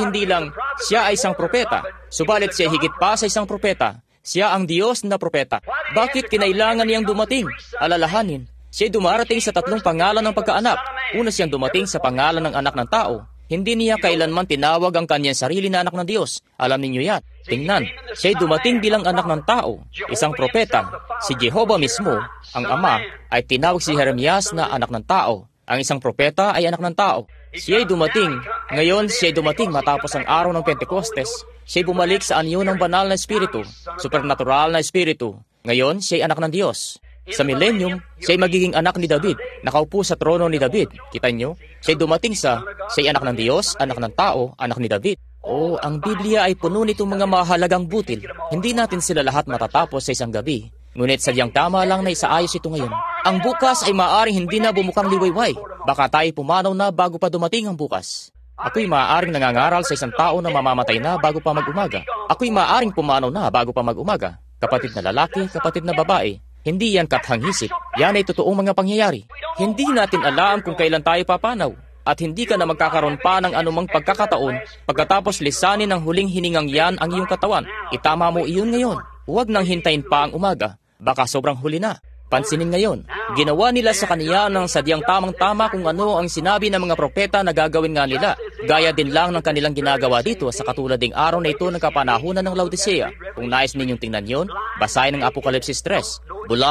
ay isang propeta, subalit siya higit pa sa isang propeta. Siya ang Diyos na propeta. Bakit kinailangan niyang dumating? Alalahanin, siya dumarating sa 3 pangalan ng pagkaanak. Una siyang dumating sa pangalan ng anak ng tao. Hindi niya kailanman tinawag ang kanyang sarili na anak ng Diyos. Alam ninyo yan. Tingnan, siya dumating bilang anak ng tao, isang propeta. Si Jehovah mismo, ang Ama, ay tinawag si Jeremias na anak ng tao. Ang isang propeta ay anak ng tao. Siya'y dumating. Ngayon, siya'y dumating matapos ang araw ng Pentecostes. Siya'y bumalik sa anyo ng banal na espiritu, supernatural na espiritu. Ngayon, siya'y anak ng Diyos. Sa millennium, siya'y magiging anak ni David, nakaupo sa trono ni David. Kita nyo? Siya'y dumating siya'y anak ng Diyos, anak ng tao, anak ni David. Oh, ang Biblia ay puno nitong mga mahalagang butil. Hindi natin sila lahat matatapos sa isang gabi. Ngunit sadyang tama lang na isaayos ito ngayon. Ang bukas ay maaaring hindi na bumukang liwayway. Baka tayo pumanaw na bago pa dumating ang bukas. Ako'y maaaring nangangaral sa isang tao na mamamatay na bago pa mag-umaga. Ako'y maaaring pumanaw na bago pa mag-umaga. Kapatid na lalaki, kapatid na babae. Hindi yan katanghisip. Yan ay totoong mga pangyayari. Hindi natin alam kung kailan tayo papanaw. At hindi ka na magkakaroon pa ng anumang pagkakataon pagkatapos lisanin ng huling hiningang yan ang iyong katawan. Itama mo iyon ngayon. Huwag nang hintayin pa ang umaga. Baka sobrang huli na. Pansinin ngayon, ginawa nila sa kaniya ng sadyang tamang-tama kung ano ang sinabi ng mga propeta na gagawin nga nila. Gaya din lang ng kanilang ginagawa dito sa katulad ding araw na ito ng kapanahunan ng Laodicea. Kung nais ninyong tingnan yon, basahin ang Apokalipsis 3. Bulag,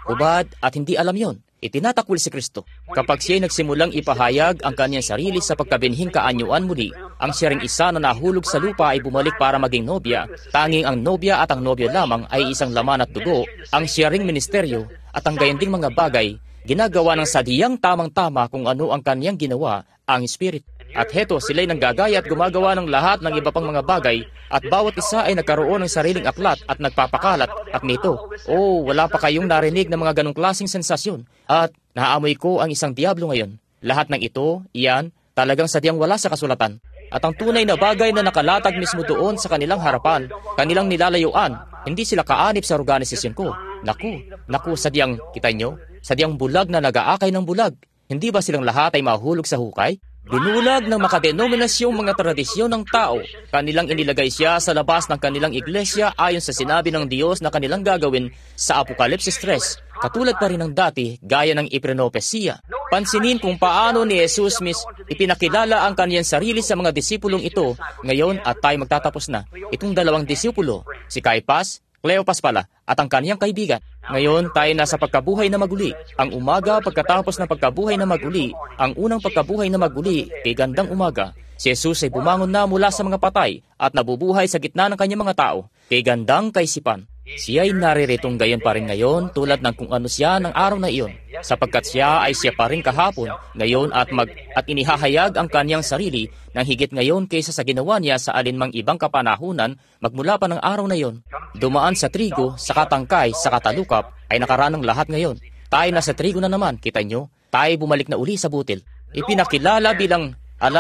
Hubad at hindi alam yon. Itinatakwil si Kristo. Kapag siya'y nagsimulang ipahayag ang kanyang sarili sa pagkabinhing kaanyuan muli, ang siya ring isa na nahulog sa lupa ay bumalik para maging nobya. Tanging ang nobya at ang nobya lamang ay isang laman at dugo. Ang siya ring ministeryo at ang gayanding mga bagay, ginagawa ng sadyang tamang-tama kung ano ang kanyang ginawa, ang Espiritu. At heto, sila'y nanggagaya at gumagawa ng lahat ng iba pang mga bagay, at bawat isa ay nagkaroon ng sariling aklat at nagpapakalat, at nito, wala pa kayong narinig ng mga ganong klaseng sensasyon, at naaamoy ko ang isang diablo ngayon. Lahat ng ito, iyan, talagang sadyang wala sa kasulatan. At ang tunay na bagay na nakalatag mismo doon sa kanilang harapan, kanilang nilalayuan, hindi sila kaanib sa organisasyon ko. Naku, sadyang, kita nyo, sadyang bulag na nag-aakay ng bulag. Hindi ba silang lahat ay mahulog sa hukay? Binulag ng makadenominasyong mga tradisyon ng tao. Kanilang inilagay siya sa labas ng kanilang iglesia ayon sa sinabi ng Diyos na kanilang gagawin sa Apokalipsis 3. Katulad pa rin ng dati, gaya ng iprenopesiya. Pansinin kung paano ni Jesus ipinakilala ang kanyang sarili sa mga disipulong ito. Ngayon at tayo magtatapos na. Itong dalawang disipulo, si Caiphas, Cleopas pala, at ang kaniyang kaibigan. Ngayon, tayo nasa pagkabuhay na maguli. Ang umaga pagkatapos ng pagkabuhay na maguli, ang unang pagkabuhay na maguli, kay gandang umaga, si Jesus ay bumangon na mula sa mga patay at nabubuhay sa gitna ng kanyang mga tao, kay gandang kaisipan. Siya ay nariritong gayon pa rin ngayon tulad ng kung ano siya ng araw na iyon, sapagkat siya ay siya pa rin kahapon, ngayon at inihahayag ang kanyang sarili ng higit ngayon kaysa sa ginawa niya sa alinmang ibang kapanahunan magmula pa ng araw na iyon. Dumaan sa trigo, sa katangkay, sa katalukap, ay nakaranong lahat ngayon. Tayo na sa trigo na naman, kita nyo, tayo bumalik na uli sa butil. Ipinakilala bilang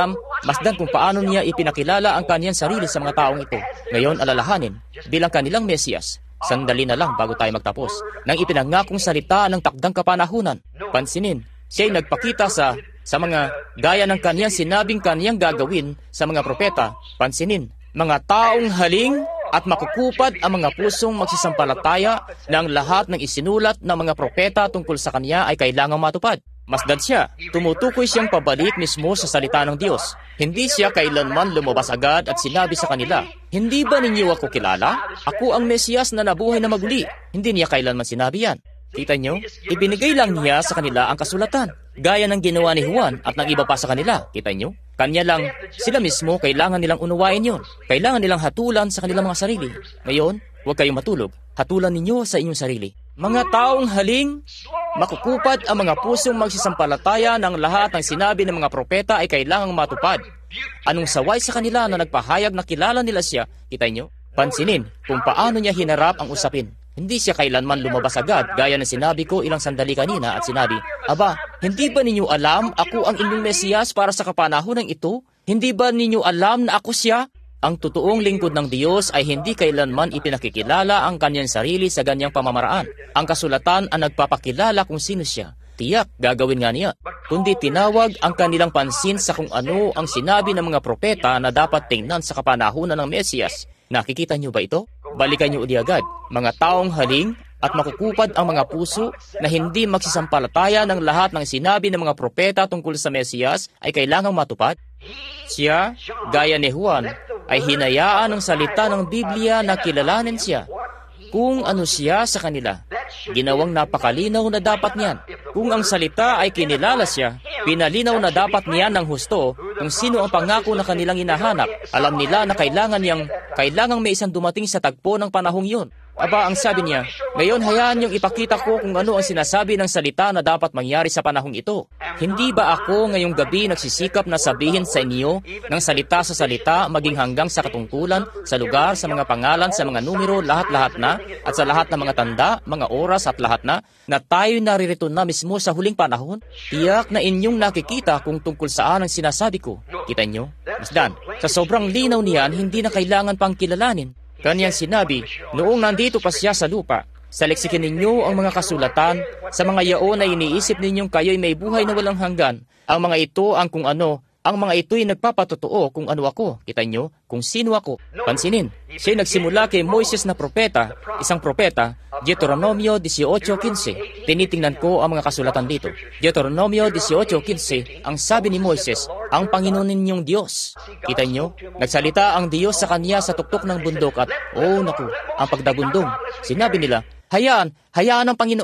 masdan kung paano niya ipinakilala ang kanyang sarili sa mga taong ito. Ngayon alalahanin, bilang kanilang Mesiyas. Sandali na lang bago tayo magtapos. Nang ipinangakong salita ng takdang kapanahunan, pansinin, siya'y nagpakita sa mga gaya ng kanyang sinabing kanyang gagawin sa mga propeta. Pansinin, mga taong haling at makukupad ang mga pusong magsisampalataya na ang lahat ng isinulat ng mga propeta tungkol sa kanya ay kailangang matupad. Masdan siya, tumutukoy siyang pabalik mismo sa salita ng Diyos. Hindi siya kailanman lumabas agad at sinabi sa kanila, "Hindi ba ninyo ako kilala? Ako ang Mesiyas na nabuhay na maguli." Hindi niya kailanman sinabi yan. Kita nyo, ibinigay lang niya sa kanila ang kasulatan, gaya ng ginawa ni Juan at ng iba pa sa kanila. Kita nyo, kanya lang, sila mismo kailangan nilang unawain yon. Kailangan nilang hatulan sa kanilang mga sarili. Ngayon, huwag kayong matulog. Hatulan ninyo sa inyong sarili. Mga taong haling, makukupad ang mga pusong magsisampalataya ng lahat ng sinabi ng mga propeta ay kailangang matupad. Anong saway sa kanila na nagpahayag na kilala nila siya? Kita nyo? Pansinin kung paano niya hinarap ang usapin. Hindi siya kailanman lumabas agad gaya ng sinabi ko ilang sandali kanina at sinabi, "Aba, hindi ba ninyo alam ako ang inyong Mesiyas para sa kapanahon ng ito? Hindi ba ninyo alam na ako siya?" Ang totoong lingkod ng Diyos ay hindi kailanman ipinakikilala ang kanyang sarili sa ganyang pamamaraan. Ang kasulatan ang nagpapakilala kung sino siya. Tiyak, gagawin nga niya. Kundi tinawag ang kanilang pansin sa kung ano ang sinabi ng mga propeta na dapat tingnan sa kapanahunan ng Mesiyas. Nakikita niyo ba ito? Balikan niyo uli agad. Mga taong haling at makukupad ang mga puso na hindi magsisampalataya ng lahat ng sinabi ng mga propeta tungkol sa Mesiyas ay kailangang matupad. Siya, gaya ni Juan, ay hinayaan ng salita ng Biblia na kilalanin siya kung ano siya sa kanila. Ginawang napakalinaw na dapat niyan. Kung ang salita ay kinilala siya, pinalinaw na dapat niyan ng husto kung sino ang pangako na kanilang hinahanap. Alam nila na kailangang may isang dumating sa tagpo ng panahong yun. Aba, ang sabi niya, "Ngayon hayaan niyong ipakita ko kung ano ang sinasabi ng salita na dapat mangyari sa panahong ito. Hindi ba ako ngayong gabi nagsisikap na sabihin sa inyo ng salita sa salita maging hanggang sa katungkulan, sa lugar, sa mga pangalan, sa mga numero, lahat-lahat na, at sa lahat ng mga tanda, mga oras at lahat na tayo naririto na mismo sa huling panahon? Tiyak na inyong nakikita kung tungkol saan ang sinasabi ko." Kita niyo? Masdan, sa sobrang linaw niyan, hindi na kailangan pang kilalanin. Kanyang sinabi, noong nandito pa siya sa lupa, "Saliksikin ninyo ang mga kasulatan, sa mga yaon na iniisip ninyong kayo'y may buhay na walang hanggan. Ang mga ito ang kung ano, ang mga ito'y nagpapatotoo kung ano ako." Kita nyo, kung sino ako. Pansinin, siya'y nagsimula kay Moises na propeta, isang propeta, Deuteronomio 18:15. Tinitingnan ko ang mga kasulatan dito. Deuteronomio 18:15, ang sabi ni Moises, "Ang Panginoon ninyong Diyos." Kita nyo, nagsalita ang Diyos sa kanya sa tuktok ng bundok at, naku, ang pagdagundong. Sinabi nila, hayaan ang Panginoon.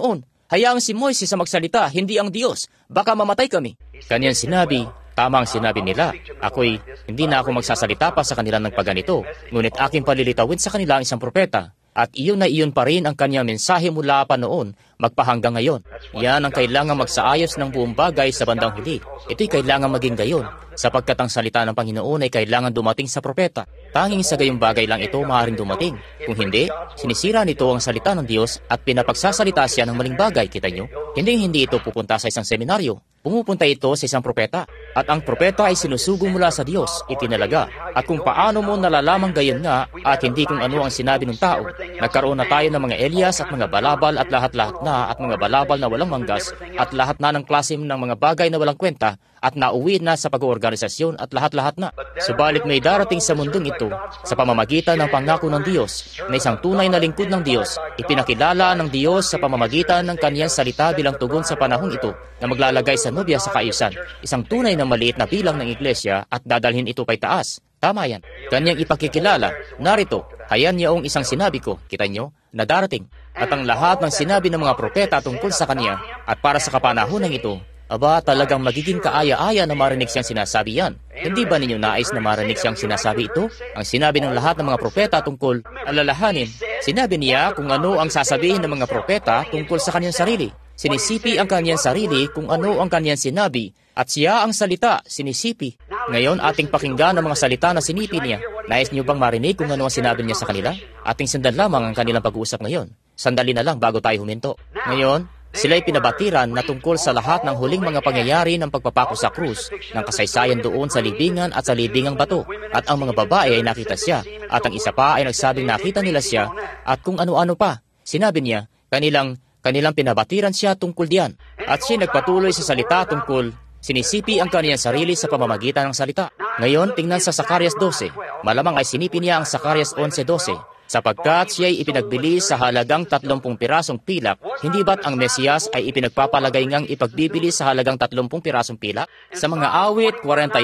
Hayaang si Moises sa magsalita, hindi ang Diyos. Baka mamatay kami. Kanyang sinabi, tama ang sinabi nila. Hindi na ako magsasalita pa sa kanila ng pagganito. Ngunit aking palilitawin sa kanila ang isang propeta. At iyon na iyon pa rin ang kanyang mensahe mula pa noon, magpahanggang ngayon. Yan ang kailangang magsaayos ng buong bagay sa bandang huli. Ito'y kailangang maging gayon, sapagkat ang salita ng Panginoon ay kailangan dumating sa propeta. Tanging sa gayong bagay lang ito maaaring dumating. Kung hindi, sinisira nito ang salita ng Diyos at pinapagsasalita siya ng maling bagay, kita nyo? Hindi ito pupunta sa isang seminaryo. Pumupunta ito sa isang propeta. At ang propeta ay sinusugo mula sa Diyos, itinalaga. At kung paano mo nalalamang gayon nga, at hindi kung ano ang sinabi ng tao, nagkaroon na tayo ng mga Elias at mga balabal at lahat-lahat na at mga balabal na walang manggas at lahat na ng klase ng mga bagay na walang kwenta at nauwi na sa pag-oorganisasyon at lahat-lahat na. Subalit may darating sa mundong ito sa pamamagitan ng pangako ng Diyos na isang tunay na lingkod ng Diyos, ipinakilala ng Diyos sa pamamagitan ng kaniyang salita bilang tugon sa panahong ito na maglalagay sa nobya sa kaayusan, isang tunay na maliit na bilang ng iglesia at dadalhin ito pay taas. Tama yan. Kanyang ipakikilala, narito, hayan yaong isang sinabi ko, kita nyo, na darating. At ang lahat ng sinabi ng mga propeta tungkol sa kanya at para sa kapanahunan ito, aba talagang magiging kaaya-aya na marinig siyang sinasabi yan. Hindi ba ninyo nais na marinig siyang sinasabi ito? Ang sinabi ng lahat ng mga propeta tungkol alalahanin, sinabi niya kung ano ang sasabihin ng mga propeta tungkol sa kanyang sarili. Sinisipi ang kanyang sarili kung ano ang kanyang sinabi at siya ang salita, sinisipi. Ngayon, ating pakinggan ang mga salita na sinipi niya. Nais niyo bang marinig kung ano ang sinabi niya sa kanila? Ating sundan lamang ang kanilang pag-uusap ngayon. Sandali na lang bago tayo huminto. Ngayon, sila'y pinabatiran na tungkol sa lahat ng huling mga pangyayari ng pagpapako sa krus, ng kasaysayan doon sa libingan at sa libingang bato. At ang mga babae ay nakita siya, at ang isa pa ay nagsabing nakita nila siya, at kung ano-ano pa. Sinabi niya, kanilang pinabatiran siya tungkol diyan. At siya nagpatuloy sa salita tungkol sinisipi ang kaniyang sarili sa pamamagitan ng salita. Ngayon, tingnan sa Zacarias 12. Malamang ay sinipi niya ang Zacarias 11:12. Sapagkat siya'y ipinagbili sa halagang 30 pirasong pilak, hindi ba't ang Mesiyas ay ipinagpapalagay ngang ipagbibili sa halagang 30 pirasong pilak? Sa mga awit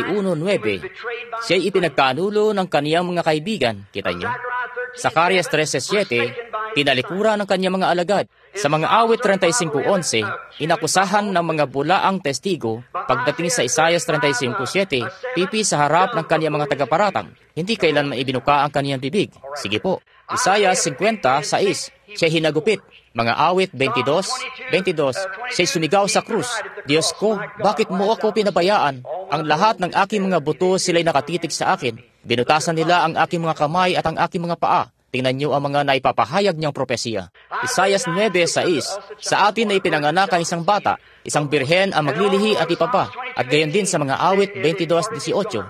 41:9, siya'y ipinagkanulo ng kaniyang mga kaibigan, kita niyo? Zacarias 13:7, tinalikuran ng kanyang mga alagad. Sa mga awit 35:11, inakusahan ng mga bulaang testigo. Pagdating sa Isaias 35:7, pipi sa harap ng kanyang mga tagaparatang. Hindi kailanman ibinuka ang kanyang bibig. Sige po. Isaias 50:6, siya hinagupit. Mga awit 22, siya sumigaw sa krus. Diyos ko, bakit mo ako pinabayaan? Ang lahat ng aking mga buto sila'y nakatitig sa akin. Binutasan nila ang aking mga kamay at ang aking mga paa. Tingnan niyo ang mga naipapahayag niyang propesiya. Isaias 9:6, sa atin ay pinanganak ang isang bata, isang birhen ang maglilihi at ipapa. At gayon din sa mga awit 22:18,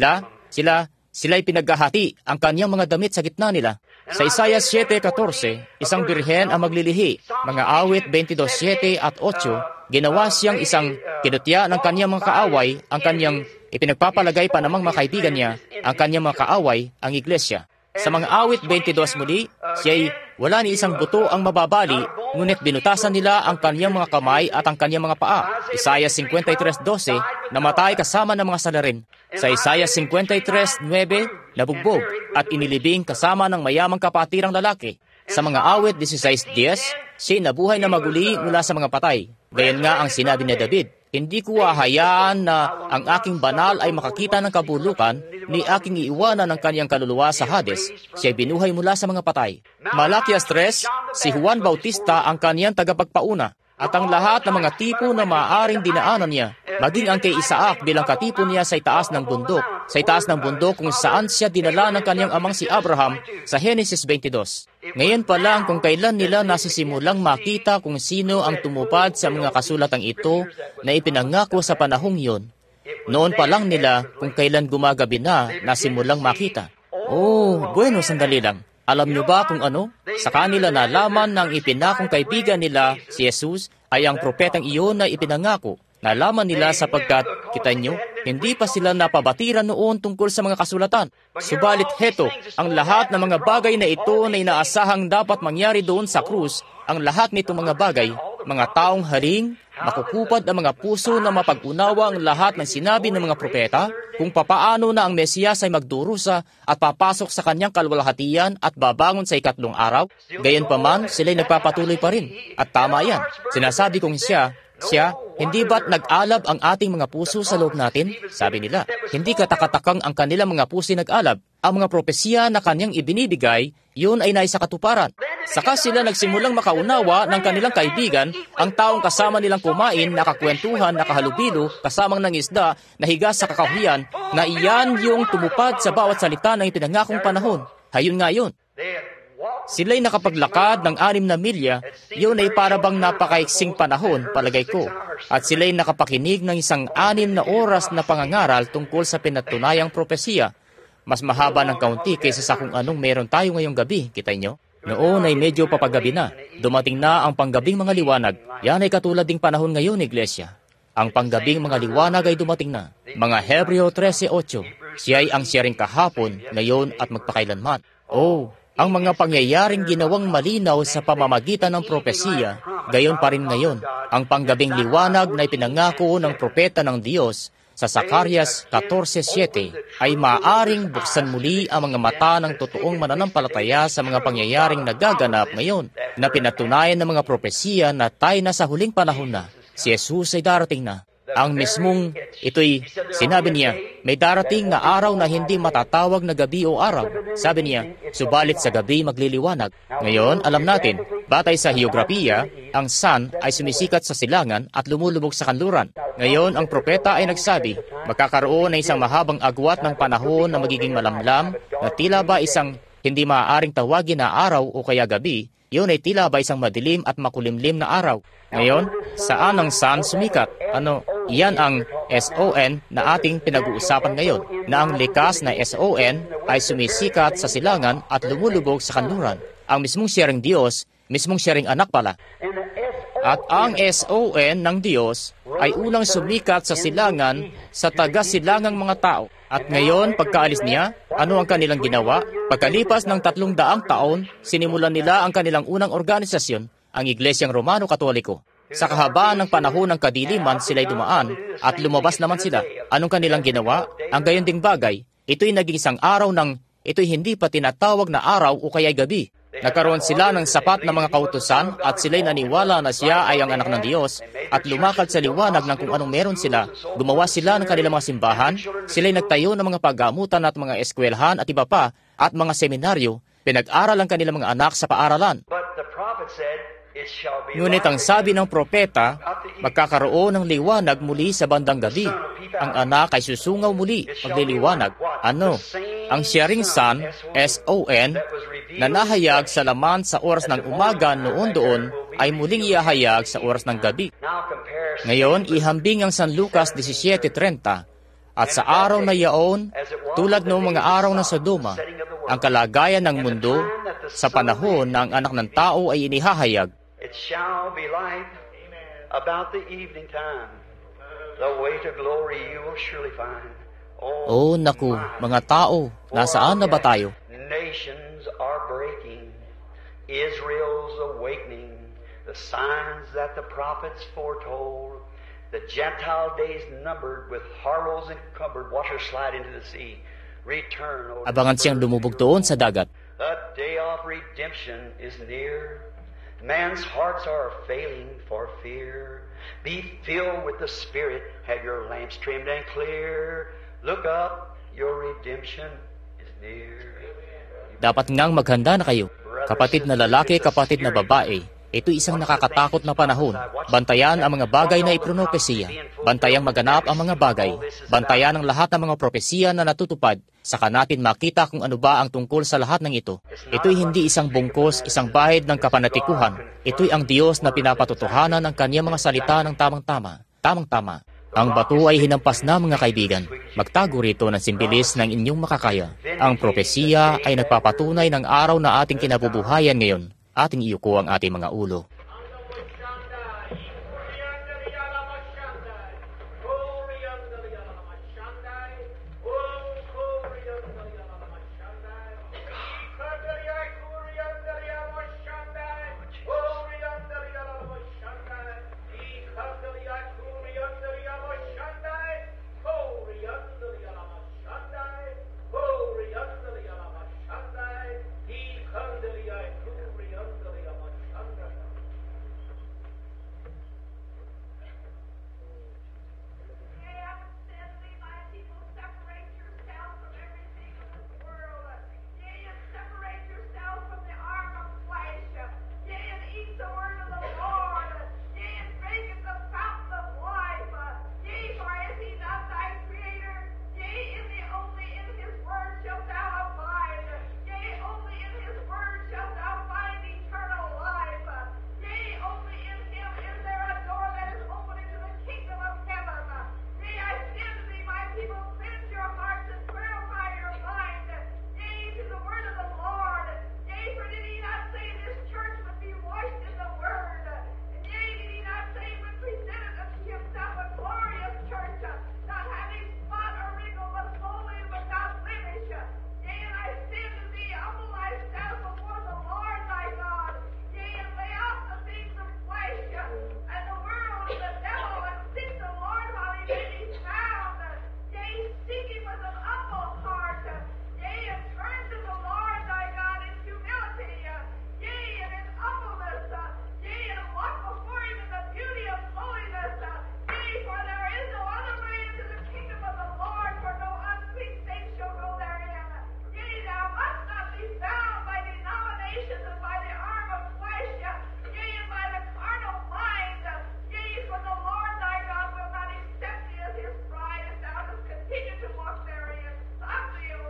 sila'y pinaghahati ang kanyang mga damit sa gitna nila. Sa Isaias 7:14, isang birhen ang maglilihi. Mga awit 22:7 at 8, ginawa siyang isang kinutya ng kanyang mga kaaway, ang kanyang ipinagpapalagay pa namang mga kaibigan niya, ang kanyang mga kaaway, ang iglesia. Sa mga awit 22 muli, siya'y wala ni isang buto ang mababali, ngunit binutasan nila ang kanyang mga kamay at ang kanyang mga paa. Isaiah 53:12, namatay kasama ng mga salarin. Sa Isaiah 53:9, nabugbog at inilibing kasama ng mayamang kapatirang lalaki. Sa mga awit 16:10, siya'y nabuhay na maguli mula sa mga patay. Gayon nga ang sinabi ni David, hindi ko hahayaan na ang aking banal ay makakita ng kabulukan, ni aking iiwanan ng kanyang kaluluwa sa Hades. Siya'y binuhay mula sa mga patay. Malakias 3, si Juan Bautista ang kanyang tagapagpauna, at ang lahat ng mga tipo na maaaring dinaanan niya, maging ang kay Isaac bilang katipo niya sa itaas ng bundok, kung saan siya dinala ng kanyang amang si Abraham sa Genesis 22. Ngayon pa lang kung kailan nila nasisimulang makita kung sino ang tumupad sa mga kasulatang ito na ipinangako sa panahong yon. Noon pa lang nila kung kailan gumagabi na nasimulang makita. Bueno, sandali lang. Alam niyo ba kung ano? Sa kanila nalaman ng ipinakong kaibigan nila, si Jesus, ay ang propetang iyon na ipinangako. Nalaman nila sapagkat, kita nyo, hindi pa sila napabatiran noon tungkol sa mga kasulatan. Subalit heto, ang lahat ng mga bagay na ito na inaasahang dapat mangyari doon sa krus, ang lahat nitong mga bagay mga taong haring, makukupad ang mga puso na mapag-unawa ang lahat ng sinabi ng mga propeta, kung papaano na ang Mesiyas ay magdurusa at papasok sa kanyang kalwalhatian at babangon sa ikatlong araw. Gayunpaman, sila'y nagpapatuloy pa rin. At tama yan. Sinasabi kong siya, hindi ba't nag-alab ang ating mga puso sa loob natin? Sabi nila, hindi katakatakang ang kanilang mga puso nag-alab. Ang mga propesiya na kanyang ibinibigay, yun ay naisa katuparan. Saka sila nagsimulang makaunawa ng kanilang kaibigan, ang taong kasama nilang kumain, nakakwentuhan, nakahalubilo, kasamang ng isda, nahiga sa kakahuyan, na iyan yung tumupad sa bawat salita ng ipinangakong panahon. Hayun nga yun. Sila'y nakapaglakad ng 6 na milya, yun ay parabang napakaiksing panahon, palagay ko. At sila'y nakapakinig ng 6 na oras na pangangaral tungkol sa pinatunayang propesiya. Mas mahaba ng kaunti kaysa sa kung anong meron tayo ngayong gabi, kita nyo? Noon ay medyo papagabi na. Dumating na ang panggabing mga liwanag. Yan ay katulad ding panahon ngayon, Iglesia. Ang panggabing mga liwanag ay dumating na. Mga Hebreo 13:8. Siya ay ang siya ring kahapon, ngayon at magpakailanman. Ang mga pangyayaring ginawang malinaw sa pamamagitan ng propesiya, gayon pa rin ngayon. Ang panggabing liwanag na ipinangako ng propeta ng Diyos sa Zacarias 14:7 ay maaaring buksan muli ang mga mata ng totoong mananampalataya sa mga pangyayaring nagaganap ngayon na pinatunayan ng mga propesiya na tayo na sa huling panahon na. Si Jesus ay darating na. Ang mismong ito'y sinabi niya, may darating na araw na hindi matatawag na gabi o araw. Sabi niya, subalit sa gabi magliliwanag. Ngayon, alam natin, batay sa heograpiya, ang sun ay sumisikat sa silangan at lumulubog sa kanluran. Ngayon, ang propeta ay nagsabi, magkakaroon ng isang mahabang agwat ng panahon na magiging malamlam na tila ba isang hindi maaaring tawagin na araw o kaya gabi, yun ay tila ba isang madilim at makulimlim na araw. Ngayon, saan ang sun sumikat? Iyan ang SON na ating pinag-uusapan ngayon, na ang likas na SON ay sumisikat sa silangan at lumulubog sa kanluran. Ang mismong siya ring Diyos, mismong siya ring anak pala. At ang SON ng Diyos ay unang sumikat sa silangan sa taga-silangang mga tao. At ngayon, pagkaalis niya, ano ang kanilang ginawa? Pagkalipas ng 300 taon, sinimulan nila ang kanilang unang organisasyon, ang Iglesyang Romano Katoliko. Sa kahabaan ng panahon ng kadiliman, sila'y dumaan at lumabas naman sila. Anong kanilang ginawa? Ang gayon ding bagay, ito'y naging isang araw ito'y hindi pa tinatawag na araw o kaya'y gabi. Nagkaroon sila ng sapat na mga kautusan at sila'y naniwala na siya ay ang anak ng Diyos at lumakad sa liwanag ng kung anong meron sila. Gumawa sila ng kanilang mga simbahan, sila'y nagtayo ng mga paggamutan at mga eskwelahan at iba pa at mga seminaryo. Pinag-aral ang kanilang mga anak sa paaralan. Ngunit ang sabi ng propeta, magkakaroon ng liwanag muli sa bandang gabi. Ang anak ay susungaw muli, magliliwanag. Ang sharing sun, SON, na nahayag sa laman sa oras ng umaga noon doon, ay muling iahayag sa oras ng gabi. Ngayon, ihambing ang San Lucas 17:30, at sa araw na yaon, tulad noong mga araw ng Sodoma, ang kalagayan ng mundo sa panahon na ang anak ng tao ay inihahayag. It shall be light about the evening time. The way to glory you will surely find. Naku, mga tao, nasaan na ba tayo? Nations are breaking. Israel's awakening. The signs that the prophets foretold. The Gentile days numbered with horrors encumbered. Watch her slide into the sea. Return. Abangan siyang lumubog doon sa dagat. The day of redemption is near. Man's hearts are failing for fear. Be filled with the Spirit. Have your lamps trimmed and clear. Look up, your redemption is near. Dapat ngang maghanda na kayo. Kapatid na lalaki, kapatid na babae. Ito isang nakakatakot na panahon. Bantayan ang mga bagay na ipronopesiya. Bantayang maganap ang mga bagay. Bantayan ang lahat ng mga propesiya na natutupad. Saka natin makita kung ano ba ang tungkol sa lahat ng ito. Ito'y hindi isang bungkos, isang bahid ng kapanatikuhan. Ito'y ang Diyos na pinapatotohanan ng kanyang mga salita ng tamang-tama. Tamang-tama. Ang bato ay hinampas na, mga kaibigan. Magtago rito ng simbilis ng inyong makakaya. Ang propesiya ay nagpapatunay ng araw na ating kinabubuhayan ngayon. Ating iyuko ang ating mga ulo.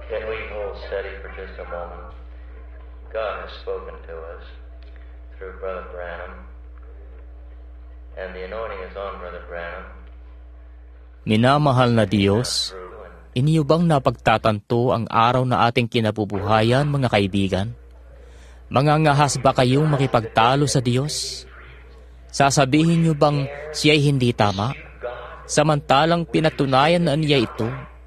Can we hold steady for just a moment? God has spoken to us through Brother Branham, and the anointing is on Brother Branham. Minamahal na Diyos, inyo bang napagtatanto ang araw na ating kinabubuhayan, mga kaibigan? Mangangahas ba kayong makipagtalo sa Diyos? Sasabihin niyo bang siya'y hindi tama? Samantalang pinatunayan na niya ito,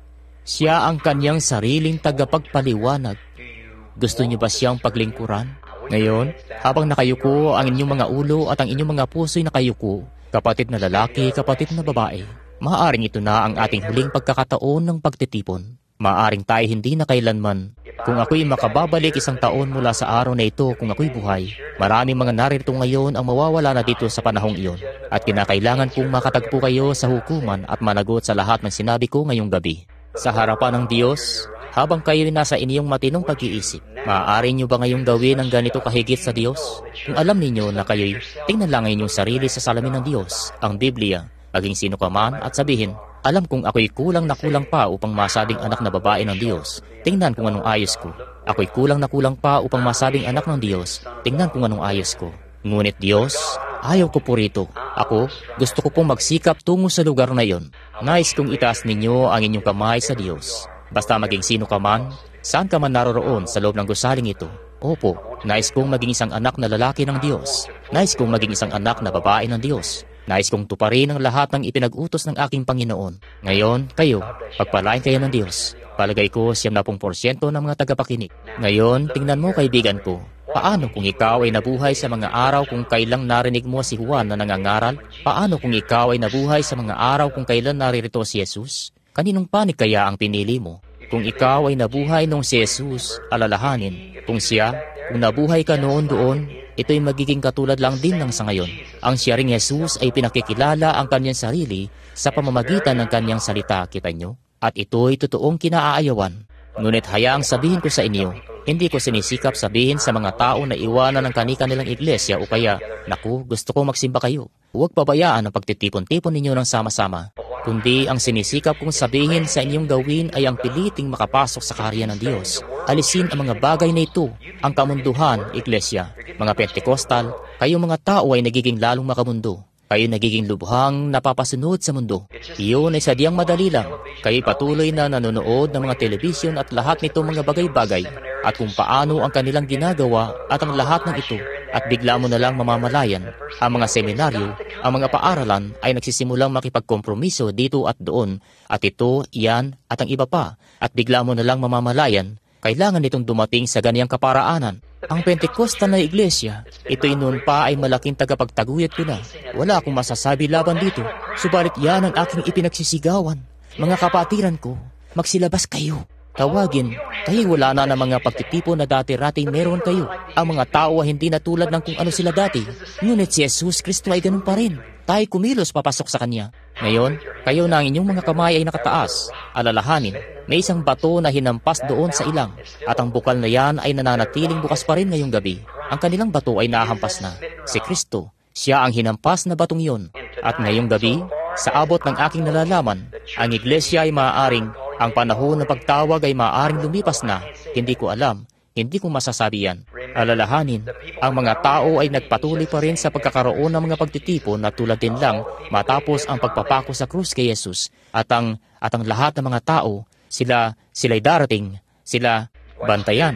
siya ang kanyang sariling tagapagpaliwanag. Gusto niyo ba siyang paglingkuran? Ngayon, habang nakayuko ang inyong mga ulo at ang inyong mga puso'y nakayuko, kapatid na lalaki, kapatid na babae, maaaring ito na ang ating huling pagkakataon ng pagtitipon. Maaaring tayo hindi na kailanman. Kung ako'y makababalik 1 taon mula sa araw na ito, kung ako'y buhay, maraming mga naririto ngayon ang mawawala na dito sa panahong iyon. At kinakailangan kong makatagpo kayo sa hukuman at managot sa lahat ng sinabi ko ngayong gabi. Sa harapan ng Diyos, habang kayo'y nasa inyong matinong pag-iisip, maaari nyo ba ngayong gawin ang ganito kahigit sa Diyos? Kung alam ninyo na kayo'y tingnan lang ang inyong sarili sa salamin ng Diyos, ang Biblia, maging sino ka man, at sabihin, alam kong ako'y kulang na kulang pa upang masabing anak na babae ng Diyos. Tingnan kung anong ayos ko. Ako'y kulang na kulang pa upang masabing anak ng Diyos. Tingnan kung anong ayos ko. Ngunit Diyos, ayaw ko po rito. Ako, gusto ko pong magsikap tungo sa lugar na iyon. Nais kong itaas ninyo ang inyong kamay sa Diyos. Basta maging sino ka man, saan ka man naroroon sa loob ng gusaling ito. Opo, nais kong maging isang anak na lalaki ng Diyos. Nais kong maging isang anak na babae ng Diyos. Nais kong tuparin ang lahat ng ipinag-utos ng aking Panginoon. Ngayon, kayo, pagpalain kayo ng Diyos. Palagay ko 70% ng mga tagapakinig. Ngayon, tingnan mo kaibigan ko. Paano kung ikaw ay nabuhay sa mga araw kung kailang narinig mo si Juan na nangangaral? Paano kung ikaw ay nabuhay sa mga araw kung kailan naririto si Jesus? Kaninong panig kaya ang pinili mo? Kung ikaw ay nabuhay nung si Jesus, alalahanin. Kung nabuhay ka noon doon, ito'y magiging katulad lang din ng sa ngayon. Ang siya ring Jesus ay pinakikilala ang kanyang sarili sa pamamagitan ng kanyang salita, kita nyo? At ito'y totoong kinaayawan. Ngunit hayaang sabihin ko sa inyo, hindi ko sinisikap sabihin sa mga tao na iwanan ng kanilang iglesia o kaya, naku, gusto kong magsimba kayo. Huwag pabayaan ang pagtitipon-tipon ninyo ng sama-sama. Kundi ang sinisikap kong sabihin sa inyong gawin ay ang piliting makapasok sa kaharian ng Diyos. Alisin ang mga bagay na ito, ang kamunduhan, iglesia, mga Pentekostal, kayong mga tao ay nagiging lalong makamundo. Kayo nagiging lubhang napapasunod sa mundo. Iyon ay sadyang madali lang. Kayo patuloy na nanonood ng mga telebisyon at lahat nito mga bagay-bagay at kung paano ang kanilang ginagawa at ang lahat ng ito at bigla mo na lang mamamalayan. Ang mga seminaryo, ang mga paaralan ay nagsisimulang makipagkompromiso dito at doon at ito, iyan at ang iba pa at bigla mo na lang mamamalayan. Kailangan itong dumating sa ganiyang kaparaanan. Ang Pentecostal na iglesia, ito'y noon pa ay malaking tagapagtaguyod ko na. Wala akong masasabi laban dito, subalit yan ang aking ipinagsisigawan. Mga kapatiran ko, magsilabas kayo. Tawagin, kayo wala na ng mga pagtitipon na dati-rating meron kayo. Ang mga tao ay hindi na tulad ng kung ano sila dati. Ngunit si Jesus Kristo ay ganun pa rin. Tayo kumilos papasok sa Kanya. Ngayon, kayo na ang inyong mga kamay ay nakataas. Alalahanin, may isang bato na hinampas doon sa ilang. At ang bukal na yan ay nananatiling bukas pa rin ngayong gabi. Ang kanilang bato ay nahampas na. Si Kristo, siya ang hinampas na batong iyon. At ngayong gabi, sa abot ng aking nalalaman, ang iglesia ay maaaring, ang panahon ng pagtawag ay maaaring lumipas na. Hindi ko alam. Hindi ko masasabi yan. Alalahanin, ang mga tao ay nagpatuloy pa rin sa pagkakaroon ng mga pagtitipon na tulad din lang matapos ang pagpapako sa krus kay Jesus. At ang lahat ng mga tao, sila'y darating, sila bantayan,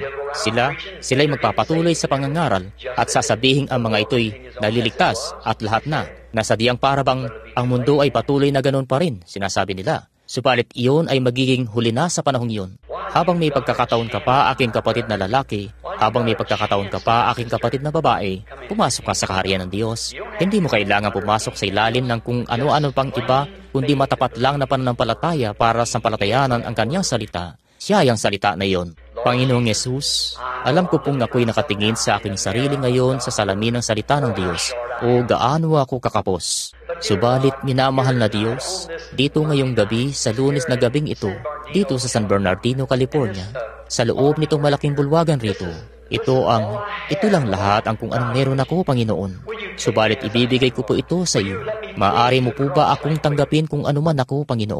sila'y magpapatuloy sa pangangaral at sasabihin ang mga ito'y naliligtas at lahat na. Nasadyang parabang ang mundo ay patuloy na ganun pa rin, sinasabi nila. Subalit iyon ay magiging huli na sa panahong iyon. Habang may pagkakataon ka pa, aking kapatid na lalaki, habang may pagkakataon ka pa, aking kapatid na babae, pumasok ka sa kaharian ng Diyos. Hindi mo kailangan pumasok sa ilalim ng kung ano-ano pang iba, kundi matapat lang na pananampalataya para sampalatayanan ang kanyang salita. Siya ay ang salita na iyon. Panginoong Yesus, alam ko pong ako'y nakatingin sa aking sarili ngayon sa salamin ng salita ng Diyos. O gaano ako kakapos. Subalit minamahal na Diyos, dito ngayong gabi sa Lunes na gabing ito, dito sa San Bernardino, California, sa loob nitong malaking bulwagan rito, ito lang lahat ang kung anong meron ako, Panginoon. Subalit ibibigay ko po ito sa iyo. Maaari mo po ba akong tanggapin kung ano man ako, Panginoon?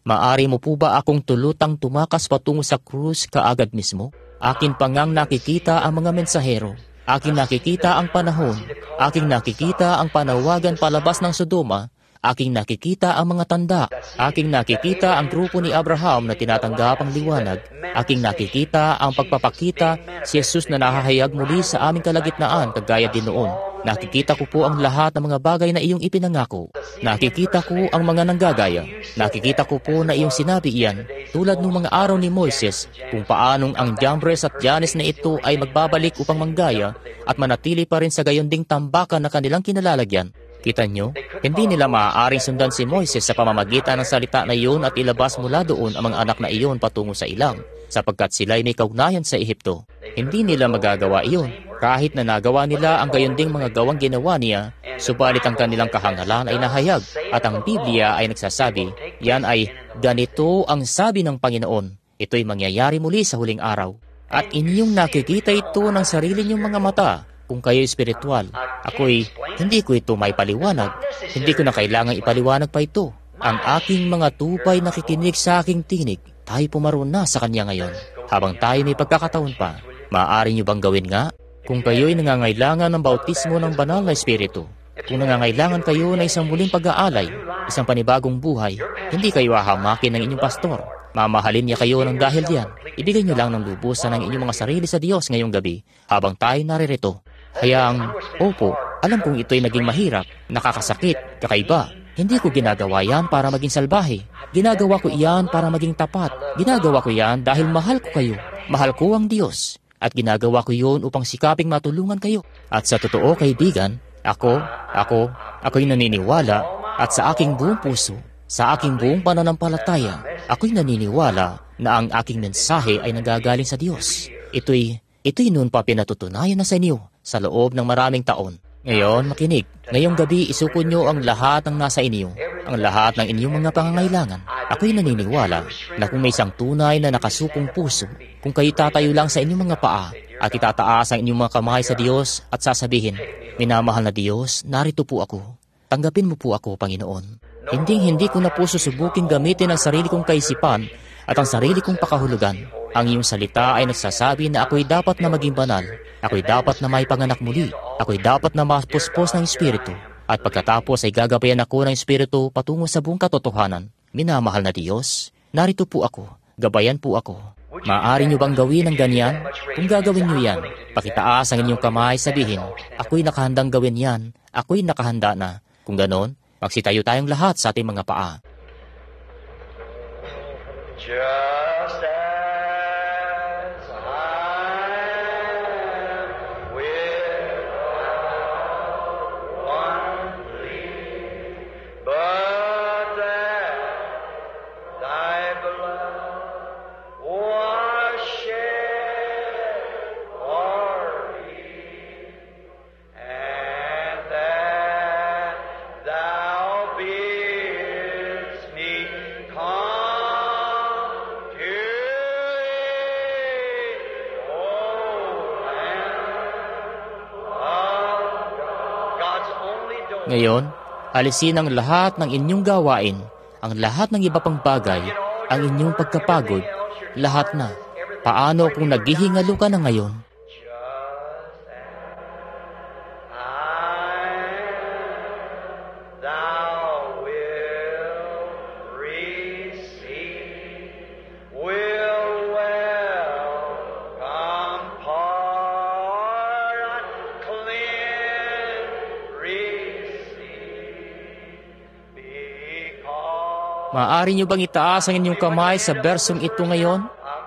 Maari mo po ba akong tulutang tumakas patungo sa krus kaagad mismo? Akin pa ngang nakikita ang mga mensahero. Aking nakikita ang panahon. Aking nakikita ang panawagan palabas ng Sodoma. Aking nakikita ang mga tanda. Aking nakikita ang grupo ni Abraham na tinatanggap ang liwanag. Aking nakikita ang pagpapakita si Jesus na nahahayag muli sa aming kalagitnaan kagaya din noon. Nakikita ko po ang lahat ng mga bagay na iyong ipinangako. Nakikita ko ang mga nanggagaya. Nakikita ko po na iyong sinabi iyan, tulad ng mga araw ni Moises, kung paanong ang Jambres at Janes na ito ay magbabalik upang manggaya at manatili pa rin sa gayon ding tambakan na kanilang kinalalagyan. Kita nyo, hindi nila maaaring sundan si Moises sa pamamagitan ng salita na iyon at ilabas mula doon ang mga anak na iyon patungo sa ilang, sapagkat sila'y may kaugnayan sa Ehipto. Hindi nila magagawa iyon, kahit na nagawa nila ang gayon ding mga gawang ginawa niya, subalit ang kanilang kahangalan ay nahayag, at ang Biblia ay nagsasabi, yan ay, ganito ang sabi ng Panginoon, ito'y mangyayari muli sa huling araw. At inyong nakikita ito ng sarili niyong mga mata, kung kayo espiritual. Hindi ko ito may paliwanag. Hindi ko na kailangang ipaliwanag pa ito. Ang aking mga tupay nakikinig sa aking tinig. Tayo pumaroon na sa kanya ngayon. Habang tayo may pagkakataon pa, maaari niyo bang gawin nga? Kung kayo'y nangangailangan ng bautismo ng banal na espiritu, kung nangangailangan kayo na isang muling pag-aalay, isang panibagong buhay, hindi kayo hahamakin ng inyong pastor. Mamahalin niya kayo ng dahil diyan. Ibigay niyo lang ng lubusan ng inyong mga sarili sa Diyos ngayong gabi habang tayo naririto. Hayang, opo, alam kong ito'y naging mahirap, nakakasakit, kakaiba. Hindi ko ginagawa yan para maging salbahe. Ginagawa ko iyan para maging tapat. Ginagawa ko yan dahil mahal ko kayo. Mahal ko ang Diyos. At ginagawa ko yun upang sikaping matulungan kayo. At sa totoo, kaibigan, ako'y naniniwala at sa aking buong puso, sa aking buong pananampalataya, ako'y naniniwala na ang aking mensahe ay nanggagaling sa Diyos. Ito'y noon pa pinatutunayan na sa inyo sa loob ng maraming taon. Ngayon, makinig. Ngayong gabi, isuko nyo ang lahat ng nasa inyo, ang lahat ng inyong mga pangangailangan. Ako'y naniniwala na kung may isang tunay na nakasupong puso, kung kayo tatayo lang sa inyong mga paa at itataas ang inyong mga kamay sa Diyos at sasabihin, minamahal na Diyos, narito po ako. Tanggapin mo po ako, Panginoon. Hindi ko na po susubukin gamitin ang sarili kong kaisipan at ang sarili kong pakahulugan. Ang iyong salita ay nagsasabi na ako'y dapat na maging banal. Ako'y dapat na may panganak muli. Ako'y dapat na mapuspos ng Espiritu. At pagkatapos ay gagabayan ako ng Espiritu patungo sa buong katotohanan. Minamahal na Diyos, narito po ako. Gabayan po ako. Maaari niyo bang gawin ang ganyan? Kung gagawin niyo yan, pakitaas ang inyong kamay, sabihin, ako'y nakahandang gawin yan. Ako'y nakahanda na. Kung ganon, magsitayo tayong lahat sa ating mga paa. Just as I am without one plea, but that thy blood was shed for me, and that thou bidst me come. Ngayon, alisin ang lahat ng inyong gawain, ang lahat ng iba pang bagay, ang inyong pagkapagod, lahat na. Paano kung naghihingalo ka na ngayon? Maaari niyo bang itaas ang inyong kamay sa bersong ito ngayon?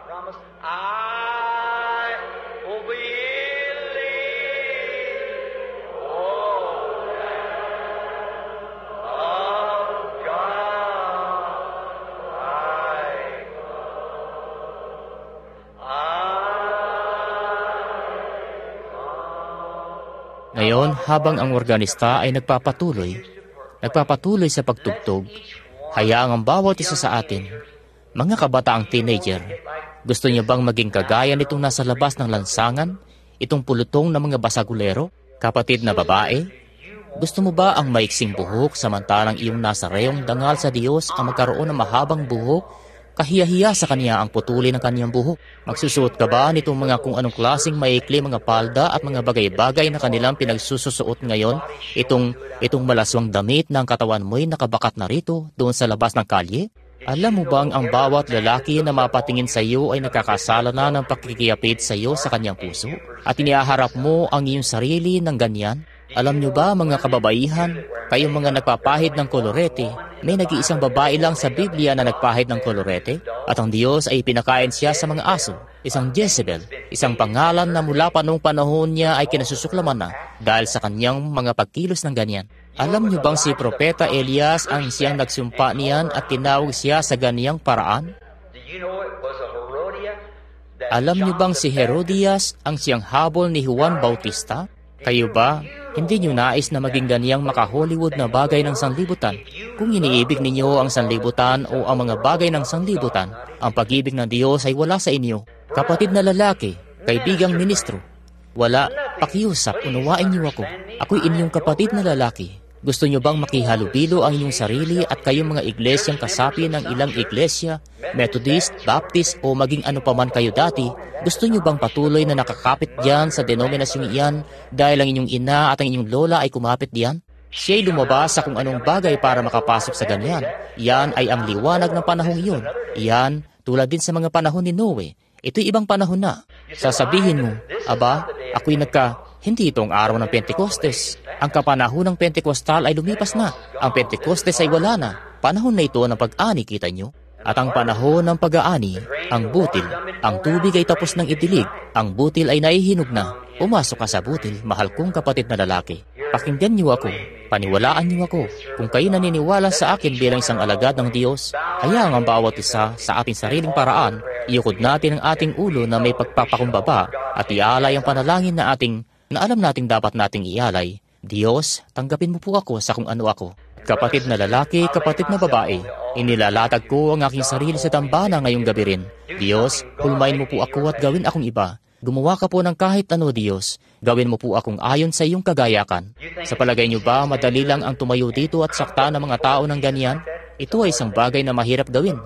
Ngayon, habang ang organista ay nagpapatuloy sa pagtugtog, hayaang ang bawat isa sa atin, mga kabataang teenager, gusto niyo bang maging kagaya nitong nasa labas ng lansangan, itong pulutong na mga basagulero, kapatid na babae? Gusto mo ba ang maiksing buhok samantalang iyong nasa reyong dangal sa Diyos ang magkaroon ng mahabang buhok? Kahiya-hiya sa kanya ang putulin ng kaniyang buhok. Magsusuot ka ba nitong mga kung anong klaseng maikli mga palda at mga bagay-bagay na kanilang pinagsusuot ngayon? Itong malaswang damit na ang katawan mo'y nakabakat na rito doon sa labas ng kalye? Alam mo bang ang bawat lalaki na mapatingin sa iyo ay nagkakasala na ng pakikiyapit sa iyo sa kanyang puso? At inihaharap mo ang iyong sarili ng ganyan? Alam nyo ba mga kababaihan, kayong mga nagpapahid ng kolorete, may nag-iisang babae lang sa Biblia na nagpahid ng kolorete at ang Diyos ay pinakain siya sa mga aso, isang Jezebel, isang pangalan na mula pa noong panahon niya ay kinasusuklaman na dahil sa kanyang mga pagkilos ng ganyan. Alam nyo bang si Propeta Elias ang siyang nagsumpa niyan at tinawag siya sa ganyang paraan? Alam nyo bang si Herodias ang siyang habol ni Juan Bautista? Kayo ba? Hindi nyo nais na maging ganyang maka-Hollywood na bagay ng sanlibutan. Kung iniibig ninyo ang sanlibutan o ang mga bagay ng sanlibutan, ang pag-ibig ng Diyos ay wala sa inyo. Kapatid na lalaki, kaibigang ministro, wala, pakiusap, unawain niyo ako. Ako'y inyong kapatid na lalaki. Gusto nyo bang makihalubilo ang inyong sarili at kayong mga iglesyang kasapi ng ilang iglesia, Methodist, Baptist o maging ano paman kayo dati? Gusto nyo bang patuloy na nakakapit diyan sa denominasyong iyan dahil ang inyong ina at ang inyong lola ay kumapit diyan? Siya'y lumabas sa kung anong bagay para makapasok sa ganyan. Yan ay ang liwanag ng panahong iyon. Yan, tulad din sa mga panahon ni Noe. Ito'y ibang panahon na. Sasabihin mo, aba, ako'y hindi itong araw ng Pentecostes. Ang kapanahon ng Pentecostal ay lumipas na. Ang Pentecostes ay wala na. Panahon na ito ng pag-ani, kita nyo. At ang panahon ng pag-aani, ang butil, ang tubig ay tapos ng idilig, ang butil ay naihinog na. Pumasok ka sa butil, mahal kong kapatid na lalaki. Pakinggan niyo ako, paniwalaan niyo ako. Kung kayo naniniwala sa akin bilang isang alagad ng Diyos, hayaan ang bawat isa sa ating sariling paraan, iukod natin ang ating ulo na may pagpapakumbaba at ialay ang panalangin na alam nating dapat nating ialay. Diyos, tanggapin mo po ako sa kung ano ako. Kapatid na lalaki, kapatid na babae, inilalatag ko ang aking sarili sa dambana ngayong gabi rin. Diyos, hulmain mo po ako at gawin akong iba. Gumawa ka po ng kahit ano, Diyos. Gawin mo po akong ayon sa iyong kagayakan. Sa palagay niyo ba, madali lang ang tumayo dito at sakta ng mga tao ng ganyan? Ito ay isang bagay na mahirap gawin.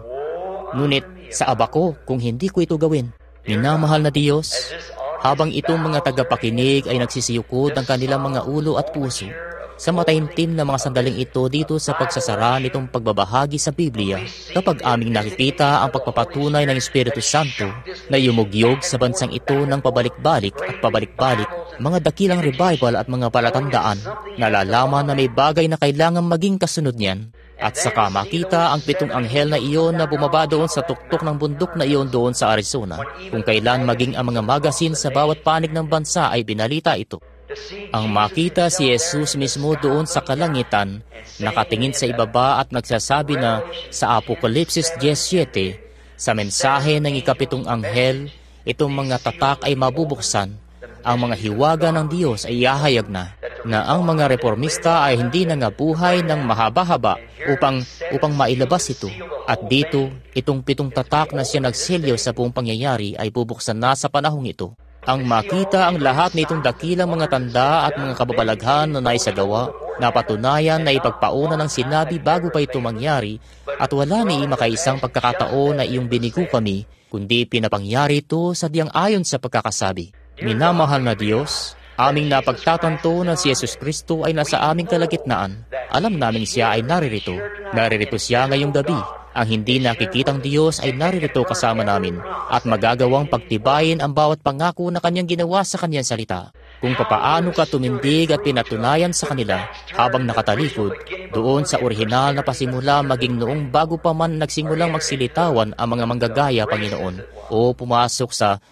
Ngunit, sa aba ko kung hindi ko ito gawin. Minamahal na Diyos, habang itong mga tagapakinig ay nagsisiyukod ng kanilang mga ulo at puso, sa mataimtim na mga sandaling ito dito sa pagsasara nitong pagbabahagi sa Biblia, kapag aming nakikita ang pagpapatunay ng Espiritu Santo na yumugyog sa bansang ito ng pabalik-balik at pabalik-balik, mga dakilang revival at mga palatandaan, nalalaman na may bagay na kailangang maging kasunod niyan. At saka makita ang 7 anghel na iyon na bumaba doon sa tuktok ng bundok na iyon doon sa Arizona, kung kailan maging ang mga magasin sa bawat panig ng bansa ay binalita ito. Ang makita si Jesus mismo doon sa kalangitan, nakatingin sa ibaba at nagsasabi na sa Apokalipsis 17, sa mensahe ng ika-7 anghel, itong mga tatak ay mabubuksan, ang mga hiwaga ng Diyos ay ihahayag na ang mga reformista ay hindi nangabuhay ng mahaba-haba upang mailabas ito. At dito, itong 7 tatak na siya nagselyo sa buong pangyayari ay bubuksan na sa panahong ito. Ang makita ang lahat nitong dakilang mga tanda at mga kababalaghan na naisagawa, napatunayan na ipagpauna ng sinabi bago pa ito mangyari, at wala ni makaisang pagkakataon na iyong binigo kami, kundi pinapangyari ito sadyang ayon sa pagkakasabi. Minamahal na Diyos, aming napagtatanto na si Jesus Kristo ay nasa aming kalagitnaan. Alam namin siya ay naririto. Naririto siya ngayong gabi. Ang hindi nakikitang Diyos ay naririto kasama namin at magagawang pagtibayin ang bawat pangako na kanyang ginawa sa kanyang salita. Kung papaano ka tumindig at pinatunayan sa kanila habang nakatalikod, doon sa orihinal na pasimula maging noong bago pa man nagsimulang magsilitawan ang mga manggagaya, Panginoon, o pumasok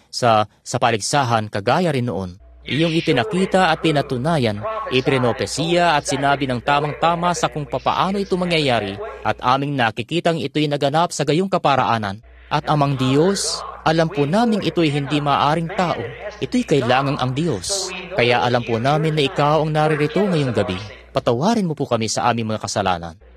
sa paligsahan kagaya rin noon. Iyong itinakita at pinatunayan, ipinopesiya at sinabi ng tamang-tama sa kung papaano ito mangyayari at aming nakikitang ito'y naganap sa gayong kaparaanan. At amang Diyos, alam po namin ito'y hindi maaring tao. Ito'y kailangang ang Diyos. Kaya alam po namin na ikaw ang naririto ngayong gabi. Patawarin mo po kami sa aming mga kasalanan.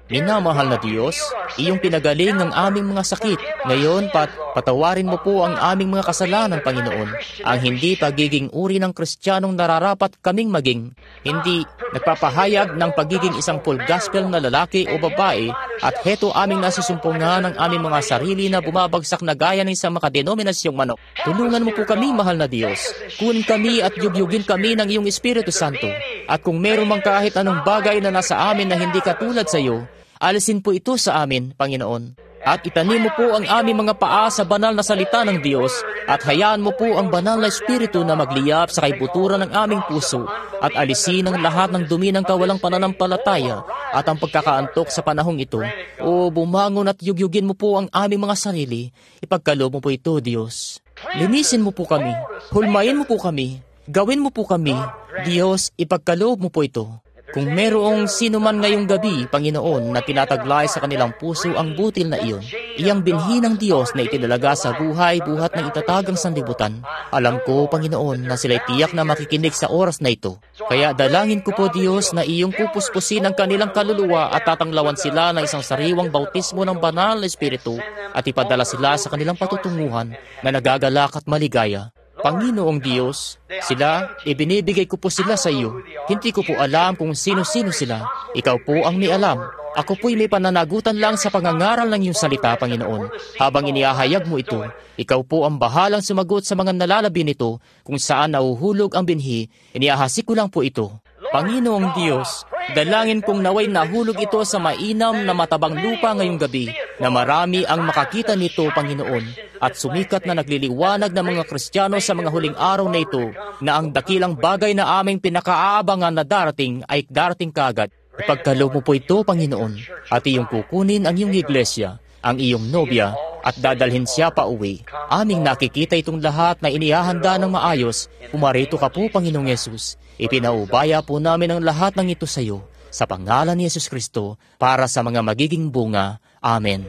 Minamahal na Diyos, iyong pinagaling ang aming mga sakit. Ngayon, patawarin mo po ang aming mga kasalanan, Panginoon. Ang hindi pagiging uri ng Kristiyanong nararapat kaming maging. Hindi nagpapahayag ng pagiging isang full gospel na lalaki o babae, at heto aming nasusumpungan ng aming mga sarili na bumabagsak na gaya ng isang makadenominasyong manok. Tulungan mo po kami, mahal na Diyos. Kunin kami at yugyugin kami ng iyong Espiritu Santo. At kung meron mang kahit anong bagay na nasa amin na hindi katulad sa iyo, alisin po ito sa amin, Panginoon. At itanim mo po ang aming mga paa sa banal na salita ng Diyos, at hayaan mo po ang banal na Espiritu na magliyap sa kaibuturan ng aming puso, at alisin ang lahat ng dumi ng kawalang pananampalataya at ang pagkakaantok sa panahong ito. O bumangon at yugyugin mo po ang aming mga sarili. Ipagkaloob mo po ito, Diyos. Linisin mo po kami. Hulmayin mo po kami. Gawin mo po kami. Diyos, ipagkaloob mo po ito. Kung merong sino man ngayong gabi, Panginoon, na tinataglay sa kanilang puso ang butil na iyon, iyang binhi ng Diyos na itinalaga sa buhay buhat ng itatagang sanlibutan. Alam ko, Panginoon, na sila'y tiyak na makikinig sa oras na ito. Kaya dalangin ko po, Diyos, na iyong pupuspusin ang kanilang kaluluwa at tatanglawan sila ng isang sariwang bautismo ng banal na Espiritu at ipadala sila sa kanilang patutunguhan na nagagalak at maligaya. Panginoong Diyos, ibinibigay ko po sila sa iyo. Hindi ko po alam kung sino-sino sila. Ikaw po ang may alam. Ako po'y may pananagutan lang sa pangangaral ng iyong salita, Panginoon. Habang iniahayag mo ito, ikaw po ang bahalang sumagot sa mga nalalabi nito kung saan nahuhulog ang binhi. Iniahasik ko lang po ito. Panginoong Diyos, dalangin kong naway nahulog ito sa mainam na matabang lupa ngayong gabi, na marami ang makakita nito, Panginoon, at sumikat na nagliliwanag ng mga Kristiyano sa mga huling araw na ito, na ang dakilang bagay na aming pinakaaabangan na darating ay darating kagad. Ipagkaloob mo po ito, Panginoon, at iyong kukunin ang iyong iglesia, ang iyong nobya, at dadalhin siya pa uwi. Aming nakikita itong lahat na inihahanda ng maayos. Pumarito ka po, Panginoong Yesus. Ipinaubaya po namin ang lahat ng ito sa iyo, sa pangalan ni Yesus Kristo, para sa mga magiging bunga. Amen.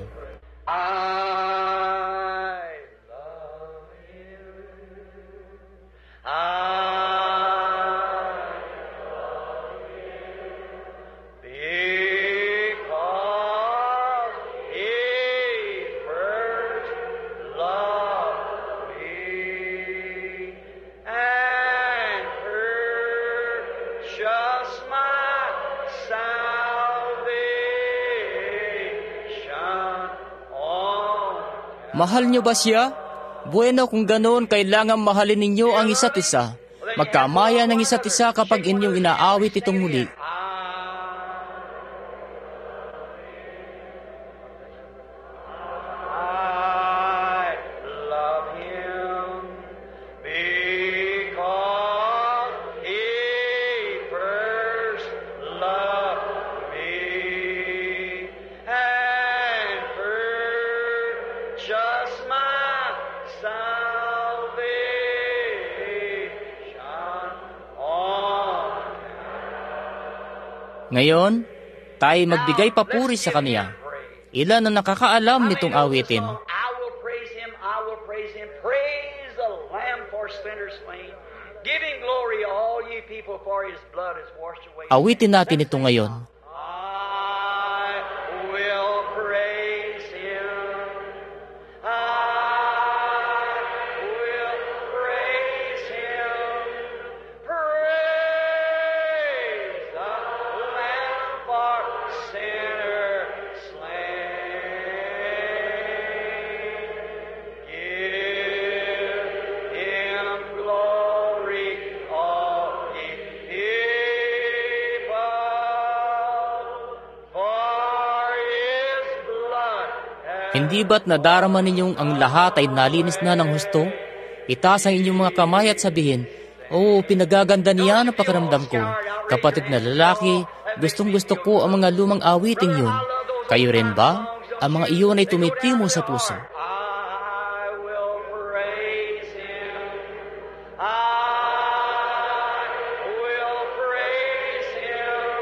Mahal niyo ba siya? Bueno, kung ganoon, kailangan mahalin ninyo ang isa't isa. Magkamaya ng isa't isa kapag inyong inaawit itong muli. Ngayon, tayo magbigay papuri sa Kanya. Ilan ang nakakaalam nitong awitin? I will praise Him, praise the Lamb for sinners slain. Giving glory all ye people, for His blood has washed away. Awitin natin ito ngayon. I will praise Him. I will praise Him. Praise the Lamb for sinners slain. Give Him glory, all ye people, for His blood has Hindi ba't nadarama ninyong ang lahat ay nalinis na ng husto? Itaas ang inyong mga kamay at sabihin, "Oh, pinagaganda niya ang pakiramdam ko. Kapatid na lalaki, gustong-gusto ko ang mga lumang awiting yun. Kayo rin ba? Ang mga iyon ay tumitimo sa puso." I will praise Him. I will praise Him.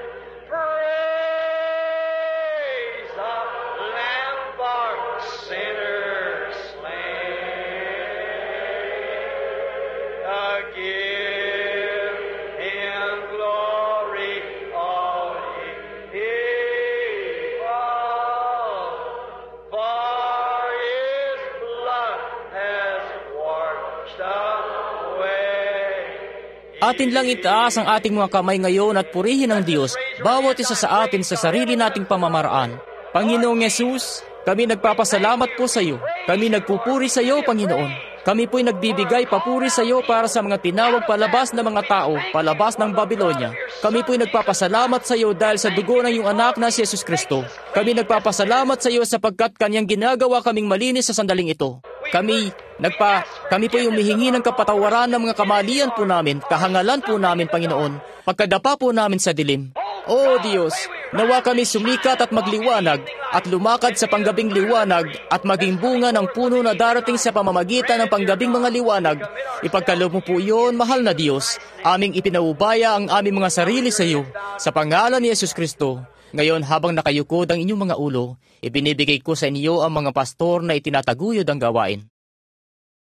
Praise the Lamb for sinners slain. Give Him glory, all ye people. atin lang itaas ang ating mga kamay ngayon at purihin ang Diyos, bawat isa sa atin sa sarili nating pamamaraan. Panginoong Yesus, kami nagpapasalamat po sa iyo. Kami nagpupuri sa iyo, Panginoon. Kami po'y nagbibigay papuri sa iyo para sa mga tinawag palabas na mga tao, palabas ng Babylonia. Kami po'y nagpapasalamat sa iyo dahil sa dugo ng iyong anak na si Jesus Kristo. Kami nagpapasalamat sa iyo sapagkat kanyang ginagawa kaming malinis sa sandaling ito. Kami po'y humihingi ng kapatawaran ng mga kamalian po namin, kahangalan po namin, Panginoon, pagkadapa po namin sa dilim. O Diyos, nawa kami sumikat at magliwanag at lumakad sa panggabing liwanag at maging bunga ng puno na darating sa pamamagitan ng panggabing mga liwanag. Ipagkaloob mo po iyon, mahal na Diyos. Aming ipinaubaya ang aming mga sarili sa iyo. Sa pangalan ni Jesus Kristo. Ngayon, habang nakayukod ang inyong mga ulo, ibinibigay ko sa inyo ang mga pastor na itinataguyod ang gawain.